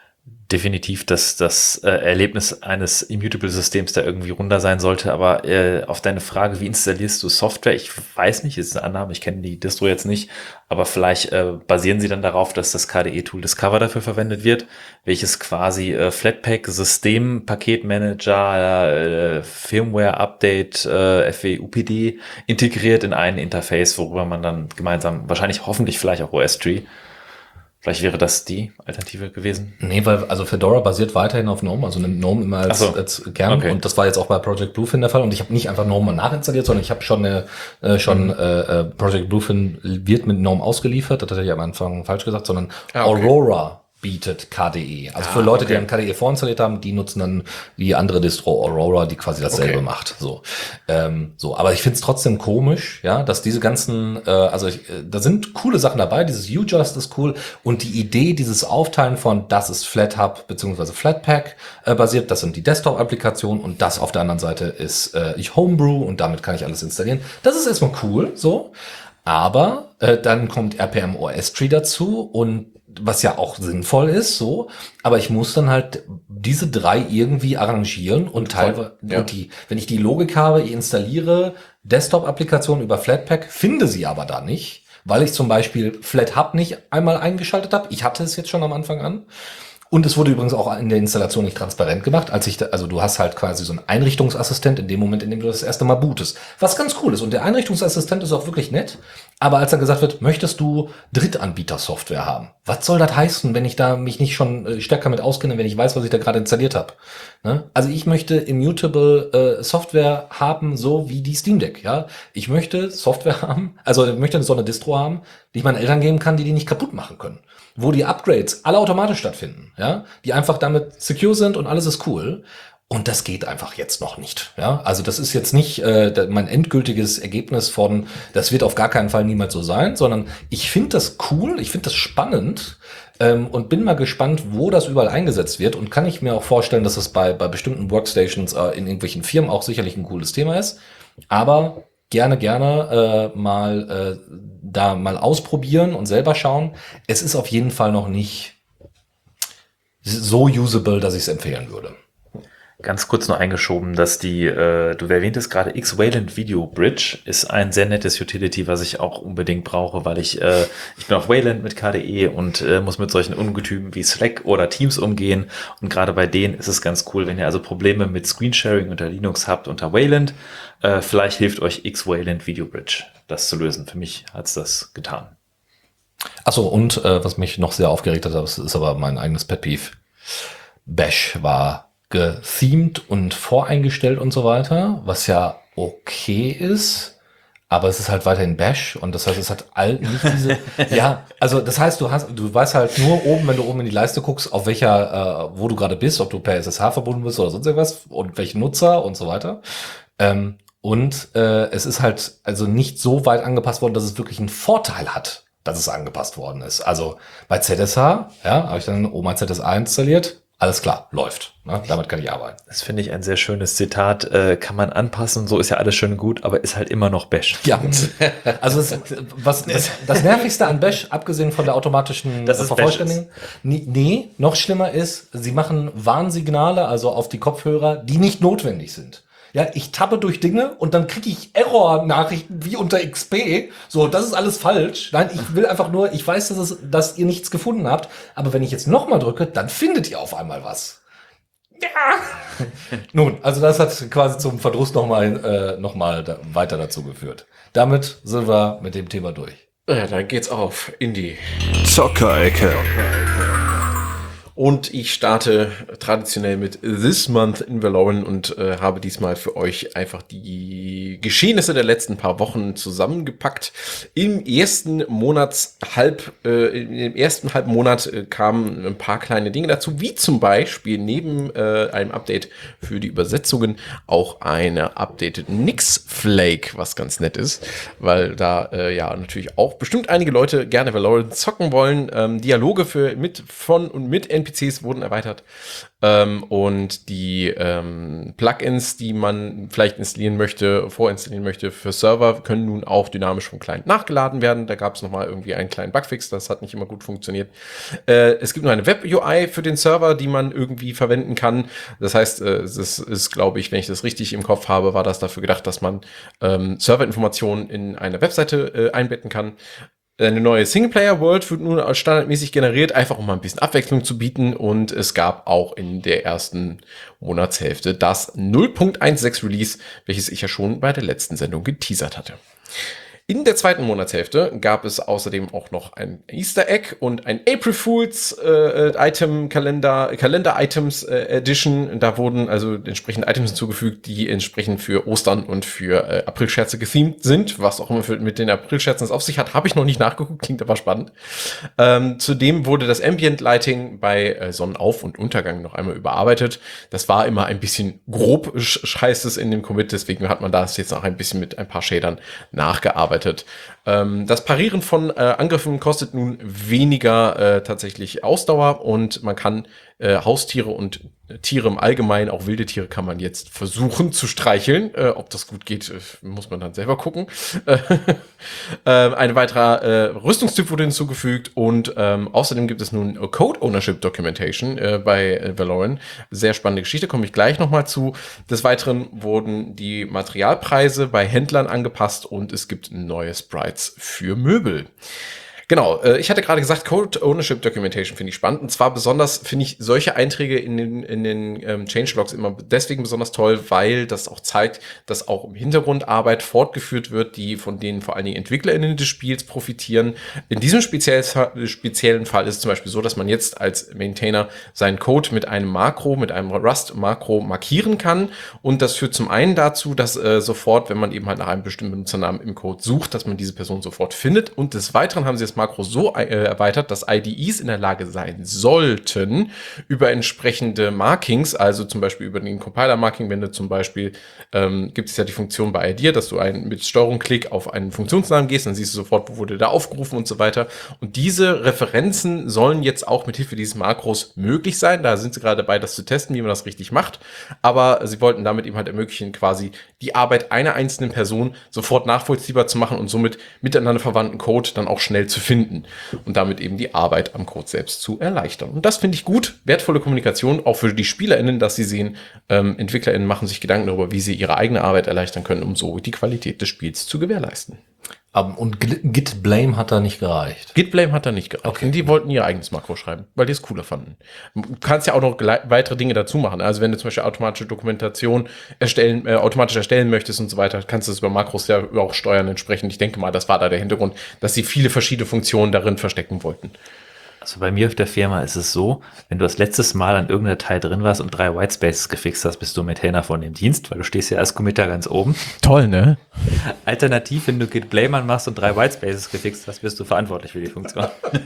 definitiv, dass das äh, Erlebnis eines Immutable-Systems da irgendwie runter sein sollte, aber äh, auf deine Frage, wie installierst du Software? Ich weiß nicht, ist eine Annahme, ich kenne die Distro jetzt nicht, aber vielleicht äh, basieren sie dann darauf, dass das K D E-Tool Discover dafür verwendet wird, welches quasi äh, Flatpak, System, Paketmanager, äh, Firmware-Update, äh, F W U P D integriert in ein Interface, worüber man dann gemeinsam, wahrscheinlich hoffentlich vielleicht auch O S-Tree. Vielleicht wäre das die Alternative gewesen.
Nee, weil also Fedora basiert weiterhin auf GNOME, also nimmt GNOME immer als,
Ach so.
als Kern.
Okay.
Und das war jetzt auch bei Project Bluefin der Fall. Und ich habe nicht einfach GNOME nachinstalliert, sondern ich habe schon eine, äh, schon
Mhm.
äh, Project Bluefin wird mit GNOME ausgeliefert. Das hatte ich am Anfang falsch gesagt, sondern
Ah, okay.
Aurora bietet K D E. Also
Ah,
für Leute,
okay.
die ein K D E vorinstalliert haben, die nutzen dann die andere Distro Aurora, die quasi dasselbe
Okay.
macht. So, ähm, so. Aber ich finde es trotzdem komisch, ja, dass diese ganzen, äh, also ich, äh, da sind coole Sachen dabei. Dieses U-Just ist cool und die Idee, dieses Aufteilen von, das ist FlatHub beziehungsweise Flatpak äh, basiert, das sind die Desktop-Applikationen und das auf der anderen Seite ist äh, ich Homebrew und damit kann ich alles installieren. Das ist erstmal cool, so. Aber äh, dann kommt R P M O S Tree dazu und was ja auch sinnvoll ist, so, aber ich muss dann halt diese drei irgendwie arrangieren und teilweise,
ja.
und die, wenn ich die Logik habe, ich installiere Desktop-Applikationen über Flatpak, finde sie aber da nicht, weil ich zum Beispiel FlatHub nicht einmal eingeschaltet habe. Ich hatte es jetzt schon am Anfang an. Und es wurde übrigens auch in der Installation nicht transparent gemacht, als ich da, also du hast halt quasi so einen Einrichtungsassistent in dem Moment, in dem du das erste Mal bootest. Was ganz cool ist. Und der Einrichtungsassistent ist auch wirklich nett. Aber als dann gesagt wird, möchtest du Drittanbieter-Software haben? Was soll das heißen, wenn ich da mich nicht schon äh, stärker mit auskenne, wenn ich weiß, was ich da gerade installiert habe? Ne? Also ich möchte immutable äh, Software haben, so wie die Steam Deck. Ja, ich möchte Software haben, also ich möchte so eine Distro haben, die ich meinen Eltern geben kann, die die nicht kaputt machen können, wo die Upgrades alle automatisch stattfinden, ja, die einfach damit secure sind und alles ist cool. Und das geht einfach jetzt noch nicht. Ja, also das ist jetzt nicht äh, mein endgültiges Ergebnis von, das wird auf gar keinen Fall niemals so sein, sondern ich finde das cool, ich finde das spannend ähm, und bin mal gespannt, wo das überall eingesetzt wird und kann ich mir auch vorstellen, dass es bei bei bestimmten Workstations äh, in irgendwelchen Firmen auch sicherlich ein cooles Thema ist. Aber gerne, gerne äh, mal äh, da mal ausprobieren und selber schauen. Es ist auf jeden Fall noch nicht so usable, dass ich es empfehlen würde.
Ganz kurz nur eingeschoben, dass die, äh, du erwähntest gerade X-Wayland Video Bridge, ist ein sehr nettes Utility, was ich auch unbedingt brauche, weil ich, äh, ich bin auf Wayland mit K D E und äh, muss mit solchen Ungetümen wie Slack oder Teams umgehen. Und gerade bei denen ist es ganz cool, wenn ihr also Probleme mit Screensharing unter Linux habt unter Wayland, äh, vielleicht hilft euch X-Wayland Video Bridge, das zu lösen. Für mich hat's das getan.
Achso, und äh, was mich noch sehr aufgeregt hat, das ist aber mein eigenes Pet Peeve. Bash war gethemed und voreingestellt und so weiter, was ja okay ist, aber es ist halt weiterhin Bash und das heißt, es hat all nicht diese, ja, also das heißt, du hast, du weißt halt nur oben, wenn du oben in die Leiste guckst, auf welcher, äh, wo du gerade bist, ob du per S S H verbunden bist oder sonst irgendwas und welchen Nutzer und so weiter. Ähm, und äh, es ist halt also nicht so weit angepasst worden, dass es wirklich einen Vorteil hat, dass es angepasst worden ist. Also bei Z S H, ja, habe ich dann O M A Z S A installiert. Alles klar, läuft. Ne? Damit kann ich arbeiten.
Das finde ich ein sehr schönes Zitat. Äh, kann man anpassen, so ist ja alles schön und gut, aber ist halt immer noch Bash.
Ja, also es, was, das, das Nervigste an Bash, abgesehen von der automatischen
Das ist
Vervollständigung, nee, nee, noch schlimmer ist, sie machen Warnsignale, also auf die Kopfhörer, die nicht notwendig sind. Ja, ich tappe durch Dinge und dann kriege ich Error-Nachrichten wie unter X P. So, das ist alles falsch. Nein, ich will einfach nur, ich weiß, dass, es, dass ihr nichts gefunden habt, aber wenn ich jetzt nochmal drücke, dann findet ihr auf einmal was. Ja. Nun, also das hat quasi zum Verdruss nochmal äh, noch mal da, weiter dazu geführt. Damit sind wir mit dem Thema durch.
Ja, dann geht's auf in die
Zockerecke.
Und ich starte traditionell mit This Month in Valorant und äh, habe diesmal für euch einfach die Geschehnisse der letzten paar Wochen zusammengepackt. Im ersten Monatshalb, äh, im ersten Halbmonat äh, kamen ein paar kleine Dinge dazu, wie zum Beispiel neben äh, einem Update für die Übersetzungen auch eine updated Nix-Flake, was ganz nett ist, weil da äh, ja natürlich auch bestimmt einige Leute gerne Valorant zocken wollen. Ähm, Dialoge für mit von und mit N P Cs wurden erweitert. Ähm, und die ähm, Plugins, die man vielleicht installieren möchte, vorinstallieren möchte für Server, können nun auch dynamisch vom Client nachgeladen werden. Da gab es nochmal irgendwie einen kleinen Bugfix, das hat nicht immer gut funktioniert. Äh, es gibt nur eine Web-U I für den Server, die man irgendwie verwenden kann. Das heißt, äh, es ist, ist glaube ich, wenn ich das richtig im Kopf habe, war das dafür gedacht, dass man ähm, Serverinformationen in eine Webseite äh, einbetten kann. Eine neue Singleplayer-World wird nun als standardmäßig generiert, einfach um mal ein bisschen Abwechslung zu bieten. Und es gab auch in der ersten Monatshälfte das null Punkt sechzehn Release, welches ich ja schon bei der letzten Sendung geteasert hatte. In der zweiten Monatshälfte gab es außerdem auch noch ein Easter Egg und ein April Fools äh, Item Kalender Kalender Items äh, Edition. Da wurden also entsprechend Items hinzugefügt, die entsprechend für Ostern und für äh, Aprilscherze gethemed sind. Was auch immer für, mit den Aprilscherzen es auf sich hat, habe ich noch nicht nachgeguckt, klingt aber spannend. Ähm, zudem wurde das Ambient Lighting bei äh, Sonnenauf- und Untergang noch einmal überarbeitet. Das war immer ein bisschen grob, heißt es in dem Commit, deswegen hat man das jetzt auch ein bisschen mit ein paar Shadern nachgearbeitet. Ähm, das Parieren von äh, Angriffen kostet nun weniger äh, tatsächlich Ausdauer und man kann äh, Haustiere und äh, Tiere im Allgemeinen, auch wilde Tiere, kann man jetzt versuchen zu streicheln. Äh, ob das gut geht, äh, muss man dann selber gucken. äh, ein weiterer äh, Rüstungstyp wurde hinzugefügt und ähm, außerdem gibt es nun Code Ownership Documentation äh, bei äh, Valorant. Sehr spannende Geschichte, komme ich gleich nochmal zu. Des Weiteren wurden die Materialpreise bei Händlern angepasst und es gibt neue Sprites für Möbel. Genau, äh, ich hatte gerade gesagt, Code Ownership Documentation finde ich spannend. Und zwar besonders finde ich solche Einträge in den, in den ähm, Changelogs immer deswegen besonders toll, weil das auch zeigt, dass auch im Hintergrund Arbeit fortgeführt wird, die von denen vor allen Dingen EntwicklerInnen des Spiels profitieren. In diesem speziell, speziellen Fall ist es zum Beispiel so, dass man jetzt als Maintainer seinen Code mit einem Makro, mit einem Rust-Makro markieren kann. Und das führt zum einen dazu, dass äh, sofort, wenn man eben halt nach einem bestimmten Benutzernamen im Code sucht, dass man diese Person sofort findet. Und des Weiteren haben sie das Makro so äh, erweitert, dass I D Es in der Lage sein sollten, über entsprechende Markings, also zum Beispiel über den Compiler-Marking, wenn du zum Beispiel, ähm, gibt es ja die Funktion bei I D E A, dass du ein, mit Steuerung-Klick auf einen Funktionsnamen gehst, dann siehst du sofort, wo wurde da aufgerufen und so weiter. Und diese Referenzen sollen jetzt auch mit Hilfe dieses Makros möglich sein. Da sind sie gerade dabei, das zu testen, wie man das richtig macht. Aber sie wollten damit eben halt ermöglichen, quasi die Arbeit einer einzelnen Person sofort nachvollziehbar zu machen und somit miteinander verwandten Code dann auch schnell zu finden und damit eben die Arbeit am Code selbst zu erleichtern. Und das finde ich gut, wertvolle Kommunikation, auch für die SpielerInnen, dass sie sehen, ähm, EntwicklerInnen machen sich Gedanken darüber, wie sie ihre eigene Arbeit erleichtern können, um so die Qualität des Spiels zu gewährleisten.
Um, und Git Blame hat da nicht gereicht.
Git Blame hat da nicht gereicht. Okay. Und die wollten ihr eigenes Makro schreiben, weil die es cooler fanden. Du kannst ja auch noch weitere Dinge dazu machen. Also wenn du zum Beispiel automatische Dokumentation erstellen, äh, automatisch erstellen möchtest und so weiter, kannst du es über Makros ja auch steuern entsprechend. Ich denke mal, das war da der Hintergrund, dass sie viele verschiedene Funktionen darin verstecken wollten.
Also bei mir auf der Firma ist es so, wenn du das letztes Mal an irgendeiner Datei drin warst und drei Whitespaces gefixt hast, bist du Maintainer von dem Dienst, weil du stehst ja als Committer ganz oben.
Toll, ne?
Alternativ, wenn du Git Blame anmachst und drei Whitespaces gefixt hast, bist du verantwortlich für die Funktion.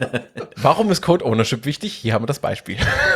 Warum ist Code Ownership wichtig? Hier haben wir das Beispiel.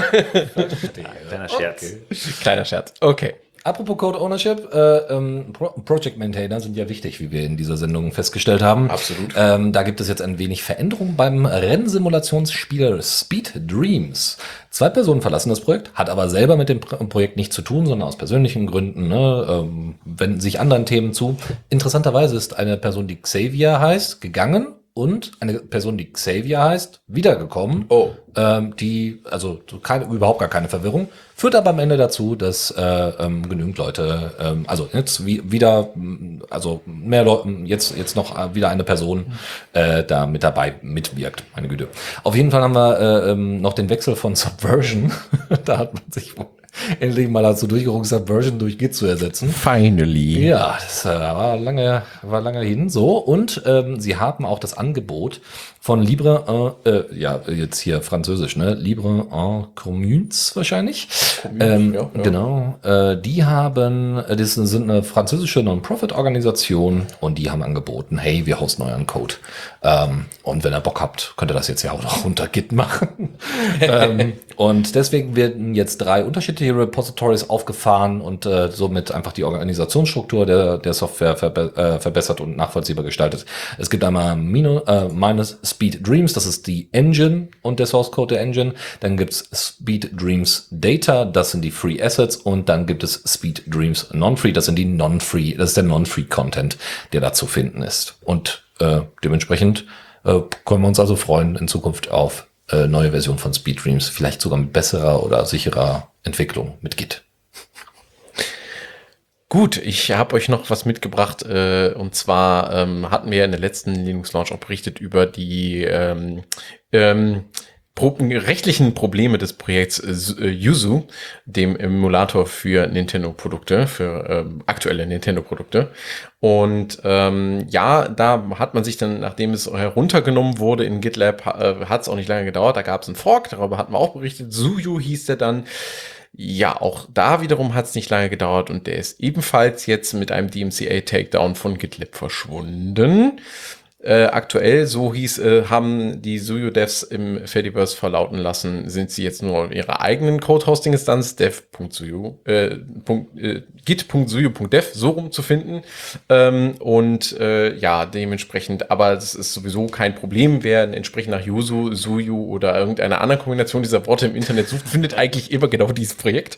Kleiner Scherz.
Okay. Kleiner Scherz. Okay.
Apropos Code Ownership, äh, ähm, Pro Project Maintainer sind ja wichtig, wie wir in dieser Sendung festgestellt haben.
Absolut.
Ähm, da gibt es jetzt ein wenig Veränderung beim Rennsimulationsspiel Speed Dreams. Zwei Personen verlassen das Projekt, hat aber selber mit dem Pro Projekt nichts zu tun, sondern aus persönlichen Gründen, ne, ähm, wenden sich anderen Themen zu. Interessanterweise ist eine Person, die Xavier heißt, gegangen. Und eine Person, die Xavier heißt, wiedergekommen.
Oh.
Ähm, die, also keine, überhaupt gar keine Verwirrung, führt aber am Ende dazu, dass äh, ähm, genügend Leute, ähm, also jetzt wie, wieder, also mehr Leute, jetzt jetzt noch wieder eine Person äh, da mit dabei mitwirkt. Meine Güte. Auf jeden Fall haben wir äh, ähm, noch den Wechsel von Subversion. Da hat man sich wohl endlich mal dazu durchgerungen, Subversion durch Git zu ersetzen.
Finally.
Ja, das äh, war lange, war lange hin. So, und ähm, sie haben auch das Angebot von Libre, äh, äh, ja, jetzt hier französisch, ne? Libre en Communes wahrscheinlich. Ähm,
ja, ja.
Genau. Äh, die haben, äh, das sind eine französische Non-Profit-Organisation und die haben angeboten, hey, wir hosten euren Code. Ähm, und wenn ihr Bock habt, könnt ihr das jetzt ja auch noch unter Git machen. ähm, und deswegen werden jetzt drei unterschiedliche sämtliche Repositories aufgefahren und äh, somit einfach die Organisationsstruktur der, der Software verbe äh, verbessert und nachvollziehbar gestaltet. Es gibt einmal Mino, äh, minus Speed Dreams, das ist die Engine und der Source Code der Engine. Dann gibt's Speed Dreams Data, das sind die Free Assets, und dann gibt es Speed Dreams Non-Free, das sind die Non-Free, das ist der Non-Free Content, der da zu finden ist. Und äh, dementsprechend äh, können wir uns also freuen in Zukunft auf äh, neue Versionen von Speed Dreams, vielleicht sogar mit besserer oder sicherer Entwicklung mit Git.
Gut, ich habe euch noch was mitgebracht, äh, und zwar ähm, hatten wir in der letzten Linux Launch auch berichtet über die ähm, ähm, Pro- rechtlichen Probleme des Projekts äh, Yuzu, dem Emulator für Nintendo-Produkte, für ähm, aktuelle Nintendo-Produkte. Und ähm, ja, da hat man sich dann, nachdem es heruntergenommen wurde in GitLab, äh, hat es auch nicht lange gedauert, da gab es einen Fork, darüber hatten wir auch berichtet, Zuyu hieß der dann. Ja, auch da wiederum hat es nicht lange gedauert und der ist ebenfalls jetzt mit einem D M C A-Takedown von GitLab verschwunden. Äh, aktuell, so hieß, äh, haben die Zuyu-Devs im Fediverse verlauten lassen, sind sie jetzt nur in ihrer eigenen Code-Hosting-Instanz, dev.zuyu, äh, äh, git.zuyu.dev, so rum zu finden. Ähm, und äh, ja, dementsprechend, aber das ist sowieso kein Problem. Wer entsprechend nach Yuzu, Zuyu oder irgendeiner anderen Kombination dieser Worte im Internet sucht, findet eigentlich immer genau dieses Projekt.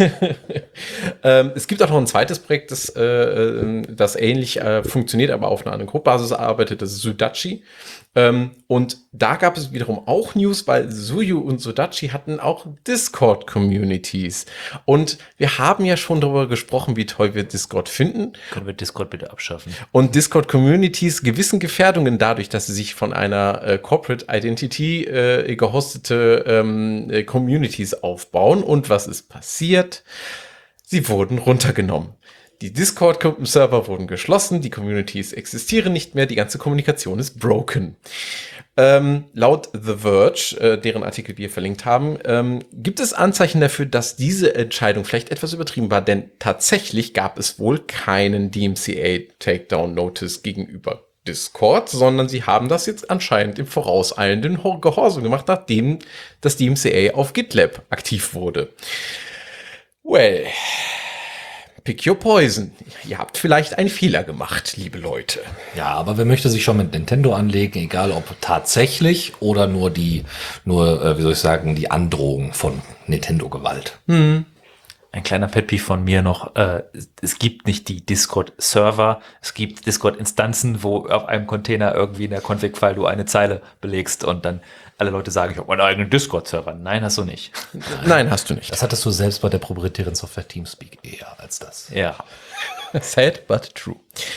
ähm, es gibt auch noch ein zweites Projekt, das, äh, das ähnlich äh, funktioniert, aber auf einer anderen Codebasis arbeitet. Das ist Sudachi. Ähm, und da gab es wiederum auch News, weil Zuyu und Sudachi hatten auch Discord-Communities. Und wir haben ja schon darüber gesprochen, wie toll wir Discord finden.
Können wir Discord bitte abschaffen?
Und Discord-Communities gewissen Gefährdungen dadurch, dass sie sich von einer äh, Corporate Identity äh, gehostete ähm, äh, Communities aufbauen. Und was ist passiert? Sie wurden runtergenommen. Die Discord-Server wurden geschlossen, die Communities existieren nicht mehr, die ganze Kommunikation ist broken. Ähm, laut The Verge, äh, deren Artikel wir verlinkt haben, ähm, gibt es Anzeichen dafür, dass diese Entscheidung vielleicht etwas übertrieben war, denn tatsächlich gab es wohl keinen D M C A-Takedown-Notice gegenüber Discord, sondern sie haben das jetzt anscheinend im vorauseilenden Gehorsam gemacht, nachdem das D M C A auf GitLab aktiv wurde. Well... Pick your poison. Ihr habt vielleicht einen Fehler gemacht, liebe Leute.
Ja, aber wer möchte sich schon mit Nintendo anlegen, egal ob tatsächlich oder nur die, nur, äh, wie soll ich sagen, die Androhung von Nintendo-Gewalt.
Hm. Ein kleiner Pet Peeve von mir noch, äh, es gibt nicht die Discord-Server, es gibt Discord-Instanzen, wo auf einem Container irgendwie in der Config-File du eine Zeile belegst und dann alle Leute sagen, ich habe meinen eigenen Discord-Server. Nein, hast du nicht.
Nein, hast du nicht.
Das hattest du selbst bei der proprietären Software Teamspeak eher als das.
Ja.
Sad but true.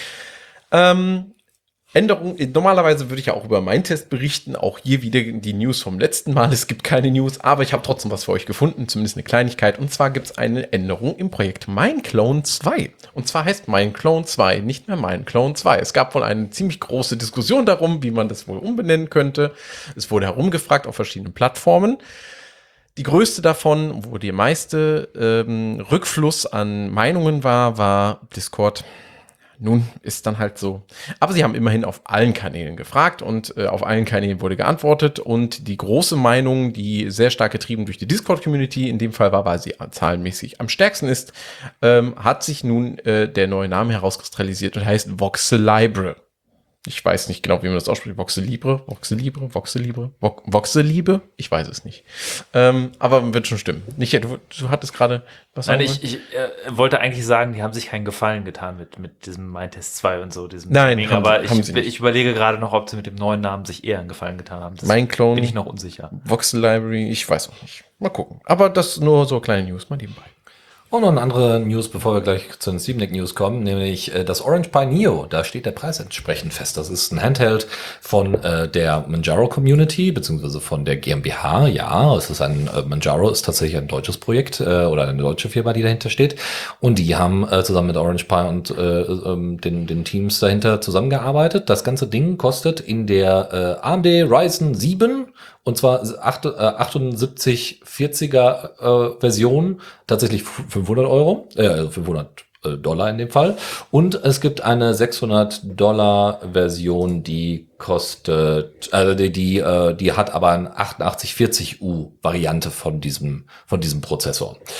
Ähm, Änderung, normalerweise würde ich ja auch über meinen Test berichten, auch hier wieder die News vom letzten Mal. Es gibt keine News, aber ich habe trotzdem was für euch gefunden, zumindest eine Kleinigkeit. Und zwar gibt es eine Änderung im Projekt MineClone zwei. Und zwar heißt MineClone zwei nicht mehr MineClone zwei. Es gab wohl eine ziemlich große Diskussion darum, wie man das wohl umbenennen könnte. Es wurde herumgefragt auf verschiedenen Plattformen. Die größte davon, wo der meiste ähm, Rückfluss an Meinungen war, war Discord. Nun, ist dann halt so. Aber sie haben immerhin auf allen Kanälen gefragt und äh, auf allen Kanälen wurde geantwortet. Und die große Meinung, die sehr stark getrieben durch die Discord-Community, in dem Fall war, weil sie zahlenmäßig am stärksten ist, ähm, hat sich nun äh, der neue Name herauskristallisiert und heißt Voxelibre. Ich weiß nicht genau, wie man das ausspricht. Voxelibre, Voxelibre, Voxelibre, Vo- Voxelibre? Ich weiß es nicht. Ähm, aber wird schon stimmen. Nicht, du, du hattest gerade was
Nein,
sagen
ich, ich äh, wollte eigentlich sagen, die haben sich keinen Gefallen getan mit, mit diesem MindTest zwei und so. Diesem
Nein,
Ding,
haben
aber
sie- haben
ich,
sie nicht.
ich überlege gerade noch, ob sie mit dem neuen Namen sich eher einen Gefallen getan haben. Das
MineClone.
bin ich noch unsicher.
Voxel Library, ich weiß auch nicht. Mal gucken. Aber das nur so kleine News mal nebenbei.
Und noch eine andere News, bevor wir gleich zu den Steam Deck News kommen, nämlich äh, das Orange Pi Neo. Da steht der Preis entsprechend fest. Das ist ein Handheld von äh, der Manjaro Community, beziehungsweise von der GmbH. Ja, es ist ein, äh, Manjaro ist tatsächlich ein deutsches Projekt äh, oder eine deutsche Firma, die dahinter steht. Und die haben äh, zusammen mit Orange Pi und äh, ähm, den, den Teams dahinter zusammengearbeitet. Das ganze Ding kostet in der äh, A M D Ryzen sieben und zwar achtundsiebzig vierziger äh, Version tatsächlich fünfhundert Euro, äh, fünfhundert Dollar in dem Fall. Und es gibt eine sechshundert Dollar Version, die kostet, also die, die, äh, die hat aber eine achtundachtzig vierzig U Variante von diesem, von diesem Prozessor.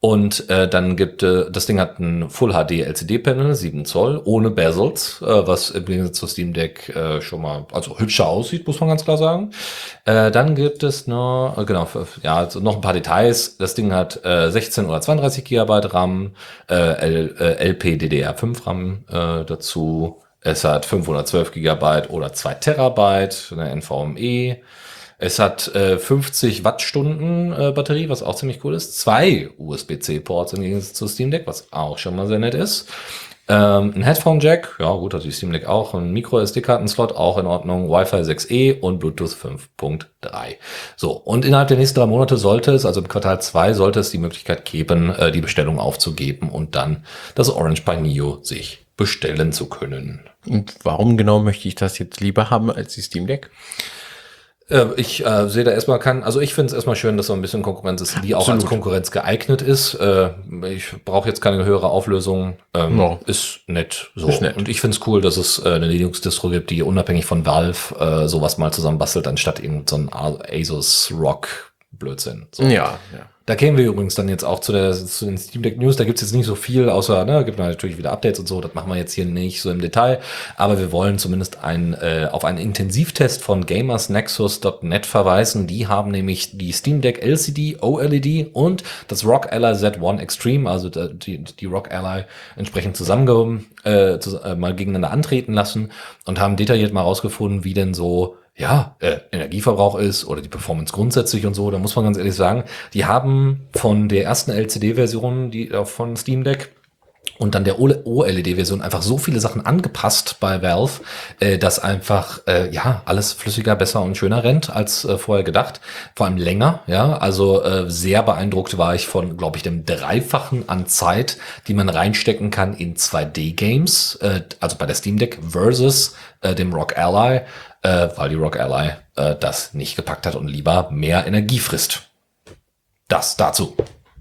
Und äh, dann gibt äh, das Ding hat ein Full H D L C D-Panel, sieben Zoll, ohne Bezels, äh, was im Gegensatz zu Steam Deck äh, schon mal also hübscher aussieht, muss man ganz klar sagen. Äh, dann gibt es noch, äh, genau, für, ja, also noch ein paar Details. Das Ding hat äh, sechzehn oder zweiunddreißig Gigabyte RAM, äh, L, äh, L P D D R fünf RAM äh, dazu. Es hat fünfhundertzwölf Gigabyte oder zwei Terabyte, eine N V M e. Es hat äh, fünfzig Wattstunden äh, Batterie, was auch ziemlich cool ist. Zwei U S B C-Ports im Gegensatz zu Steam Deck, was auch schon mal sehr nett ist. Ähm, ein Headphone-Jack, ja gut, hat die Steam Deck auch. Ein Micro-S D-Karten-Slot, auch in Ordnung. Wi-Fi sechs E und Bluetooth fünf Punkt drei. So, und innerhalb der nächsten drei Monate sollte es, also im Quartal zwei, sollte es die Möglichkeit geben, äh, die Bestellung aufzugeben und dann das Orange Pi Neo sich bestellen zu können.
Und warum genau möchte ich das jetzt lieber haben als die Steam Deck?
Ich äh, sehe da erstmal keinen, also ich finde es erstmal schön, dass so ein bisschen Konkurrenz ist, die auch
Absolut.
als Konkurrenz geeignet ist. Äh, ich brauche jetzt keine höhere Auflösung. Ähm,
No.
Ist nett so.
Ist nett.
Und ich finde es cool, dass es äh, eine Linux-Distro gibt, die unabhängig von Valve äh, sowas mal zusammenbastelt, anstatt irgend so ein Asus Rock Blödsinn. So.
Ja, ja.
Da kämen wir übrigens dann jetzt auch zu, der, zu den Steam Deck News. Da gibt's jetzt nicht so viel, außer, ne, gibt natürlich wieder Updates und so. Das machen wir jetzt hier nicht so im Detail. Aber wir wollen zumindest ein, äh, auf einen Intensivtest von gamersnexus Punkt net verweisen. Die haben nämlich die Steam Deck L C D, O L E D und das Rock Ally Z eins Extreme, also die, die Rock Ally entsprechend zusammen äh, zu, äh, mal gegeneinander antreten lassen und haben detailliert mal rausgefunden, wie denn so ja, äh, Energieverbrauch ist oder die Performance grundsätzlich und so, da muss man ganz ehrlich sagen, die haben von der ersten L C D-Version, die äh, von Steam Deck und dann der O L E D-Version einfach so viele Sachen angepasst bei Valve, äh, dass einfach äh, ja alles flüssiger, besser und schöner rennt als äh, vorher gedacht. Vor allem länger, ja. Also äh, sehr beeindruckt war ich von, glaube ich, dem Dreifachen an Zeit, die man reinstecken kann in zwei D-Games, äh, also bei der Steam Deck versus äh, dem Rock Ally, äh, weil die Rock Ally äh, das nicht gepackt hat und lieber mehr Energie frisst. Das dazu.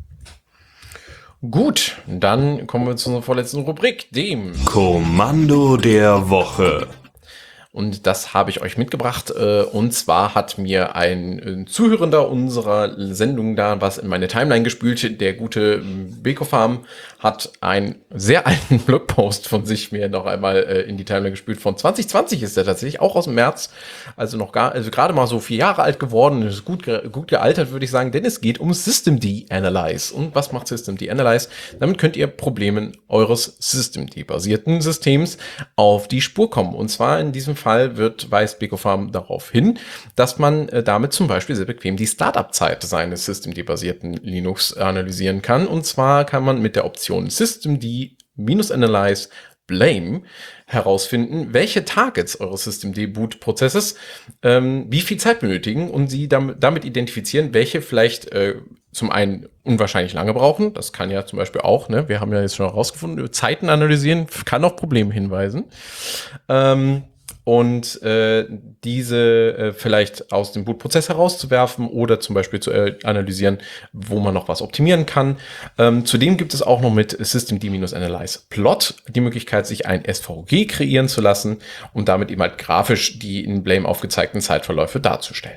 Gut, dann kommen wir zu unserer vorletzten Rubrik, dem.
Kommando der Woche.
Und das habe ich euch mitgebracht. Und zwar hat mir ein Zuhörender unserer Sendung da was in meine Timeline gespült. Der gute Bekofarm hat einen sehr alten Blogpost von sich mir noch einmal in die Timeline gespült. Von zwanzig zwanzig ist der tatsächlich, auch aus dem März. Also noch gar, also gerade mal so vier Jahre alt geworden. Ist gut, gut gealtert, würde ich sagen, denn es geht um Systemd Analyze. Und was macht Systemd Analyze? Damit könnt ihr Problemen eures Systemd-basierten Systems auf die Spur kommen. Und zwar in diesem Fall wird, weist Bekofarm darauf hin, dass man äh, damit zum Beispiel sehr bequem die Startup-Zeit seines Systemd-basierten Linux analysieren kann. Und zwar kann man mit der Option Systemd-Analyze Blame herausfinden, welche Targets eures Systemd-Boot-Prozesses ähm, wie viel Zeit benötigen und sie damit, damit identifizieren, welche vielleicht äh, zum einen unwahrscheinlich lange brauchen. Das kann ja zum Beispiel auch, ne, wir haben ja jetzt schon herausgefunden, Zeiten analysieren kann auf Probleme hinweisen. Ähm, und äh, diese äh, vielleicht aus dem Bootprozess herauszuwerfen oder zum Beispiel zu äh, analysieren, wo man noch was optimieren kann. Ähm, zudem gibt es auch noch mit Systemd-Analyze Plot die Möglichkeit, sich ein S V G kreieren zu lassen, um damit eben halt grafisch die in Blame aufgezeigten Zeitverläufe darzustellen.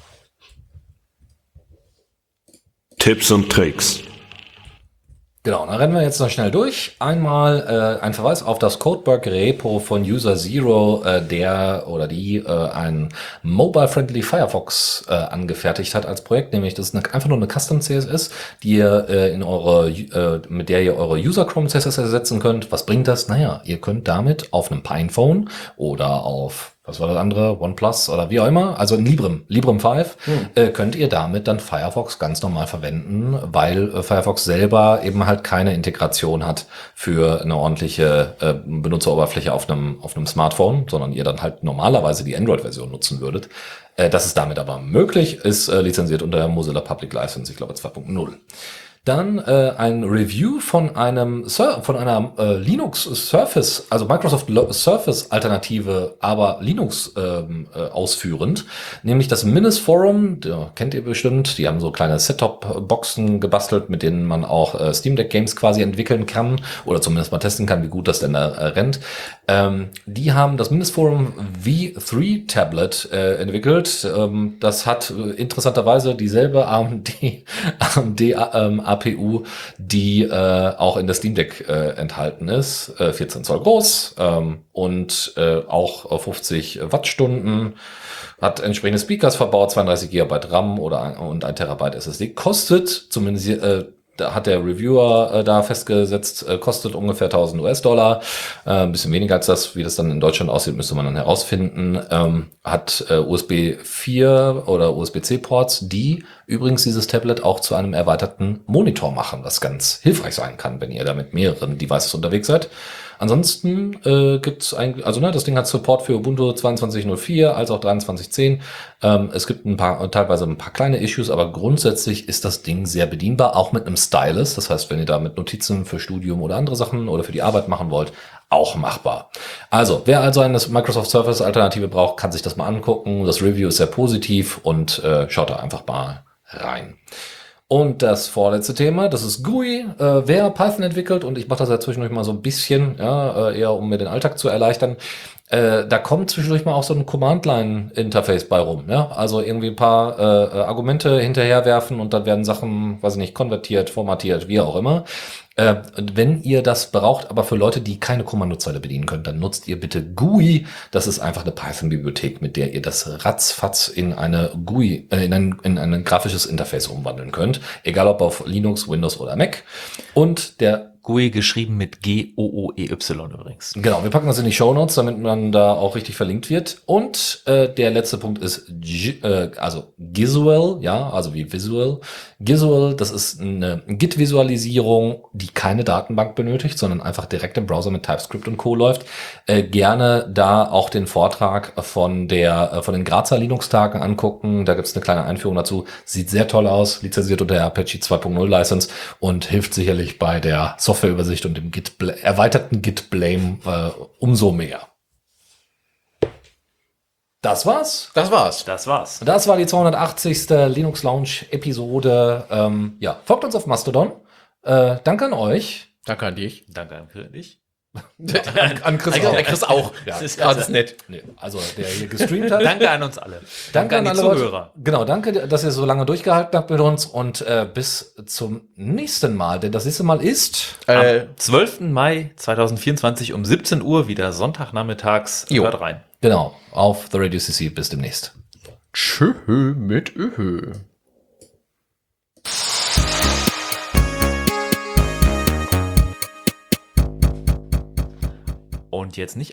Tipps und Tricks.
Genau, dann rennen wir jetzt noch schnell durch. Einmal äh, ein Verweis auf das Codebug-Repo von User Zero, äh, der oder die äh, einen Mobile-Friendly Firefox äh, angefertigt hat als Projekt, nämlich das ist eine, einfach nur eine Custom-C S S, die ihr äh, in eure, äh, mit der ihr eure User-Chrome-C S S ersetzen könnt. Was bringt das? Naja, ihr könnt damit auf einem Pinephone oder auf was war das andere? OnePlus oder wie auch immer, also in Librem, Librem fünf, hm. äh, könnt ihr damit dann Firefox ganz normal verwenden, weil äh, Firefox selber eben halt keine Integration hat für eine ordentliche äh, Benutzeroberfläche auf einem auf einem Smartphone, sondern ihr dann halt normalerweise die Android-Version nutzen würdet. Äh, das ist damit aber möglich, ist äh, lizenziert unter der Mozilla Public License, ich glaube zwei Punkt null. Dann äh, ein Review von einem Sur- von einer äh, Linux Surface, also Microsoft Surface Alternative, aber Linux ähm, äh, ausführend, nämlich das Minis Forum, der kennt ihr bestimmt, die haben so kleine Set-Top-Boxen gebastelt, mit denen man auch äh, Steam Deck Games quasi entwickeln kann oder zumindest mal testen kann, wie gut das denn da äh, rennt. Ähm, die haben das Minis Forum V drei Tablet äh, entwickelt. Ähm, das hat äh, interessanterweise dieselbe A M D A M D ähm, A P U, die äh, auch in der Steam Deck äh, enthalten ist. Äh, vierzehn Zoll groß ähm, und äh, auch fünfzig Wattstunden. Hat entsprechende Speakers verbaut, zweiunddreißig Gigabyte RAM oder ein, und ein Terabyte S S D. Kostet, zumindest äh, da hat der Reviewer äh, da festgesetzt, äh, kostet ungefähr tausend US-Dollar. Äh, ein bisschen weniger als das, wie das dann in Deutschland aussieht, müsste man dann herausfinden. Ähm, hat äh, U S B vier oder U S B C Ports, die übrigens dieses Tablet auch zu einem erweiterten Monitor machen, was ganz hilfreich sein kann, wenn ihr da mit mehreren Devices unterwegs seid. Ansonsten äh, gibt's eigentlich, also ne, das Ding hat Support für Ubuntu zweiundzwanzig null vier als auch dreiundzwanzig zehn. Ähm, es gibt ein paar, teilweise ein paar kleine Issues, aber grundsätzlich ist das Ding sehr bedienbar, auch mit einem Stylus. Das heißt, wenn ihr da mit Notizen für Studium oder andere Sachen oder für die Arbeit machen wollt, auch machbar. Also, wer also eine Microsoft Surface Alternative braucht, kann sich das mal angucken. Das Review ist sehr positiv und äh, schaut da einfach mal rein. Und das vorletzte Thema, das ist G U I. Äh, wer Python entwickelt, und ich mache das ja zwischendurch mal so ein bisschen, ja, äh, eher um mir den Alltag zu erleichtern, äh, da kommt zwischendurch mal auch so ein Command-Line-Interface bei rum. Ja? Also irgendwie ein paar äh, Argumente hinterherwerfen und dann werden Sachen, weiß ich nicht, konvertiert, formatiert, wie auch immer. Äh, wenn ihr das braucht, aber für Leute, die keine Kommandozeile bedienen können, dann nutzt ihr bitte G U I. Das ist einfach eine Python-Bibliothek, mit der ihr das ratzfatz in eine G U I, äh, in, ein, in ein grafisches Interface umwandeln könnt. Egal ob auf Linux, Windows oder Mac. Und der
G U I geschrieben mit G O O E Y übrigens.
Genau, wir packen das in die Shownotes, damit man da auch richtig verlinkt wird. Und äh, der letzte Punkt ist, G äh, also Gisual, ja, also wie Visual. Gisual, das ist eine Git-Visualisierung, die keine Datenbank benötigt, sondern einfach direkt im Browser mit TypeScript und Co. läuft. Äh, gerne da auch den Vortrag von der äh, von den Grazer Linux-Tagen angucken. Da gibt's eine kleine Einführung dazu. Sieht sehr toll aus, lizenziert unter der Apache zwei Punkt null License und hilft sicherlich bei der Softwareübersicht und dem Git erweiterten Git Blame äh, umso mehr. Das war's.
Das war's.
Das war's.
Das war die zweihundertachtzigste Linux Lounge Episode. Ähm, ja, folgt uns auf Mastodon. Äh, danke an euch.
Danke an dich.
Danke für dich.
An, an Chris
Danke
auch.
an Chris auch.
Ja,
Das ist
Ja, das ist nett.
nee, also der hier gestreamt hat.
Danke an uns alle.
Danke an
die
alle
Zuhörer.
Leute. Genau, danke, dass ihr so lange durchgehalten habt mit uns und äh, bis zum nächsten Mal. Denn das nächste Mal ist
Äh,
Am zwölften Mai zweitausendvierundzwanzig um siebzehn Uhr wieder Sonntagnachmittags.
Jo.
Hört rein.
genau auf The Radio C C. Bis demnächst.
tschö mit Öhö.
Und jetzt nicht